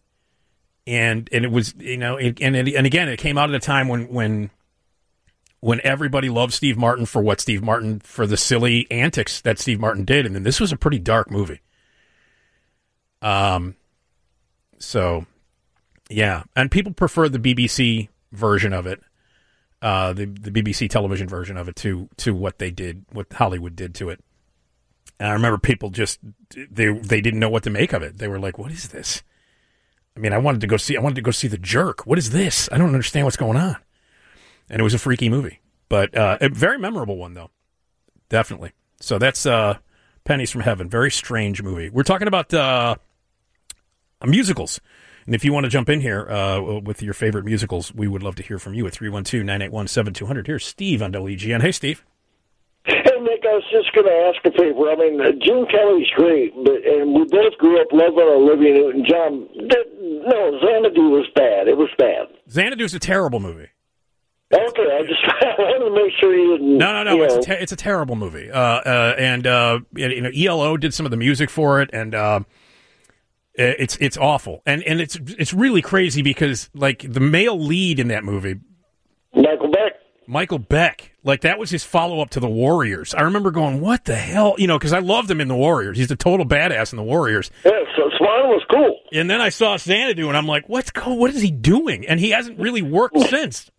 and and it was, you know, it, and it, and again, it came out at a time when when when everybody loved Steve Martin for what Steve Martin for the silly antics that Steve Martin did, and then this was a pretty dark movie. Um, so Yeah, and people prefer the B B C version of it, uh, the the B B C television version of it to to what they did, what Hollywood did to it. And I remember people just they they didn't know what to make of it. They were like, "What is this?" I mean, I wanted to go see I wanted to go see The Jerk. What is this? I don't understand what's going on. And it was a freaky movie, but uh, a very memorable one though, definitely. So that's uh, Pennies from Heaven. Very strange movie. We're talking about uh, musicals. And if you want to jump in here uh, with your favorite musicals, we would love to hear from you at three one two, nine eight one, seven two zero zero. Here's Steve on W G N. Hey, Steve. Hey, Nick, I was just going to ask a favor. I mean, uh, Gene Kelly's great, but and we both grew up loving Olivia Newton-John. That, no, Xanadu was bad. It was bad. Xanadu's a terrible movie. Okay, I just I wanted to make sure you didn't. No, no, no. It's a, te- it's a terrible movie. Uh, uh, and, uh, you know, E L O did some of the music for it, and uh, it's it's awful. And and it's it's really crazy because, like, the male lead in that movie, Michael Beck. Michael Beck, like, that was his follow-up to The Warriors. I remember going, what the hell? You know, because I loved him in The Warriors. He's a total badass in The Warriors. Yeah, so Swan was cool. And then I saw Xanadu, and I'm like, what's co- what is he doing? And he hasn't really worked since.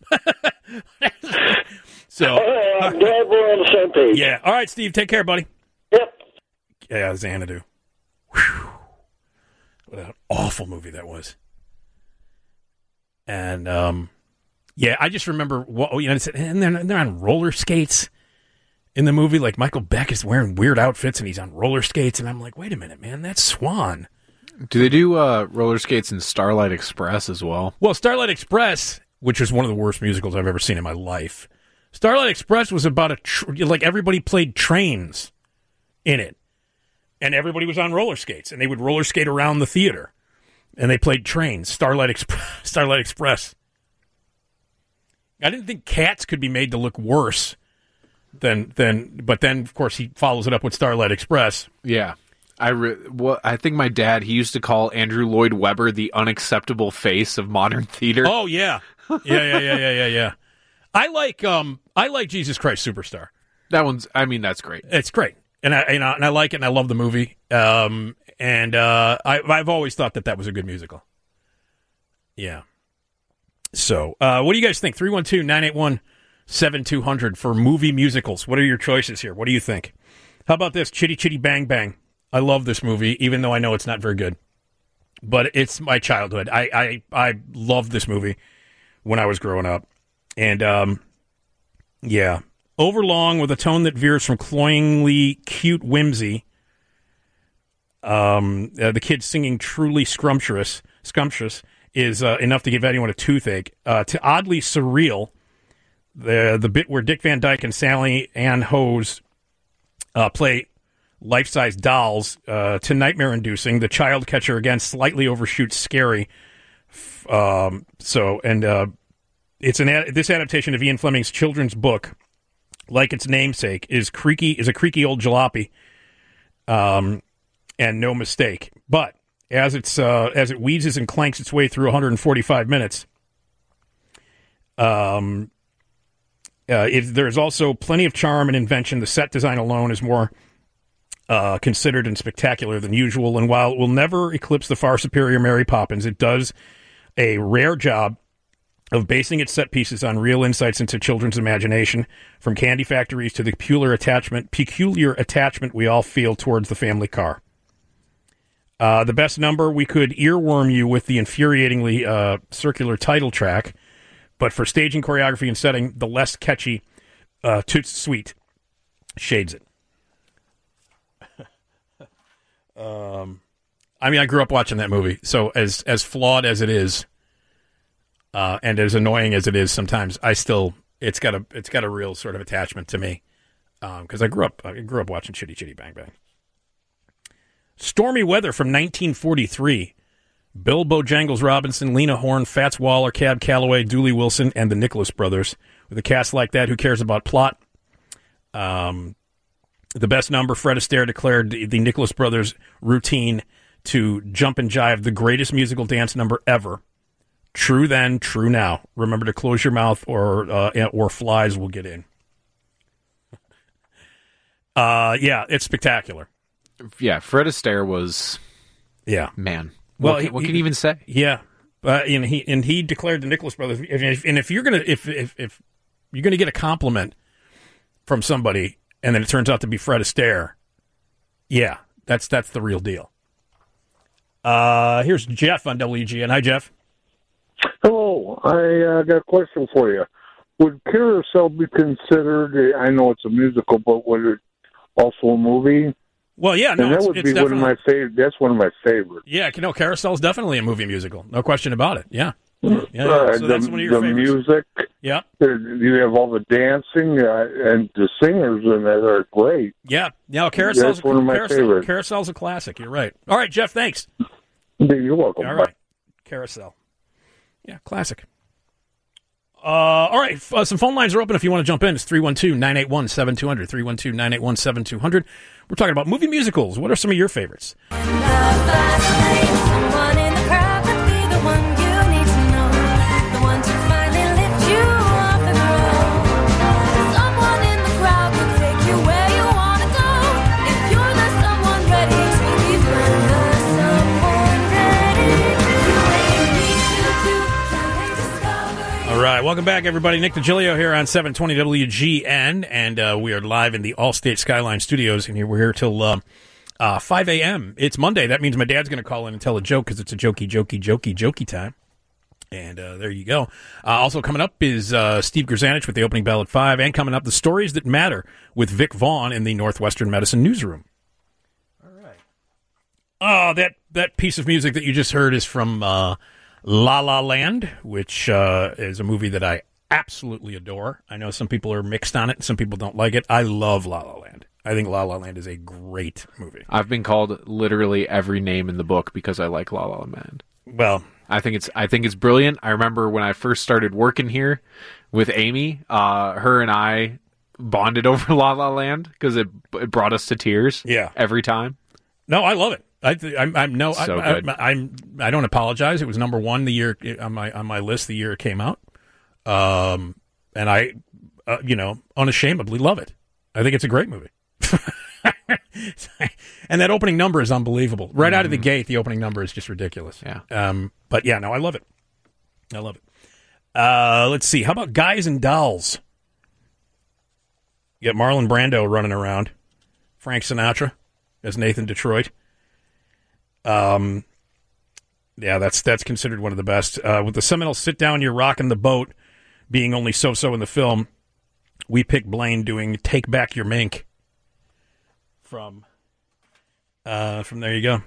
So uh, I'm glad we're on the same page. Yeah. All right, Steve, take care, buddy. Yep. Yeah, Xanadu. Whew. What an awful movie that was. And, um... yeah, I just remember, you know, and they're, they're on roller skates in the movie. Like, Michael Beck is wearing weird outfits, and he's on roller skates. And I'm like, wait a minute, man, that's Swan. Do they do uh, roller skates in Starlight Express as well? Well, Starlight Express, which is one of the worst musicals I've ever seen in my life. Starlight Express was about a, tr- like, everybody played trains in it. And everybody was on roller skates, and they would roller skate around the theater. And they played trains. Starlight Express. Starlight Express. I didn't think Cats could be made to look worse than than, but then of course he follows it up with Starlight Express. Yeah, I re- well, I think my dad he used to call Andrew Lloyd Webber the unacceptable face of modern theater. Oh yeah, yeah, yeah, yeah, yeah, yeah, yeah. I like um I like Jesus Christ Superstar. That one's. I mean, that's great. It's great, and I and I, and I like it, and I love the movie. Um, and uh, I I've always thought that that was a good musical. Yeah. So, uh, what do you guys think? three one two, nine eight one, seven two zero zero for movie musicals. What are your choices here? What do you think? How about this? Chitty Chitty Bang Bang. I love this movie, even though I know it's not very good. But it's my childhood. I, I, I loved this movie when I was growing up. And, um, yeah. Overlong with a tone that veers from cloyingly cute whimsy. Um, uh, the kids singing truly scrumptious, scrumptious. is uh, enough to give anyone a toothache, uh, to oddly surreal, the the bit where Dick Van Dyke and Sally Ann Hose uh, play life-size dolls, uh, to nightmare-inducing. The child catcher, again, slightly overshoots scary. Um, so, and uh, it's an ad- this adaptation of Ian Fleming's children's book, like its namesake, is creaky is a creaky old jalopy, um, and no mistake. But As it's uh, as it wheezes and clanks its way through one hundred forty-five minutes, um, uh, it, there's also plenty of charm and invention. The set design alone is more uh, considered and spectacular than usual. And while it will never eclipse the far superior Mary Poppins, it does a rare job of basing its set pieces on real insights into children's imagination, from candy factories to the peculiar attachment, peculiar attachment we all feel towards the family car. Uh, the best number, we could earworm you with the infuriatingly uh, circular title track, but for staging, choreography, and setting, the less catchy uh, Toots Sweet shades it. um, I mean, I grew up watching that movie, so as as flawed as it is, uh, and as annoying as it is, sometimes I still it's got a it's got a real sort of attachment to me, because um, I grew up I grew up watching Chitty Chitty Bang Bang. Stormy Weather from nineteen forty-three. Bill Bojangles Robinson, Lena Horne, Fats Waller, Cab Calloway, Dooley Wilson, and the Nicholas Brothers. With a cast like that, who cares about plot? Um, the best number, Fred Astaire declared the, the Nicholas Brothers routine to jump and jive, the greatest musical dance number ever. True then, true now. Remember to close your mouth or uh, or flies will get in. Uh, yeah, it's spectacular. Yeah, Fred Astaire was, yeah, man. Well, what, he, can, what can he, you even say? Yeah, Uh, and he and he declared the Nicholas Brothers. If, if, and if you're gonna if if, if you're gonna get a compliment from somebody, and then it turns out to be Fred Astaire, yeah, that's that's the real deal. Uh, here's Jeff on W G N. Hi, Jeff. Hello. I uh, got a question for you. Would Carousel be considered, I know it's a musical, but would it also a movie? Well, yeah, no, and that it's, would it's be one of my favorite. That's one of my favorites. Yeah, no, Carousel's definitely a movie musical. No question about it. Yeah. Yeah, yeah. Uh, So that's the, one of your the favorites. music. Yeah. uh, You have all the dancing, uh, and the singers in it are great. Yeah. No, Carousel's, That's one of my Carousel, favorites. Carousel's a classic. You're right. All right, Jeff, thanks. You're welcome. All right. Carousel. Yeah, classic. Uh, all right, uh, some phone lines are open if you want to jump in. It's three one two, nine eight one, seven two zero zero, three one two, nine eight one, seven two zero zero. We're talking about movie musicals. What are some of your favorites? All right, welcome back, everybody. Nick DiGilio here on seven twenty W G N, and uh, we are live in the Allstate Skyline Studios, and here we're here till uh, uh, five a.m. It's Monday. That means my dad's going to call in and tell a joke because it's a jokey, jokey, jokey, jokey time. And uh, there you go. Uh, also coming up is uh, Steve Grzanich with the opening bell at five, and coming up, The Stories That Matter with Vic Vaughn in the Northwestern Medicine Newsroom. All right. Oh, that, that piece of music that you just heard is from... Uh, La La Land, which uh, is a movie that I absolutely adore. I know some people are mixed on it, and some people don't like it. I love La La Land. I think La La Land is a great movie. I've been called literally every name in the book because I like La La Land. Well, I think it's I think it's brilliant. I remember when I first started working here with Amy, uh, her and I bonded over La La Land because it it brought us to tears. Yeah. Every time. No, I love it. I, I'm, I'm no, So I, good. I, I'm, I don't apologize. It was number one the year on my on my list the year it came out, um, and I, uh, you know, unashamedly love it. I think it's a great movie, and that opening number is unbelievable. Right out of the gate, the opening number is just ridiculous. Yeah. Um, but yeah, no, I love it. I love it. Uh, let's see. How about Guys and Dolls? You got Marlon Brando running around, Frank Sinatra as Nathan Detroit. Um, yeah, that's that's considered one of the best. Uh, with the seminal "Sit Down, You're Rockin' the Boat" being only so-so in the film, we picked Blaine doing "Take Back Your Mink" from. Uh, from there you go.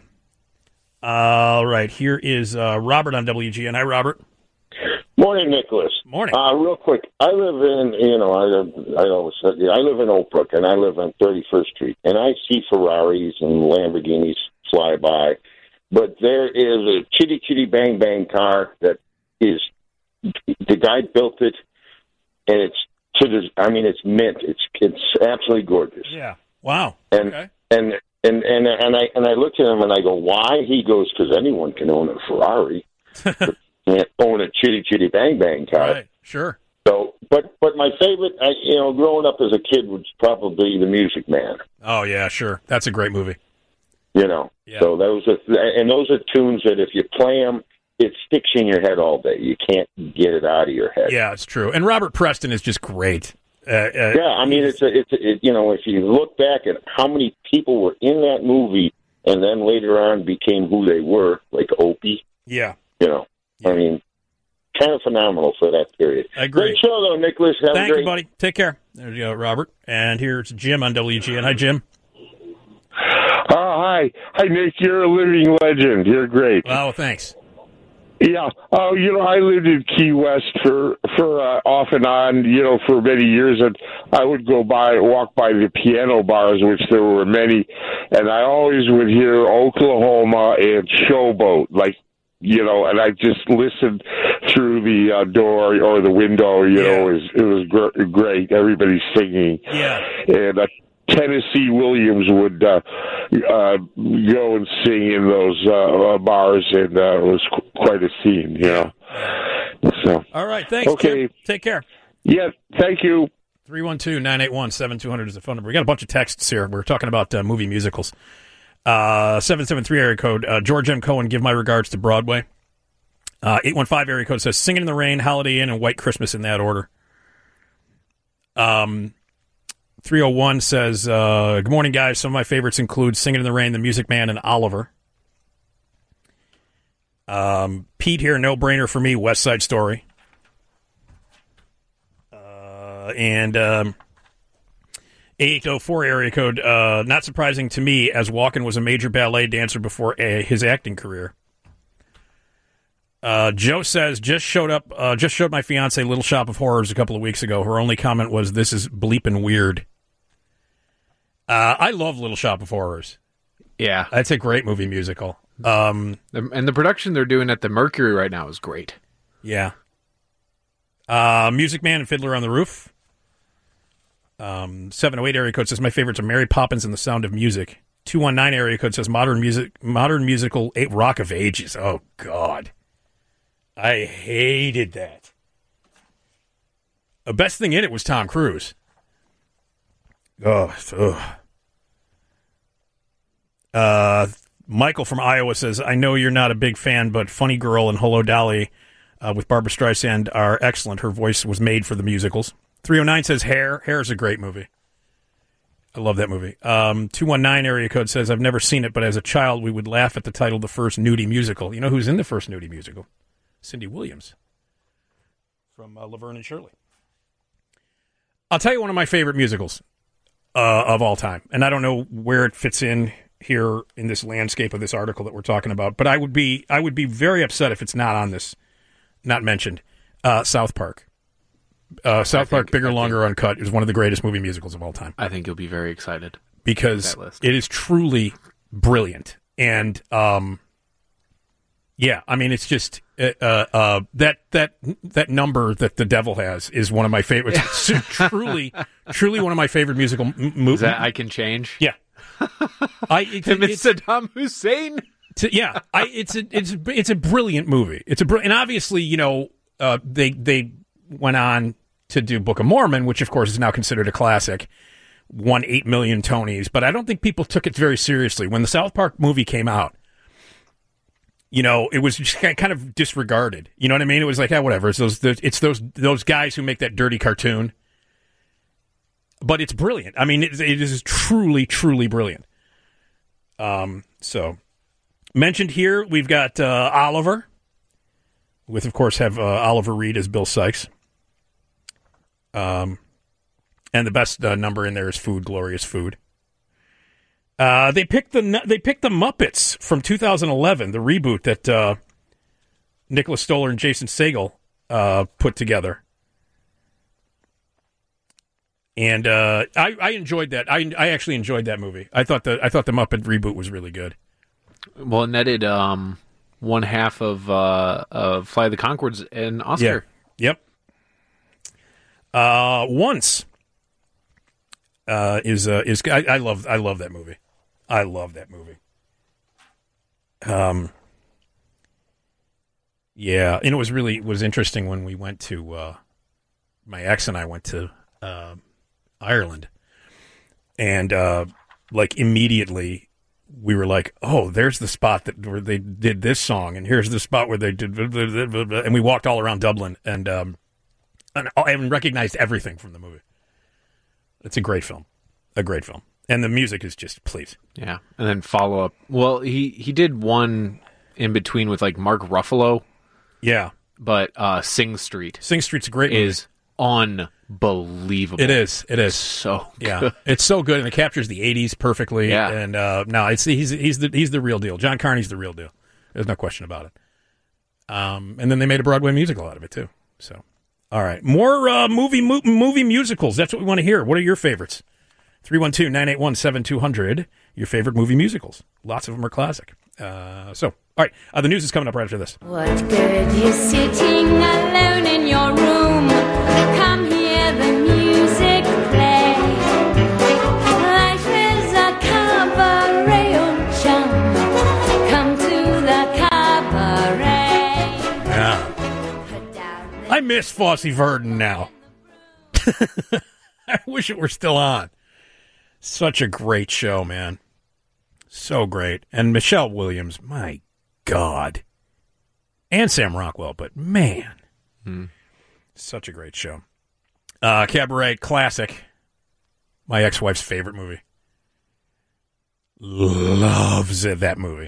All right, here is uh, Robert on W G N. Hi, Robert. Morning, Nicholas. Morning. Uh, real quick, I live in, you know, I live, I always said, I live in Oak Brook, and I live on thirty-first Street, and I see Ferraris and Lamborghinis fly by, but there is a chitty chitty bang bang car that is, the guy built it, and it's to the, I mean, it's mint. It's it's absolutely gorgeous. Yeah. Wow. And Okay. and and and and I and I looked at him and I go, why? He goes, because anyone can own a Ferrari. Can't own a chitty chitty bang bang car. Right. Sure. So, but but my favorite, I, you know, growing up as a kid was probably The Music Man. Oh yeah, sure. That's a great movie. You know, Yeah. so those are and those are tunes that if you play them, it sticks in your head all day. You can't get it out of your head. Yeah, it's true. And Robert Preston is just great. Uh, uh, Yeah, I mean, it's a, it's a, it, you know, if you look back at how many people were in that movie, and then later on became who they were, like Opie. Yeah. You know, I mean, kind of phenomenal for that period. I agree. Great show, though, Nicholas. Have Thank a great you, buddy. Take care. There you go, Robert. And here's Jim on W G N. Hi, Jim. Oh, hi. Hi, Nick. You're a living legend. You're great. Oh, thanks. Yeah. Oh, you know, I lived in Key West for for uh, off and on, you know, for many years, and I would go by, walk by the piano bars, which there were many, and I always would hear Oklahoma and Showboat, like, you know, and I just listened through the uh, door or the window. You know, it was, it was gr- great. Everybody's singing. Yeah. And uh, Tennessee Williams would uh, uh, go and sing in those uh, uh, bars, and uh, it was qu- quite a scene, you know. So, All right. Thanks. Okay. Jim. Take care. yeah, thank you. three one two, nine eight one, seven two zero zero is the phone number. We got a bunch of texts here. We're talking about uh, movie musicals. Uh, seven seven three area code. Uh, George M. Cohen, give my regards to Broadway. Uh, eight one five area code says Singing in the Rain, Holiday Inn, and White Christmas in that order. Um, three oh one says, uh, good morning, guys. Some of my favorites include Singing in the Rain, The Music Man, and Oliver. Um, Pete here, no-brainer for me, West Side Story. Uh, and um, eight oh four area code, uh, not surprising to me, as Walken was a major ballet dancer before a, his acting career. Uh, Joe says, just showed up, uh, just showed my fiance Little Shop of Horrors a couple of weeks ago. Her only comment was, this is bleeping weird. Uh, I love Little Shop of Horrors. Yeah. That's a great movie musical. Um, and the production they're doing at the Mercury right now is great. Yeah. Uh, Music Man and Fiddler on the Roof. Um, seven oh eight area code says, my favorites are Mary Poppins and the Sound of Music. two one nine area code says, modern music, modern musical, eight Rock of Ages. Oh, God. I hated that. The best thing in it was Tom Cruise. Oh, ugh. Uh, Michael from Iowa says, I know you're not a big fan, but Funny Girl and Hello Dolly uh, with Barbra Streisand are excellent. Her voice was made for the musicals. three oh nine says Hair. Hair is a great movie. I love that movie. Um, two one nine area code says, I've never seen it, but as a child we would laugh at the title of the first nudie musical. You know who's in the first nudie musical? Cindy Williams from uh, Laverne and Shirley. I'll tell you one of my favorite musicals uh, of all time, and I don't know where it fits in here in this landscape of this article that we're talking about, but I would be I would be very upset if it's not on this, not mentioned. Uh, South Park. Uh, South Park, think, Bigger, I Longer, think, Uncut is one of the greatest movie musicals of all time. I think you'll be very excited because it is truly brilliant, and um, yeah, I mean it's just. Uh, uh, that that that number that the devil has is one of my favorites. It's truly, truly one of my favorite musical m- movies. That I Can Change. Yeah, I it, Him it's Saddam Hussein. To, yeah, I it's a it's it's a brilliant movie. It's a br- and obviously you know uh, they they went on to do Book of Mormon, which of course is now considered a classic. Won eight million Tonys, but I don't think people took it very seriously when the South Park movie came out. You know, it was just kind of disregarded. You know what I mean? It was like, ah, whatever. It's those, it's those, those guys who make that dirty cartoon. But it's brilliant. I mean, it, it is truly, truly brilliant. Um, so mentioned here, we've got uh, Oliver, with of course have uh, Oliver Reed as Bill Sykes. Um, and the best uh, number in there is Food, Glorious Food. Uh, they picked the they picked the Muppets from two thousand eleven, the reboot that uh, Nicholas Stoller and Jason Segel uh, put together, and uh, I, I enjoyed that. I I actually enjoyed that movie. I thought the I thought the Muppet reboot was really good. Well, it netted um, one half of uh, of Flight of the Conchords an Oscar. Yeah. Yep. Uh, Once uh, is uh, is I, I love I love that movie. I love that movie. Um, yeah, and it was really it was interesting when we went to uh, my ex and I went to uh, Ireland, and uh, like immediately we were like, "Oh, there's the spot that where they did this song, and here's the spot where they did," and we walked all around Dublin, and um, and I recognized everything from the movie. It's a great film, a great film. And the music is just, please. Yeah. And then follow up. Well, he, he did one in between with like Mark Ruffalo. Yeah. But uh, Sing Street. Sing Street's a great movie. Is unbelievable. It is. It is. So good. Yeah. It's so good. And it captures the eighties perfectly. Yeah. And uh, no, it's he's he's the he's the real deal. John Carney's the real deal. There's no question about it. Um, and then they made a Broadway musical out of it too. So, all right. More uh, movie mo- movie musicals. That's what we want to hear. What are your favorites? three one two, nine eight one, seven two zero zero, your favorite movie musicals. Lots of them are classic. Uh, so, all right, uh, the news is coming up right after this. What good is sitting alone in your room? Come hear the music play. Life is a cabaret, oh chum. Come to the cabaret. Yeah. I miss Fosse Verdon now. I wish it were still on. Such a great show, man. So great. And Michelle Williams, my God. and Sam Rockwell. But man, Hmm. such a great show. Uh, Cabaret, classic. My ex-wife's favorite movie. Loves it, that movie.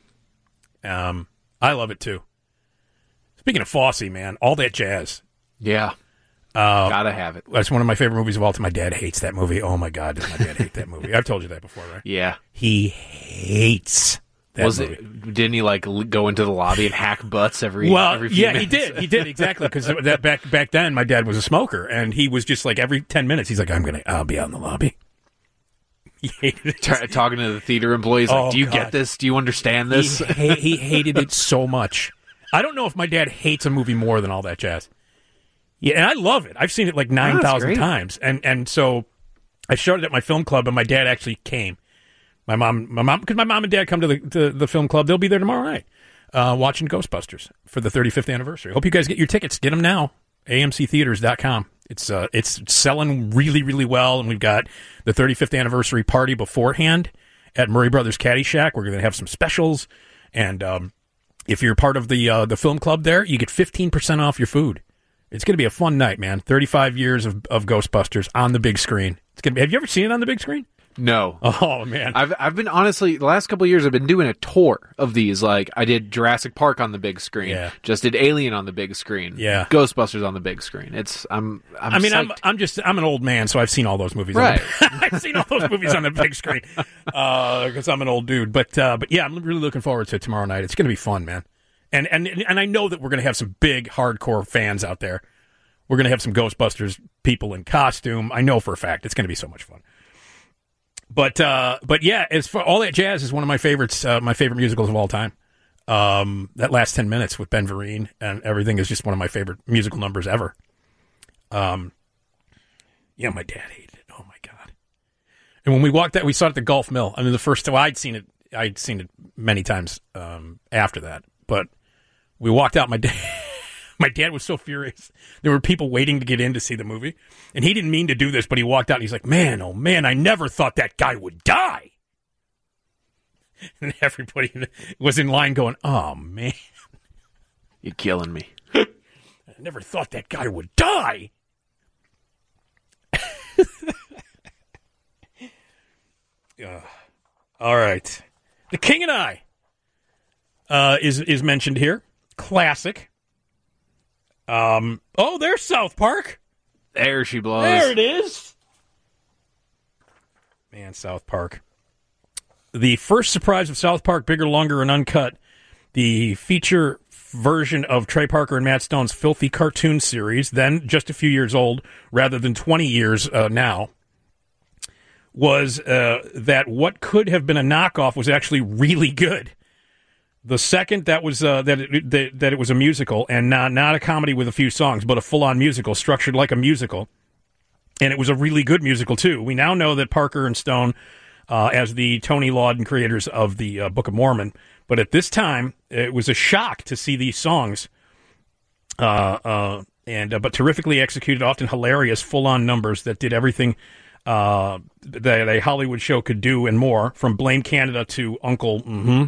Um, I love it too. Speaking of Fosse, man, All That Jazz. Yeah. Uh, Gotta have it. That's one of my favorite movies of all time. My dad hates that movie. Oh my God, does my dad hate that movie? I've told you that before, right? Yeah. He hates that Was movie. it? Didn't he like l- go into the lobby and hack butts every? Well, every few yeah, minutes? he did. He did exactly because that back back then, my dad was a smoker, and he was just like every ten minutes, he's like, "I'm gonna, I'll be out in the lobby." He hated it. T- talking to the theater employees, like, Oh, "Do you God. get this? Do you understand this?" He, ha- he hated it so much. I don't know if my dad hates a movie more than All That Jazz. Yeah, and I love it. I've seen it like nine thousand great. times, and and so I showed it at my film club, and my dad actually came. My mom, my mom, because my mom and dad come to the to the film club. They'll be there tomorrow night, uh, watching Ghostbusters for the thirty-fifth anniversary. Hope you guys get your tickets. Get them now. A M C theaters dot com. It's uh, it's selling really, really well, and we've got the thirty-fifth anniversary party beforehand at Murray Brothers Caddyshack. We're going to have some specials, and um, if you're part of the uh, the film club there, you get fifteen percent off your food. It's going to be a fun night, man. thirty-five years of, of Ghostbusters on the big screen. It's going to be. Have you ever seen it on the big screen? No. Oh man, I've I've been honestly the last couple of years I've been doing a tour of these. Like I did Jurassic Park on the big screen. Yeah. Just did Alien on the big screen. Yeah. Ghostbusters on the big screen. It's I'm, I'm I mean, I'm psyched. I'm just I'm an old man, so I've seen all those movies. on Right. the- I've seen all those movies on the big screen because I'm an old dude. But uh, but yeah, I'm really looking forward to it tomorrow night. It's going to be fun, man. And and and I know that we're going to have some big hardcore fans out there. We're going to have some Ghostbusters people in costume. I know for a fact it's going to be so much fun. But uh, but yeah, as for All That Jazz is one of my favorites, uh, my favorite musicals of all time. Um, that last ten minutes with Ben Vereen and everything is just one of my favorite musical numbers ever. Um, yeah, my dad hated it. Oh my God! And when we walked out, we saw it at the Gulf Mill. I mean, the first time I'd seen it, I'd seen it many times um, after that. But we walked out. My dad, my dad was so furious. There were people waiting to get in to see the movie, and he didn't mean to do this, but he walked out. and He's like, "Man, oh man, I never thought that guy would die." And everybody was in line going, "Oh man, You're killing me." I never thought that guy would die." uh, all right, The King and I uh, is is mentioned here. Classic. Um. Oh, there's South Park. There she blows. There it is. Man, South Park. The first surprise of South Park, bigger, longer, and uncut. The feature version of Trey Parker and Matt Stone's Filthy cartoon series, then just a few years old, rather than twenty years uh, now, was uh, that what could have been a knockoff was actually really good. The second that was uh, that, it, that that it was a musical and not not a comedy with a few songs, but a full-on musical structured like a musical, and it was a really good musical too. We now know that Parker and Stone, uh, as the Tony Lawden creators of the uh, Book of Mormon, but at this time it was a shock to see these songs, uh, uh, and uh, but terrifically executed, often hilarious, full-on numbers that did everything uh, that a Hollywood show could do and more, from Blame Canada to Uncle. Mm-hmm.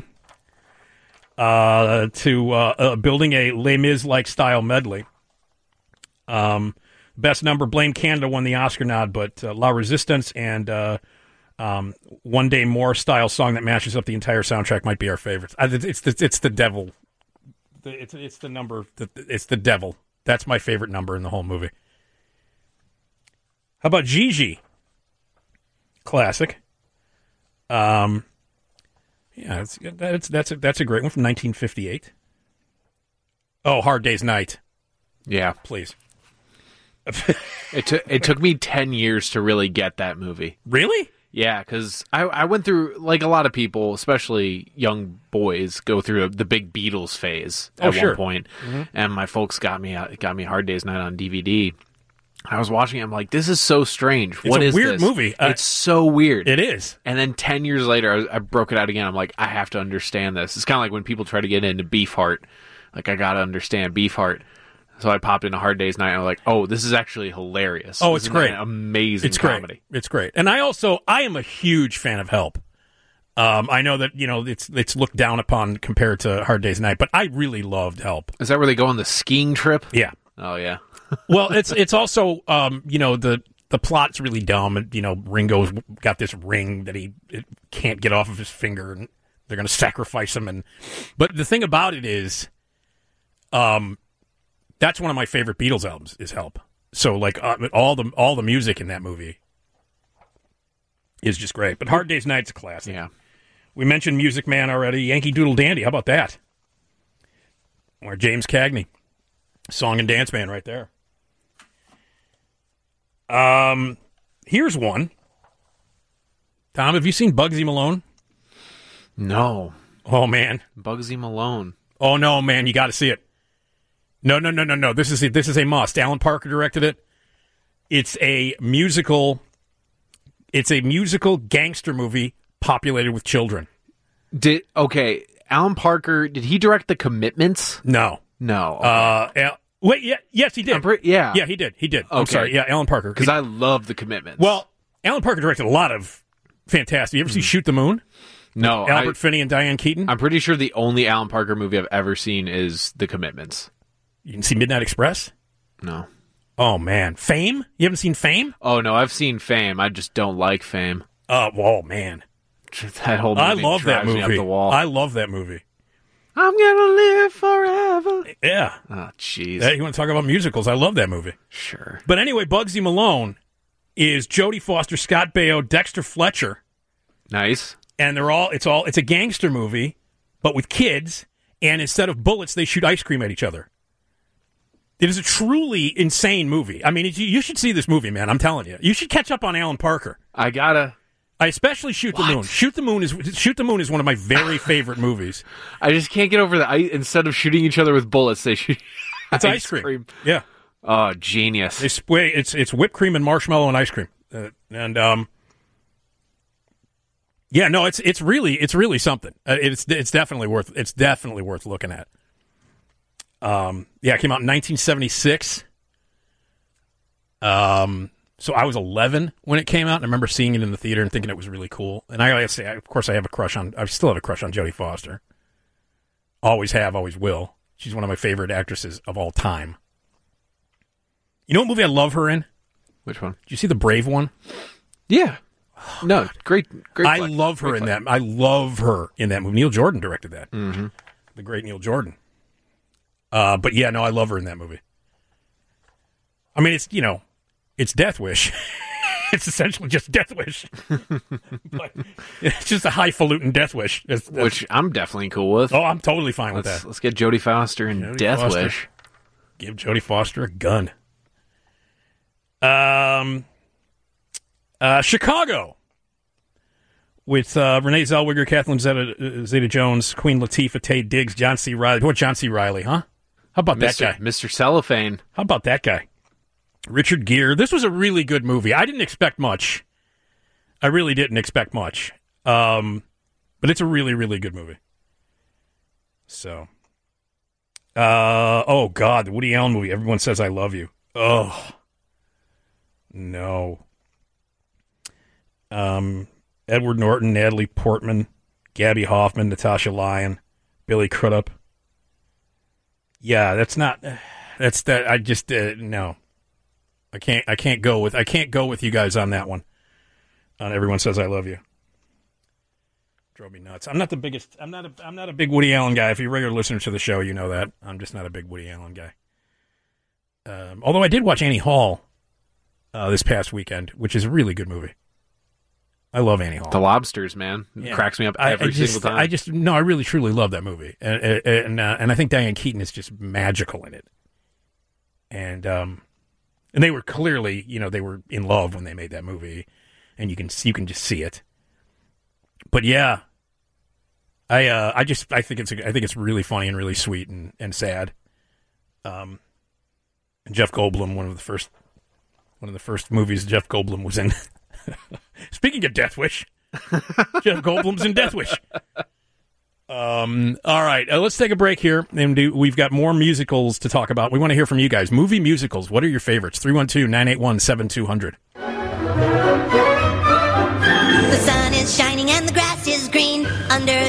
Uh, to uh, uh, building a Les Mis-like style medley. Um, best number, Blame Canada won the Oscar nod, but uh, La Resistance and uh, um, One Day More style song that matches up the entire soundtrack might be our favorites. Uh, it's the it's the devil. It's it's the number. It's the devil. That's my favorite number in the whole movie. How about Gigi? Classic. Um. Yeah, it's, that's that's a, that's a great one from nineteen fifty-eight. Oh, Hard Day's Night. Yeah, please. it took it took me ten years to really get that movie. Really? Yeah, because I I went through, like a lot of people, especially young boys, go through the big Beatles phase Oh, at sure. one point, Mhm. and my folks got me uh, got me Hard Day's Night on D V D. I was watching it. I'm like, this is so strange. It's What a is weird this? movie. Uh, It's so weird. It is. And then ten years later, I, was, I broke it out again. I'm like, I have to understand this. It's kind of like when people try to get into Beefheart. Like, I got to understand Beefheart. So I popped into Hard Day's Night, and I'm like, oh, this is actually hilarious. Oh, This it's is great. an amazing It's comedy. great. It's great. And I also, I am a huge fan of Help. Um, I know that you know it's it's looked down upon compared to Hard Day's Night, but I really loved Help. Is that where they go on the skiing trip? Yeah. Oh yeah. Well, it's it's also um, you know the the plot's really dumb. You know, Ringo's got this ring that he it can't get off of his finger, and they're going to sacrifice him. And but the thing about it is, um, that's one of my favorite Beatles albums is Help. So like uh, all the all the music in that movie is just great. But Hard Day's Night's a classic. Yeah. We mentioned Music Man already. Yankee Doodle Dandy. How about that? Or James Cagney. Song and dance man right there. Um, here's one. Tom, have you seen Bugsy Malone? No. Oh, man. Bugsy Malone. Oh, no, man. You got to see it. No, no, no, no, no. This is a, this is a must. Alan Parker directed it. It's a musical. It's a musical gangster movie populated with children. Did okay? Alan Parker, did he direct The Commitments? No, no. Okay. Uh, Al- wait, yeah, yes, he did. Pre- yeah, yeah, he did. He did. Okay. I'm sorry. Yeah, Alan Parker. Because I love The Commitments. Well, Alan Parker directed a lot of fantastic. You ever mm. see Shoot the Moon? No, With Albert I, Finney and Diane Keaton. I'm pretty sure the only Alan Parker movie I've ever seen is The Commitments. You didn't see Midnight Express? No. Oh man, Fame? You haven't seen Fame? Oh no, I've seen Fame. I just don't like Fame. Uh, oh man, that whole movie I love that movie. Me up the wall. I love that movie. I'm gonna live forever. Yeah. Oh jeez. Hey, you want to talk about musicals? I love that movie. Sure. But anyway, Bugsy Malone is Jodie Foster, Scott Baio, Dexter Fletcher. Nice. And they're all. It's all. It's a gangster movie, but with kids. And instead of bullets, they shoot ice cream at each other. It is a truly insane movie. I mean, it, you should see this movie, man. I'm telling you. You should catch up on Alan Parker. I gotta. I especially Shoot what? the Moon. Shoot the Moon is Shoot the Moon is one of my very favorite movies. I just can't get over that. I, instead of shooting each other with bullets, they shoot it's ice, ice cream. cream. Yeah. Oh, genius. They spray, it's it's whipped cream and marshmallow and ice cream. Uh, and um, yeah, no, it's it's really it's really something. Uh, it's it's definitely worth it's definitely worth looking at. Um, yeah, it came out in nineteen seventy-six. Um, so I was eleven when it came out, and I remember seeing it in the theater and thinking it was really cool. And I gotta say, of course, I have a crush on. I still have a crush on Jodie Foster. Always have, always will. She's one of my favorite actresses of all time. You know what movie I love her in? Which one? Did you see the Brave one? Yeah. No, great, great. I flick. love her great in flick. that. I love her in that movie. Neil Jordan directed that. Mm-hmm. The great Neil Jordan. Uh, but yeah, no, I love her in that movie. I mean, it's, you know, it's Death Wish. It's essentially just Death Wish. But it's just a highfalutin Death Wish. That's, that's, Which I'm definitely cool with. Oh, I'm totally fine let's, with that. Let's get Jodie Foster in Jodie Death Foster. Wish. Give Jodie Foster a gun. Um, uh, Chicago. With uh, Renee Zellweger, Kathleen Zeta, Zeta-Jones, Queen Latifah, Taye Diggs, John C. Reilly. What John C. Reilly, huh? How about Mister that guy? Mister Cellophane. How about that guy? Richard Gere. This was a really good movie. I didn't expect much. I really didn't expect much. Um, but it's a really, really good movie. So. Uh, oh, God. The Woody Allen movie. Everyone Says I Love You. Oh. No. Um, Edward Norton, Natalie Portman, Gabby Hoffman, Natasha Lyonne, Billy Crudup. Yeah, that's not. That's that. I just uh, no. I can't. I can't go with. I can't go with you guys on that one. On Everyone Says I Love You. Drove me nuts. I'm not the biggest. I'm not. A, I'm not a big Woody Allen guy. If you're a regular listener to the show, you know that. I'm just not a big Woody Allen guy. Um, although I did watch Annie Hall uh, this past weekend, which is a really good movie. I love Annie Hall. The Lobsters, man. It Yeah. cracks me up every I, I just, single time. I just, no, I really, truly love that movie. And and, uh, and I think Diane Keaton is just magical in it. And um, and they were clearly, you know, they were in love when they made that movie. And you can you can just see it. But yeah, I uh, I just, I think it's, I think it's really funny and really sweet and, and sad. Um, and Jeff Goldblum, one of the first, one of the first movies Jeff Goldblum was in. Speaking of Death Wish, Jeff Goldblum's in Death Wish. Um, all right, uh, let's take a break here, and do, we've got more musicals to talk about. We want to hear from you guys. Movie musicals, what are your favorites? three one two, nine eight one, seven two zero zero. The sun is shining and the grass is green.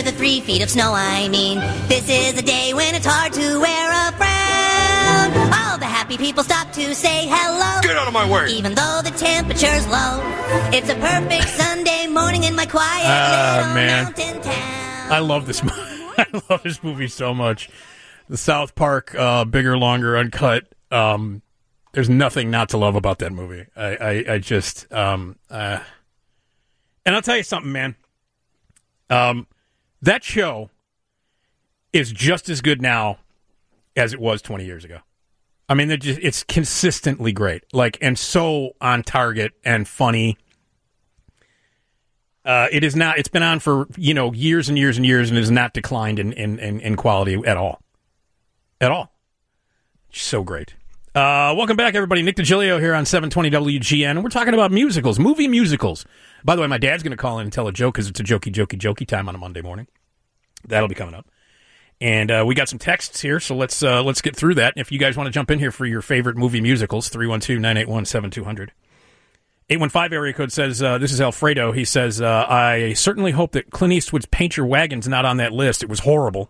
the three feet of snow, I mean. This is a day when it's hard to wear a frown. All the happy people stop to say hello. Get out of my way. Even though the temperature's low. It's a perfect Sunday morning in my quiet Ah, little man. mountain town. I love this movie. I love this movie so much. The South Park, uh, bigger, longer, uncut. Um, there's nothing not to love about that movie. I, I, I just, um, uh, and I'll tell you something, man. Um, that show is just as good now as it was twenty years ago. I mean, they're just, it's consistently great, like, and so on target and funny. Uh, it is not. It's been on for you know years and years and years, and has not declined in in, in, in quality at all, at all. So great. Uh, welcome back, everybody. Nick DiGilio here on seven twenty W G N. We're talking about musicals, movie musicals. By the way, my dad's going to call in and tell a joke because it's a jokey, jokey, jokey time on a Monday morning. That'll be coming up. And uh, we got some texts here, so let's uh, let's get through that. If you guys want to jump in here for your favorite movie musicals, three one two, nine eight one, seven two zero zero. eight one five area code says, uh, this is Alfredo. He says, uh, I certainly hope that Clint Eastwood's Paint Your Wagon's not on that list. It was horrible.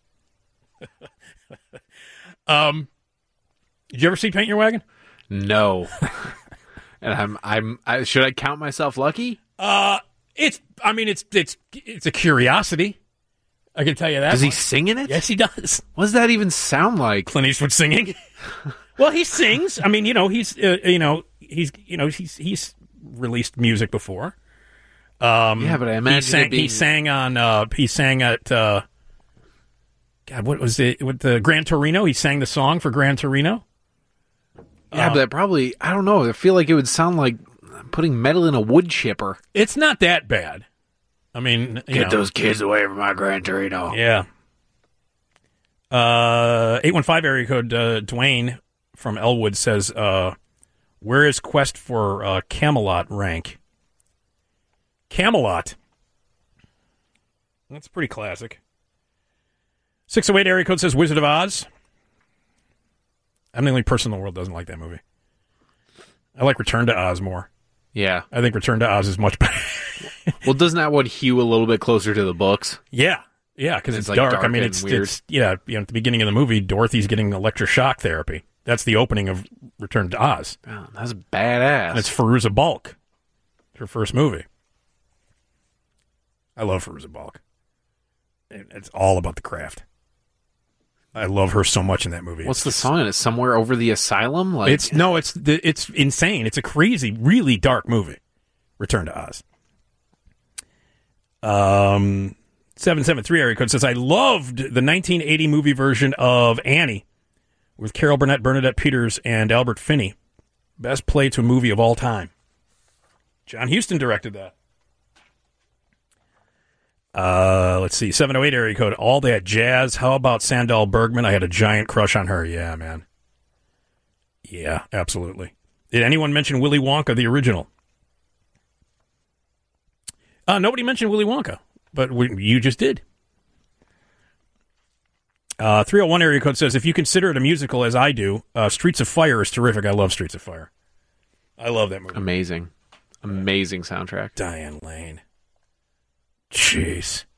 um, Did you ever see Paint Your Wagon? No. And I'm, I'm, I, should I count myself lucky? Uh, it's, I mean, it's, it's, it's a curiosity. I can tell you that. Does he much. sing in it? Yes, he does. What does that even sound like? Clint Eastwood singing? Well, he sings. I mean, you know, he's, uh, you know, he's, you know, he's, he's released music before. Um, yeah, but I imagine he sang, it being... he sang on, uh, he sang at, uh, God, what was it? With the Gran Torino? He sang the song for Gran Torino. Yeah, uh, but that probably, I don't know. I feel like it would sound like putting metal in a wood chipper. It's not that bad. I mean, you Get know. those kids away from my Gran Torino. Yeah. Uh, eight one five area code, uh, Dwayne from Elwood says, uh, where is Quest for uh, Camelot rank? Camelot. That's pretty classic. six oh eight area code says Wizard of Oz. I'm the only person in the world that doesn't like that movie. I like Return to Oz more. Yeah. I think Return to Oz is much better. Well, doesn't that one hew a little bit closer to the books? Yeah. Yeah, because It's, it's, like, dark. dark I mean, and it's, weird. it's, yeah, you know, at the beginning of the movie, Dorothy's getting electroshock therapy. That's the opening of Return to Oz. Oh, that's badass. And it's Fairuza Balk. It's her first movie. I love Fairuza Balk. It's all about the craft. I love her so much in that movie. What's It's the just- song? It's Somewhere Over the Asylum? Like It's no, it's it's insane. It's a crazy, really dark movie. Return to Oz. Um, seven seven three area code says I loved the nineteen eighty movie version of Annie with Carol Burnett, Bernadette Peters, and Albert Finney. Best play to a movie of all time. John Huston directed that. Uh, let's see, seven oh eight area code. All that jazz. How about Sandahl Bergman? I had a giant crush on her. Yeah, man. Yeah, absolutely. Did anyone mention Willy Wonka, the original? Uh, nobody mentioned Willy Wonka, but we, you just did. Uh, three oh one area code says, if you consider it a musical, as I do, uh, Streets of Fire is terrific. I love Streets of Fire. I love that movie. amazing. Amazing soundtrack. Diane Lane. Jeez.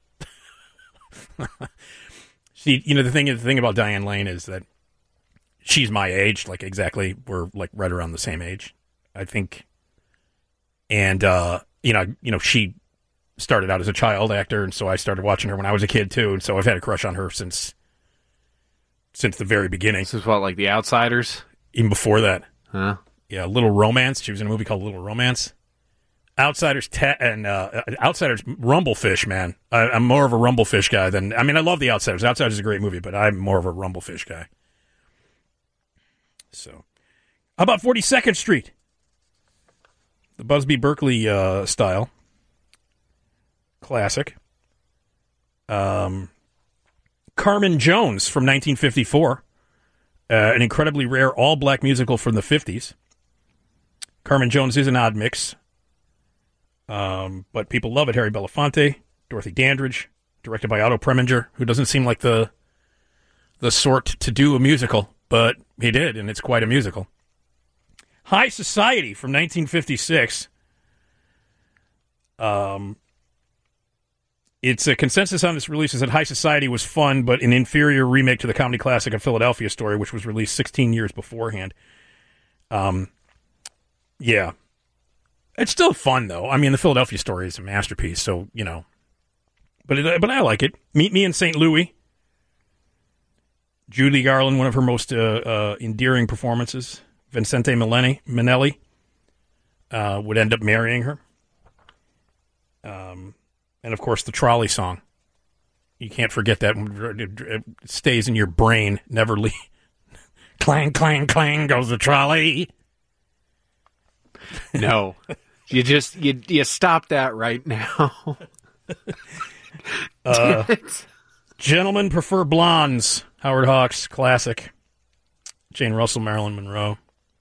See, you know, the thing, the thing about Diane Lane is that she's my age, like exactly, we're like right around the same age, I think. And, uh, you know, you know, she started out as a child actor, and so I started watching her when I was a kid too, and so I've had a crush on her since since the very beginning. This is what, like The Outsiders? Even before that. Huh? Yeah, Little Romance. She was in a movie called Little Romance. Outsiders ta- and uh, Outsiders Rumblefish, man. I, I'm more of a Rumblefish guy than I mean. I love The Outsiders. Outsiders is a great movie, but I'm more of a Rumblefish guy. So, how about forty-second Street? The Busby Berkeley uh, style, classic. Um, Carmen Jones from nineteen fifty-four, uh, an incredibly rare all-black musical from the fifties. Carmen Jones is an odd mix. Um, but people love it. Harry Belafonte, Dorothy Dandridge, directed by Otto Preminger, who doesn't seem like the the sort to do a musical, but he did, and it's quite a musical. High Society from nineteen fifty-six um, It's a consensus on this release is that High Society was fun, but an inferior remake to the comedy classic A Philadelphia Story, which was released sixteen years beforehand. Um, yeah. It's still fun, though. I mean, the Philadelphia Story is a masterpiece, so, you know. But it, but I like it. Meet Me in Saint Louis. Judy Garland, one of her most uh, uh, endearing performances. Vincente Minnelli, Minnelli uh, would end up marrying her. Um, and, of course, the trolley song. You can't forget that. It stays in your brain. Never leave. Clang, clang, clang goes the trolley. No. You just, you, you stop that right now. uh, Gentlemen Prefer Blondes. Howard Hawks, classic. Jane Russell, Marilyn Monroe.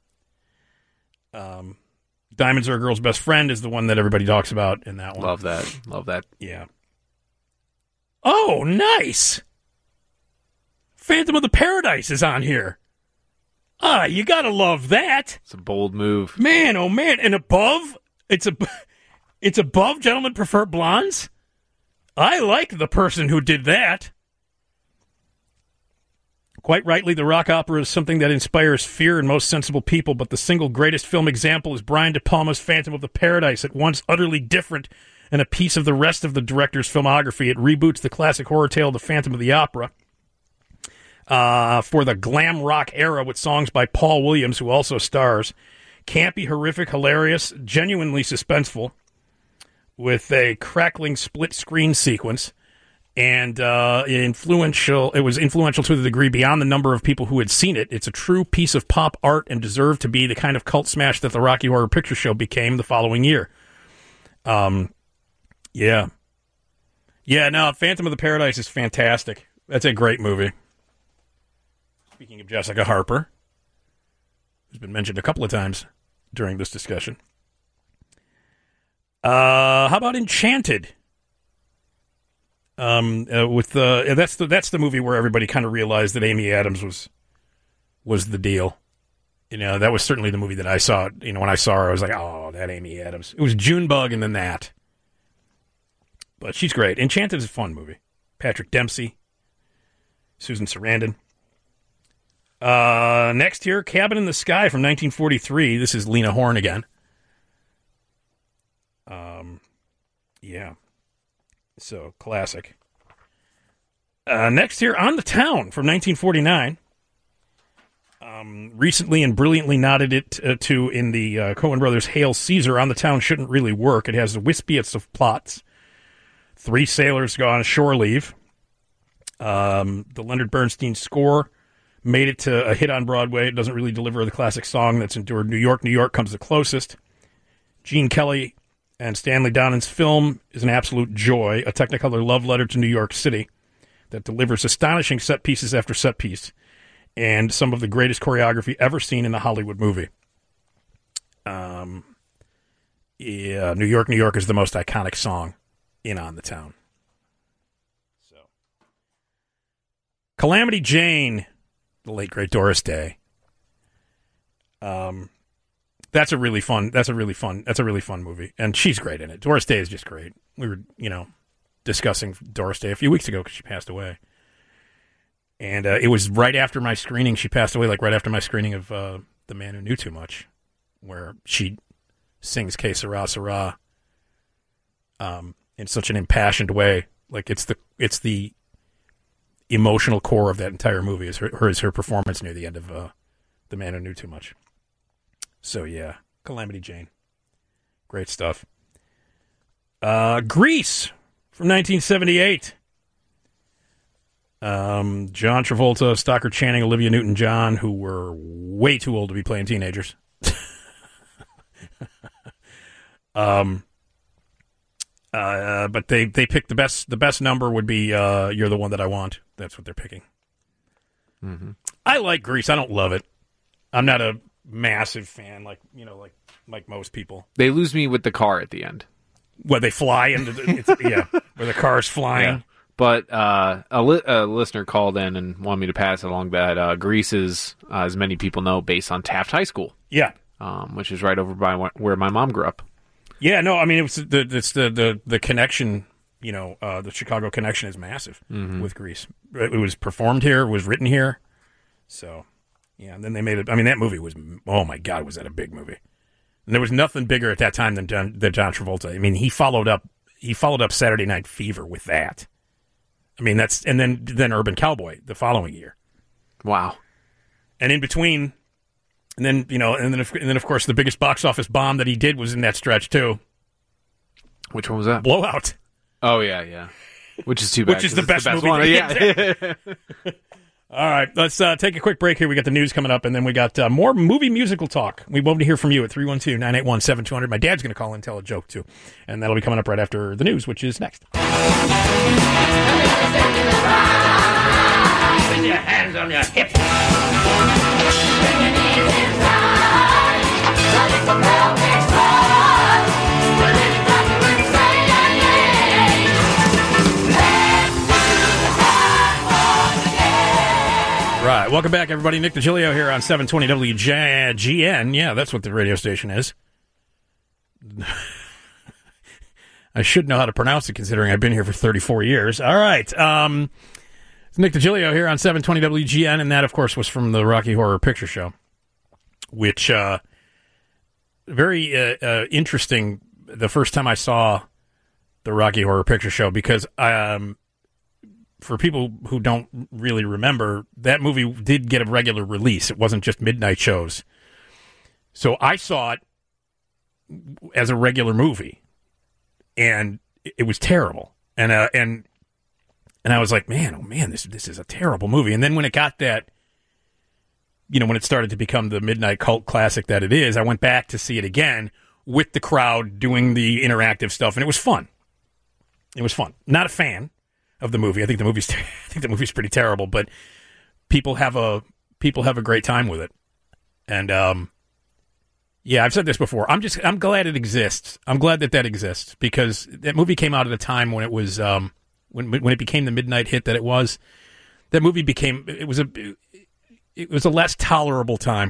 Um, Diamonds Are a Girl's Best Friend is the one that everybody talks about in that one. Love that. Love that. Yeah. Oh, nice. Phantom of the Paradise is on here. Ah, you gotta love that. It's a bold move. Man, oh man. And above, it's a, it's above Gentlemen Prefer Blondes. I like the person who did that. Quite rightly, the rock opera is something that inspires fear in most sensible people, but the single greatest film example is Brian De Palma's Phantom of the Paradise. At once utterly different and a piece of the rest of the director's filmography, it reboots the classic horror tale The Phantom of the Opera uh, for the glam rock era with songs by Paul Williams, who also stars. Campy, horrific, hilarious, genuinely suspenseful, with a crackling split-screen sequence. And uh, influential. It was influential to the degree beyond the number of people who had seen it. It's a true piece of pop art and deserved to be the kind of cult smash that the Rocky Horror Picture Show became the following year. Um, yeah, yeah. No, Phantom of the Paradise is fantastic. That's a great movie. Speaking of Jessica Harper, who's been mentioned a couple of times during this discussion. Uh, how about Enchanted? Um, uh, with the that's the that's the movie where everybody kind of realized that Amy Adams was was the deal. You know, that was certainly the movie that I saw. You know, when I saw her, I was like, oh, that Amy Adams. It was Junebug and then that. But she's great. Enchanted is a fun movie. Patrick Dempsey, Susan Sarandon. Uh, next here, Cabin in the Sky from nineteen forty-three. This is Lena Horne again. Um, yeah. So, classic. Uh, next here, On the Town from nineteen forty-nine. Um, recently and brilliantly nodded it uh, to in the uh, Coen Brothers' Hail Caesar. On the Town shouldn't really work. It has the wispiest of plots. Three sailors go on shore leave. Um, the Leonard Bernstein score made it to a hit on Broadway. It doesn't really deliver the classic song that's endured. New York, New York comes the closest. Gene Kelly and Stanley Donen's film is an absolute joy, a Technicolor love letter to New York City that delivers astonishing set pieces after set piece and some of the greatest choreography ever seen in a Hollywood movie. Um, yeah, New York, New York is the most iconic song in On the Town. So, Calamity Jane, the late great Doris Day. Um. That's a really fun. That's a really fun. That's a really fun movie, and she's great in it. Doris Day is just great. We were, you know, discussing Doris Day a few weeks ago because she passed away, and uh, it was right after my screening. She passed away, like right after my screening of uh, The Man Who Knew Too Much, where she sings "Que Sera Sera" um, in such an impassioned way. Like it's the it's the emotional core of that entire movie. Is her, her is her performance near the end of uh, The Man Who Knew Too Much. So, yeah, Calamity Jane. Great stuff. Uh, Grease from nineteen seventy-eight. Um, John Travolta, Stockard Channing, Olivia Newton-John, who were way too old to be playing teenagers. um, uh, but they, they picked the best the best number would be uh, You're the One That I Want. That's what they're picking. Mm-hmm. I like Grease. I don't love it. I'm not a massive fan, like you know, like like most people. They lose me with the car at the end. Where they fly into the it's, yeah, where the car's flying. Yeah. But uh, a, li- a listener called in and wanted me to pass along that uh, Grease is, uh, as many people know, based on Taft High School. Yeah, um, which is right over by wh- where my mom grew up. Yeah, no, I mean it was the it's the the, the connection you know, uh, the Chicago connection is massive Mhm. with Grease. It was performed here, it was written here. So, yeah, and then they made it. I mean, that movie was, oh my God, was that a big movie? And there was nothing bigger at that time than John, than John Travolta. I mean, he followed up, he followed up Saturday Night Fever with that. I mean, that's, and then, then Urban Cowboy the following year. Wow. And in between, and then, you know, and then, and then of course, the biggest box office bomb that he did was in that stretch too. Which one was that? Blowout. Oh, yeah, yeah. Which is too bad. Which is 'cause the it's best, movie. one. Yeah. Exactly. All right, let's uh, take a quick break here. We got the news coming up, and then we got uh, more movie musical talk. We love to hear from you at three one two, nine eight one, seven two zero zero. My dad's going to call in and tell a joke, too. And that'll be coming up right after the news, which is next. With your hands on your hips. Bring your knees inside. Let it go pelvic rise. Let it rock you and say your name. Let's do the time once again. Right, welcome back, everybody. Nick DiGilio here on seven twenty W G N. Yeah, that's what the radio station is. I should know how to pronounce it, considering I've been here for thirty-four years. All right, um... it's Nick DiGilio here on seven twenty W G N, and that, of course, was from the Rocky Horror Picture Show, which, uh, very uh, uh, interesting the first time I saw the Rocky Horror Picture Show, because um, for people who don't really remember, that movie did get a regular release. It wasn't just midnight shows. So I saw it as a regular movie, and it was terrible. And, uh, and, And I was like, man, oh man, this this is a terrible movie. And then when it got that, you know, when it started to become the midnight cult classic that it is, I went back to see it again with the crowd doing the interactive stuff, and it was fun. It was fun. Not a fan of the movie. I think the movie's I think the movie's pretty terrible, but people have a people have a great time with it. And um, yeah, I've said this before. I'm just I'm glad it exists. I'm glad that that exists, because that movie came out at a time when it was. Um, When when it became the midnight hit that it was, that movie became it was a it was a less tolerable time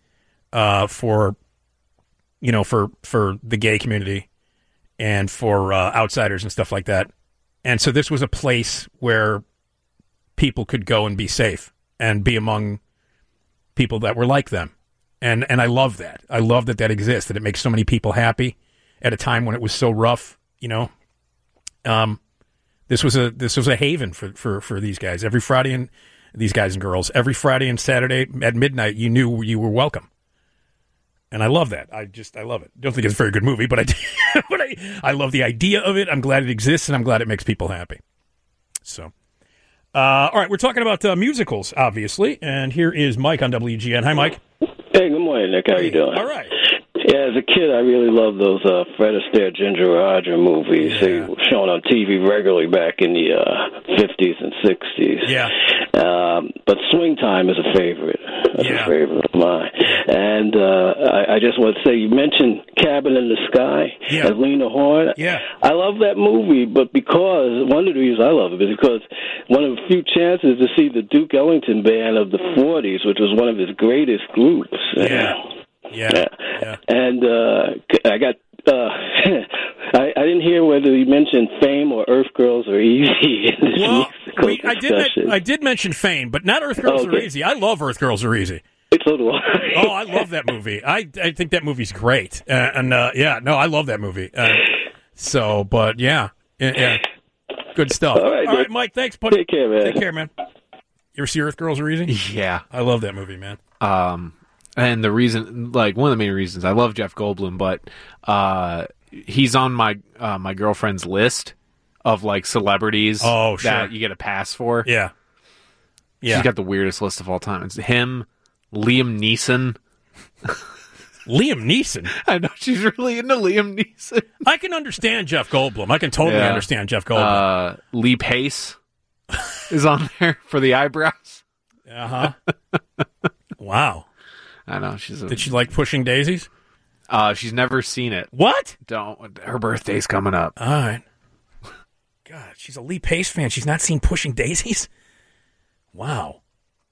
uh, for you know for for the gay community and for uh, outsiders and stuff like that, and so this was a place where people could go and be safe and be among people that were like them, and and I love that. I love that that exists, that it makes so many people happy at a time when it was so rough, you know. Um. This was a this was a haven for, for, for these guys. Every Friday and these guys and girls, every Friday and Saturday at midnight, you knew you were welcome, and I love that. I just I love it. Don't think it's a very good movie, but I but I I love the idea of it. I'm glad it exists, and I'm glad it makes people happy. So, uh, all right, we're talking about uh, musicals, obviously, and here is Mike on W G N. Hi, Mike. Hey, good morning, Nick. How you doing? All right. Yeah, as a kid, I really loved those uh, Fred Astaire, Ginger Rogers movies. Yeah. They were shown on T V regularly back in the uh, fifties and sixties. Yeah. Um, but Swing Time is a favorite. That's Yeah. a favorite of mine. And uh, I, I just want to say, you mentioned Cabin in the Sky Yeah. as Lena Horne. Yeah. I love that movie, but because one of the reasons I love it is because one of the few chances to see the Duke Ellington Band of the forties, which was one of his greatest groups. Yeah. Yeah. Yeah. Yeah. And uh, I got. Uh, I, I didn't hear whether you mentioned Fame or Earth Girls Are Easy in this Well, musical we, I did discussion. men- I did mention Fame, but not Earth Girls Are Okay. Easy. I love Earth Girls Are Easy. So do I. Oh, I love that movie. I I think that movie's great. Uh, and uh, yeah, no, I love that movie. Uh, so, but yeah, yeah, yeah. Good stuff. All right, All right Nick. Mike. Thanks, buddy. Take care, man. Take care, man. You ever see Earth Girls Are Easy? Yeah. I love that movie, man. Um, and the reason, like one of the main reasons, I love Jeff Goldblum, but uh, he's on my uh, my girlfriend's list of like celebrities Oh, sure. that you get a pass for. Yeah. Yeah. She's got the weirdest list of all time. It's him, Liam Neeson. Liam Neeson. I know she's really into Liam Neeson. I can understand Jeff Goldblum. I can totally Yeah. understand Jeff Goldblum. Uh, Lee Pace is on there for the eyebrows. Uh huh. Wow. I know she's. A, Did she like Pushing Daisies? Uh, she's never seen it. What? Don't. Her birthday's coming up. All right. God, she's a Lee Pace fan. She's not seen Pushing Daisies? Wow.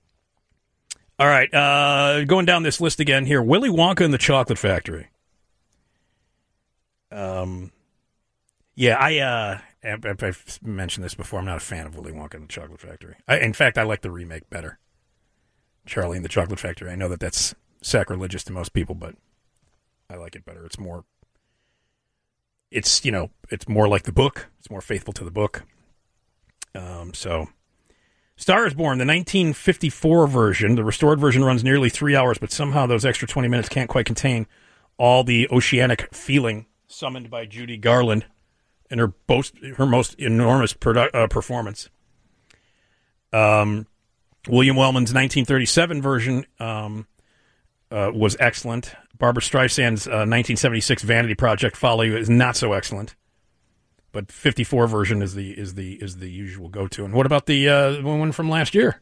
All right, uh, going down this list again here. Willy Wonka and the Chocolate Factory. Um, yeah, I uh, I've, I've mentioned this before. I'm not a fan of Willy Wonka and the Chocolate Factory. I, in fact, I like the remake better. Charlie and the Chocolate Factory. I know that that's sacrilegious to most people, but I like it better. It's more, it's, you know, it's more like the book. It's more faithful to the book. Um, so, Star is Born, the nineteen fifty-four version. The restored version runs nearly three hours, but somehow those extra twenty minutes can't quite contain all the oceanic feeling summoned by Judy Garland in her, boast, her most enormous produ- uh, performance. Um, William Wellman's nineteen thirty-seven version um, uh, was excellent. Barbra Streisand's uh, nineteen seventy-six Vanity Project Folly is not so excellent, but fifty-four version is the is the is the usual go-to. And what about the uh, one from last year?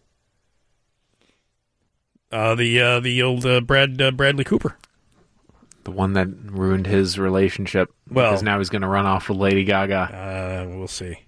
Uh, the uh, the old uh, Brad uh, Bradley Cooper. The one that ruined his relationship. Well, because now he's going to run off with Lady Uh, Gaga. we'll see.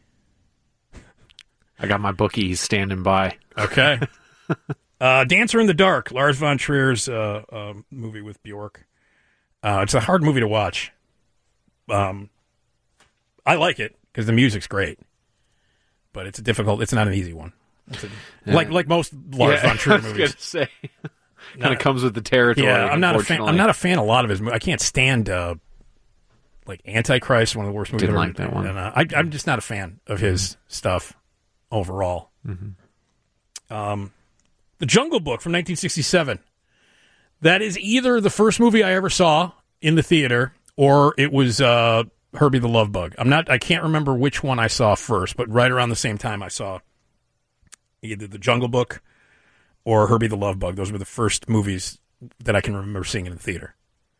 I got my bookie. He's standing by. Okay. uh, Dancer in the Dark, Lars von Trier's uh, uh, movie with Bjork. Uh, it's a hard movie to watch. Um, I like it because the music's great, but it's a difficult. It's not an easy one. It's a, Yeah. Like like most Lars Yeah, von Trier I was movies. gonna say. Kind of comes with the territory. Yeah, I'm not a fan. unfortunately. I'm not a fan of a lot of his movies. I can't stand uh, like Antichrist, one of the worst movies. Didn't ever. like that one. And, uh, I, I'm just not a fan of his Mm-hmm. stuff overall. Mm-hmm. Um, The Jungle Book from nineteen sixty-seven. That is either the first movie I ever saw in the theater, or it was uh, Herbie the Love Bug. I'm not. I can't remember which one I saw first, but right around the same time I saw either The Jungle Book or Herbie the Love Bug. Those were the first movies that I can remember seeing in the theater.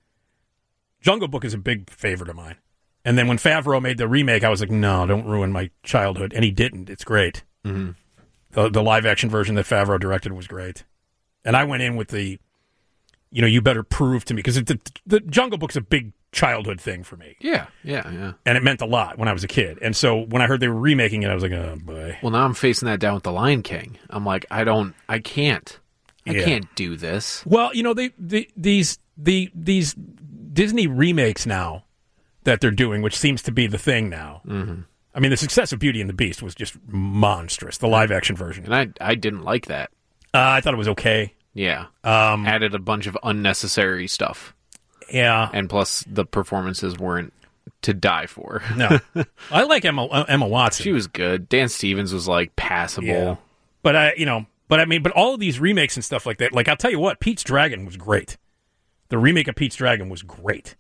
Jungle Book is a big favorite of mine. And then when Favreau made the remake, I was like, no, don't ruin my childhood. And he didn't. It's great. Mm-hmm. The, the live-action version that Favreau directed was great. And I went in with the, you know, you better prove to me, because the, the Jungle Book's a big childhood thing for me. Yeah, yeah, yeah. And it meant a lot when I was a kid. And so when I heard they were remaking it, I was like, oh, boy. Well, now I'm facing that down with The Lion King. I'm like, I don't, I can't. I Yeah. can't do this. Well, you know, they, the these the these Disney remakes now that they're doing, which seems to be the thing now. Mm-hmm. I mean, the success of Beauty and the Beast was just monstrous, the live-action version. And I, I didn't like that. Uh, I thought it was okay. Yeah. Um, Added a bunch of unnecessary stuff. Yeah. And plus, the performances weren't to die for. No. I like Emma uh, Emma Watson. She was good. Dan Stevens was, like, passable. Yeah. But, I, you know, but I mean, but all of these remakes and stuff like that, like, I'll tell you what, Pete's Dragon was great. The remake of Pete's Dragon was great.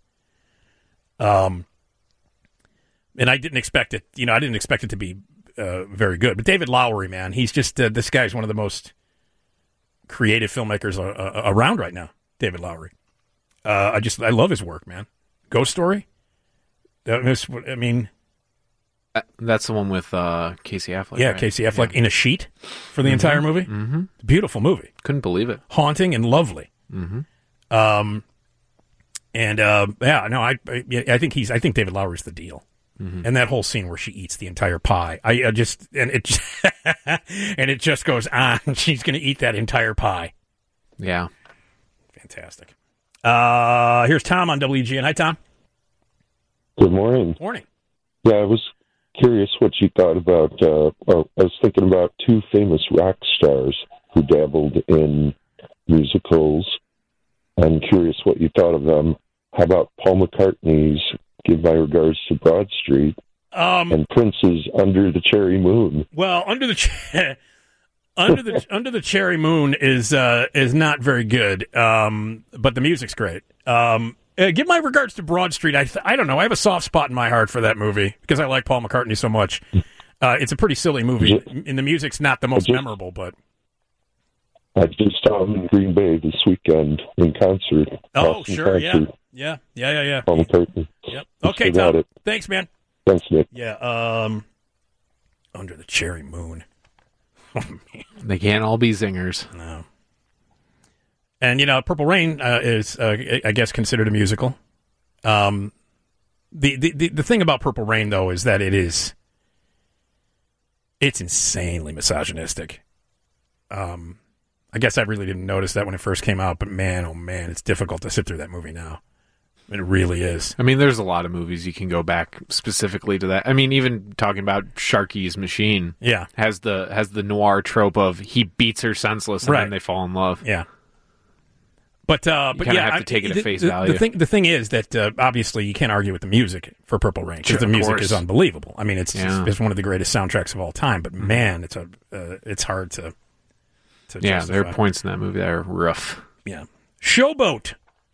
Um, and I didn't expect it, you know, I didn't expect it to be uh, very good. But David Lowery, man, he's just, uh, this guy's one of the most creative filmmakers uh, uh, around right now, David Lowery. Uh, I just, I love his work, man. Ghost Story? That was, I mean... Uh, that's the one with uh, Casey Affleck. Yeah, right? Casey Affleck Yeah. in a sheet for the Mhm. entire movie. Mm-hmm. Beautiful movie. Couldn't believe it. Haunting and lovely. Mm-hmm. Um, and uh, yeah, no, I, I, I think he's, I think David Lowery's the deal. Mhm. And that whole scene where she eats the entire pie, I, I just, and it, and it just goes on. She's going to eat that entire pie. Yeah, fantastic. Uh, here's Tom on W G N. Hi, Tom. Good morning. Morning. Yeah, I was curious what you thought about. Uh, well, I was thinking about two famous rock stars who dabbled in musicals. I'm curious what you thought of them. How about Paul McCartney's "Give My Regards to Broad Street" Um, and Prince's "Under the Cherry Moon"? Well, under the ch- under the under the cherry moon is uh, is not very good, um, but the music's great. Um, uh, give my regards to Broad Street. I th- I don't know. I have a soft spot in my heart for that movie because I like Paul McCartney so much. Uh, it's a pretty silly movie, and the music's not the most just- memorable, but I just saw him in Green Bay this weekend in concert. oh Awesome sure, yeah, concert. yeah, yeah, yeah, yeah. Paul McCartney. Yep. Just Okay, forgot Tom. it. Thanks, man. Thanks, Nick. Yeah. Um, under the cherry moon. Oh, man. they can't all be zingers. No. And, you know, Purple Rain uh, is, uh, I guess, considered a musical. Um, the, the, the, the thing about Purple Rain, though, is that it is, it's insanely misogynistic. Um, I guess I really didn't notice that when it first came out, but man, oh man, it's difficult to sit through that movie now. It really is. I mean, there's a lot of movies you can go back specifically to that. I mean, even talking about Sharky's Machine, yeah, has the has the noir trope of he beats her senseless and Right. then they fall in love. Yeah. But uh, You but kinda yeah, have to take it at the, face the, value. The thing, the thing is that uh, obviously you can't argue with the music for Purple Rain because Sure, the of music course. is unbelievable. I mean, it's Yeah. it's one of the greatest soundtracks of all time. But man, it's a uh, it's hard to to Yeah, justify. there are points in that movie that are rough. Yeah, Showboat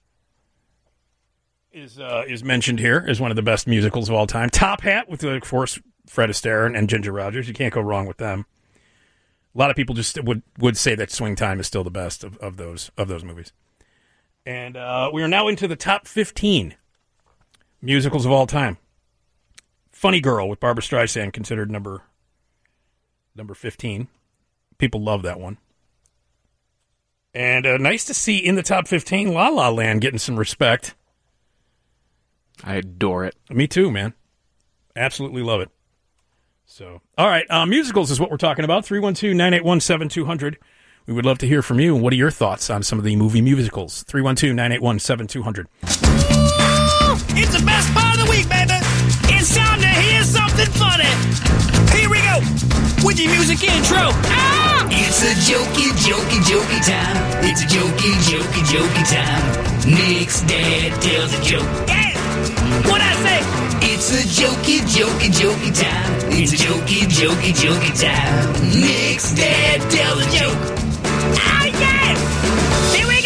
is uh, is mentioned here as one of the best musicals of all time. Top Hat with, of course, Fred Astaire and, and Ginger Rogers. You can't go wrong with them. A lot of people just would, would say that Swing Time is still the best of, of those of those movies. And uh, we are now into the top fifteen musicals of all time. Funny Girl with Barbra Streisand considered number number fifteen. People love that one. And uh, nice to see in the top fifteen La La Land getting some respect. I adore it. Me too, man. Absolutely love it. So, all right, uh, musicals is what we're talking about. three one two, nine eight one, seven two zero zero. We would love to hear from you. What are your thoughts on some of the movie musicals? three one two, nine eight one, seven two zero zero. It's the best part of the week, baby. It's time to hear something funny. Here we go with your music intro. Ah! It's a jokey, jokey, jokey time. It's a jokey, jokey, jokey time. Nick's dad tells a joke. Yeah! What'd I say? It's a jokey, jokey, jokey time. It's a jokey, jokey, jokey time. Nick's dad tells a joke. Oh, yeah! Here we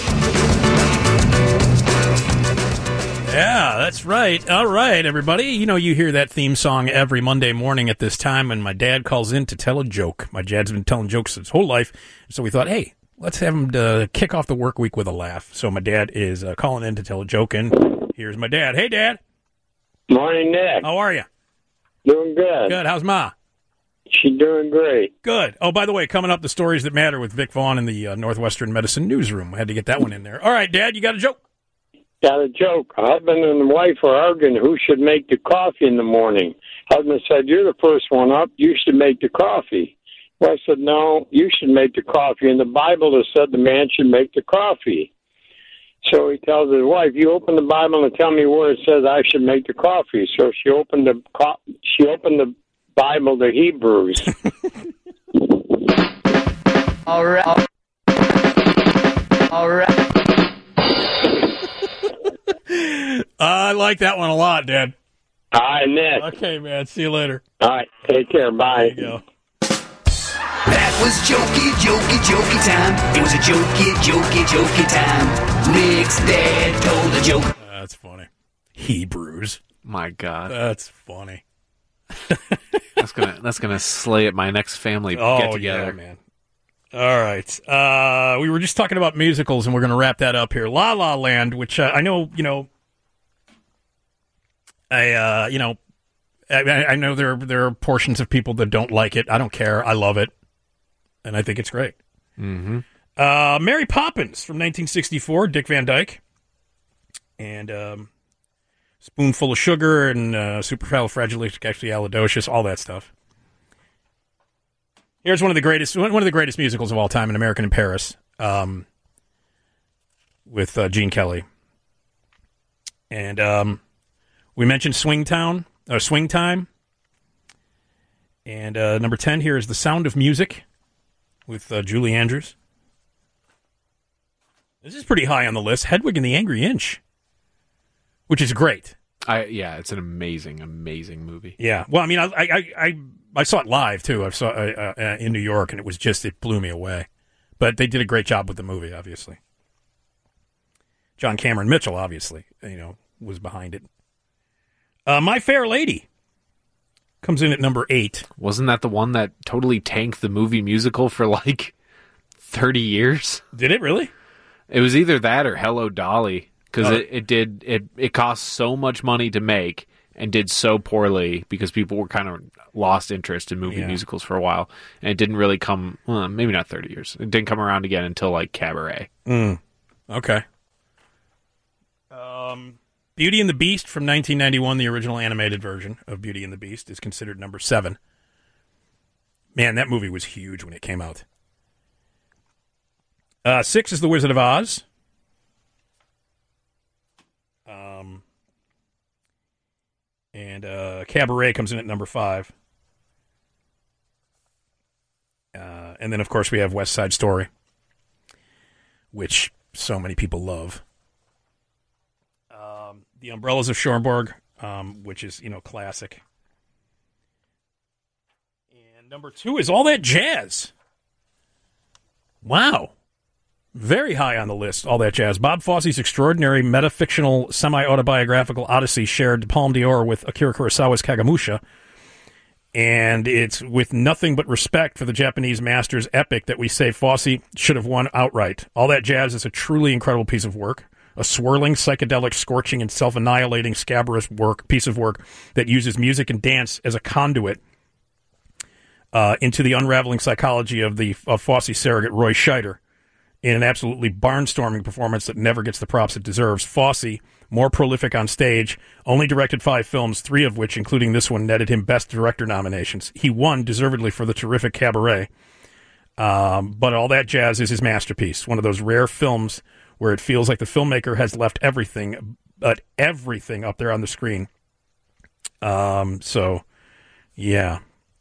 go! Yeah, that's right. All right, everybody. You know, you hear that theme song every Monday morning at this time when my dad calls in to tell a joke. My dad's been telling jokes his whole life, so we thought, hey, let's have him uh, kick off the work week with a laugh. So my dad is uh, calling in to tell a joke, and here's my dad. Hey, Dad. Morning, Nick. How are you? Doing good. Good. How's Ma? She's doing great. Good. Oh, by the way, coming up, the stories that matter with Vic Vaughn in the uh, Northwestern Medicine Newsroom. I had to get that one in there. All right, Dad, you got a joke? Got a joke. A husband and wife are arguing who should make the coffee in the morning. Husband said, "You're the first one up. You should make the coffee." Wife said, "No, you should make the coffee. In the Bible, it said the man should make the coffee." So he tells his wife, "You open the Bible and tell me where it says I should make the coffee." So she opened the co- she opened the Bible to Hebrews. All right. All right. I like that one a lot, Dad. All right, Nick. Okay, man. See you later. All right. Take care. Bye. There you go. That was jokey, jokey, jokey time. It was a jokey, jokey, jokey time. Nick's dad told a joke. That's funny. Hebrews. My God. That's funny. That's gonna that's gonna slay at my next family Oh, get together. yeah, man. All right. Uh, we were just talking about musicals, and we're going to wrap that up here. La La Land, which uh, I know, you know, I, uh, you know, I, I know there there are portions of people that don't like it. I don't care. I love it, and I think it's great. Mm-hmm. Uh, Mary Poppins from nineteen sixty-four, Dick Van Dyke, and um, Spoonful of Sugar and uh, Supercalifragilisticexpialidocious, all that stuff. Here's one of the greatest one of the greatest musicals of all time, An American in Paris, um, with uh, Gene Kelly. And um, we mentioned Swing Town, or Swing Time. And uh, number ten here is The Sound of Music with uh, Julie Andrews. This is pretty high on the list. Hedwig and the Angry Inch, which is great. I yeah, it's an amazing, amazing movie. Yeah. Well, I mean, I I I, I saw it live too. I saw it uh, uh, in New York, and it was just it blew me away. But they did a great job with the movie, obviously. John Cameron Mitchell, obviously, you know, was behind it. Uh, My Fair Lady comes in at number eight. Wasn't that the one that totally tanked the movie musical for like thirty years? Did it really? It was either that or Hello Dolly. Because Oh. it, it did it it cost so much money to make and did so poorly because people were kind of lost interest in movie Yeah. musicals for a while, and it didn't really come well, maybe not thirty years. It didn't come around again until like Cabaret. Mm. Okay. Um, Beauty and the Beast from nineteen ninety-one, the original animated version of Beauty and the Beast, is considered number seven. Man, that movie was huge when it came out. Uh, six is The Wizard of Oz. And uh, Cabaret comes in at number five. Uh, and then, of course, we have West Side Story, which so many people love. Um, the Umbrellas of Cherbourg, um, which is, you know, classic. And number two is All That Jazz. Wow. Very high on the list, All That Jazz. Bob Fosse's extraordinary metafictional semi-autobiographical odyssey shared Palme d'Or with Akira Kurosawa's Kagemusha. And it's with nothing but respect for the Japanese master's epic that we say Fosse should have won outright. All That Jazz is a truly incredible piece of work. A swirling, psychedelic, scorching, and self-annihilating scabrous work, piece of work that uses music and dance as a conduit uh, into the unraveling psychology of the of Fosse surrogate Roy Scheider. In an absolutely barnstorming performance that never gets the props it deserves. Fosse, more prolific on stage, only directed five films, three of which, including this one, netted him Best Director nominations. He won, deservedly, for the terrific Cabaret. Um, but All That Jazz is his masterpiece, one of those rare films where it feels like the filmmaker has left everything, but everything up there on the screen. Um, so, yeah.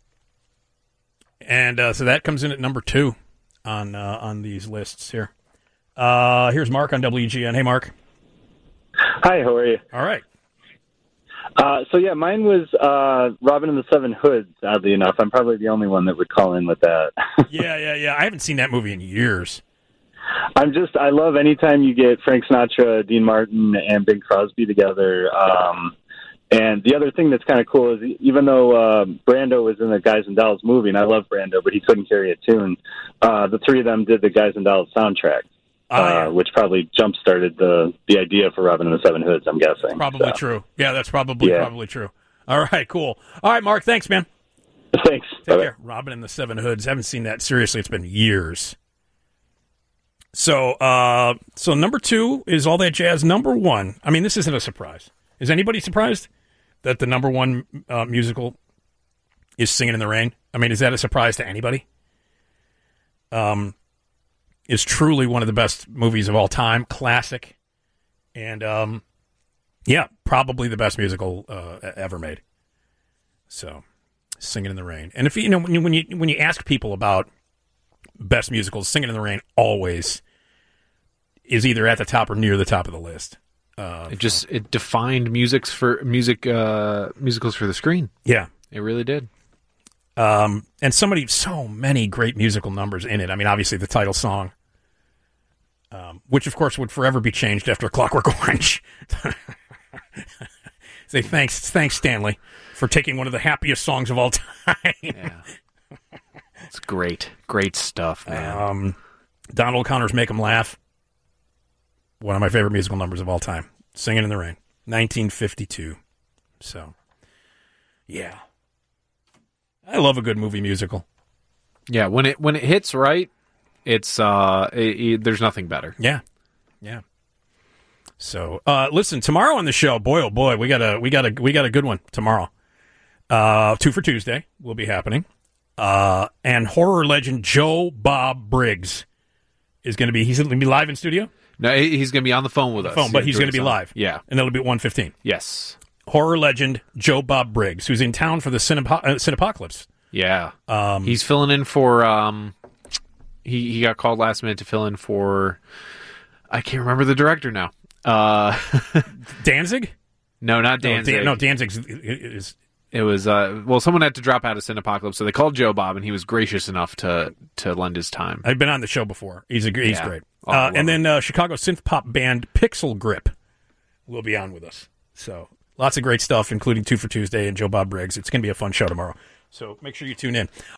And uh, so that comes in at number two. On uh, on these lists here. Uh, here's Mark on W G N. Hey, Mark. Hi, how are you? All right. Uh, so, yeah, mine was uh, Robin and the Seven Hoods, oddly enough. I'm probably the only one that would call in with that. yeah, yeah, yeah. I haven't seen that movie in years. I'm just, I love anytime you get Frank Sinatra, Dean Martin, and Bing Crosby together. Um, and the other thing that's kind of cool is even though uh, Brando was in the Guys and Dolls movie, and I love Brando, but he couldn't carry a tune, uh, the three of them did the Guys and Dolls soundtrack, uh, Oh, yeah. which probably jump-started the, the idea for Robin and the Seven Hoods, I'm guessing. Probably So, true. Yeah, that's probably Yeah. probably true. All right, cool. All right, Mark, thanks, man. Thanks. Take Bye-bye. care. Robin and the Seven Hoods. Haven't seen that. Seriously, it's been years. So, uh, so number two is All That Jazz. Number one, I mean, this isn't a surprise. Is anybody surprised that the number one uh, musical is Singing in the Rain? I mean, is that a surprise to anybody? Um, is truly one of the best movies of all time, classic, and um, yeah, probably the best musical uh, ever made. So, Singing in the Rain, and if you know when you when you, when you ask people about best musicals, Singing in the Rain always is either at the top or near the top of the list. Uh, It just it defined music's for music uh, musicals for the screen. Yeah, it really did. Um, and somebody, so many great musical numbers in it. I mean, obviously the title song, um, which of course would forever be changed after Clockwork Orange. Say thanks, thanks Stanley for taking one of the happiest songs of all time. Yeah, it's great, great stuff, man. Um, Donald O'Connor's "Make 'Em Laugh," one of my favorite musical numbers of all time. "Singing in the Rain," nineteen fifty-two. So, yeah. I love a good movie musical. Yeah, when it when it hits right, it's uh, it, it, there's nothing better. Yeah, yeah. So, uh, listen, tomorrow on the show, boy oh boy, we got a we got a we got a good one tomorrow. Uh, Two for Tuesday will be happening, uh, and horror legend Joe Bob Briggs is going to be. He's going to be live in studio. No, he- he's going to be on the phone with us. Phone, but Yeah, he's doing going to be something. live. Yeah, and it'll be at one fifteen. Yes. Horror legend Joe Bob Briggs, who's in town for the Cinepo- uh, Cinepocalypse. Yeah. Um, he's filling in for. Um, he he got called last minute to fill in for. I can't remember the director now. Uh, Danzig? No, not No, Danzig. Dan- no, Danzig's is. It was uh, well, someone had to drop out of Cinepocalypse, so they called Joe Bob, and he was gracious enough to to lend his time. I've been on the show before. He's a he's Yeah. great. Oh, I uh, love and then uh, Chicago synth pop band Pixel Grip will be on with us. So lots of great stuff, including Two for Tuesday and Joe Bob Briggs. It's going to be a fun show tomorrow. So make sure you tune in.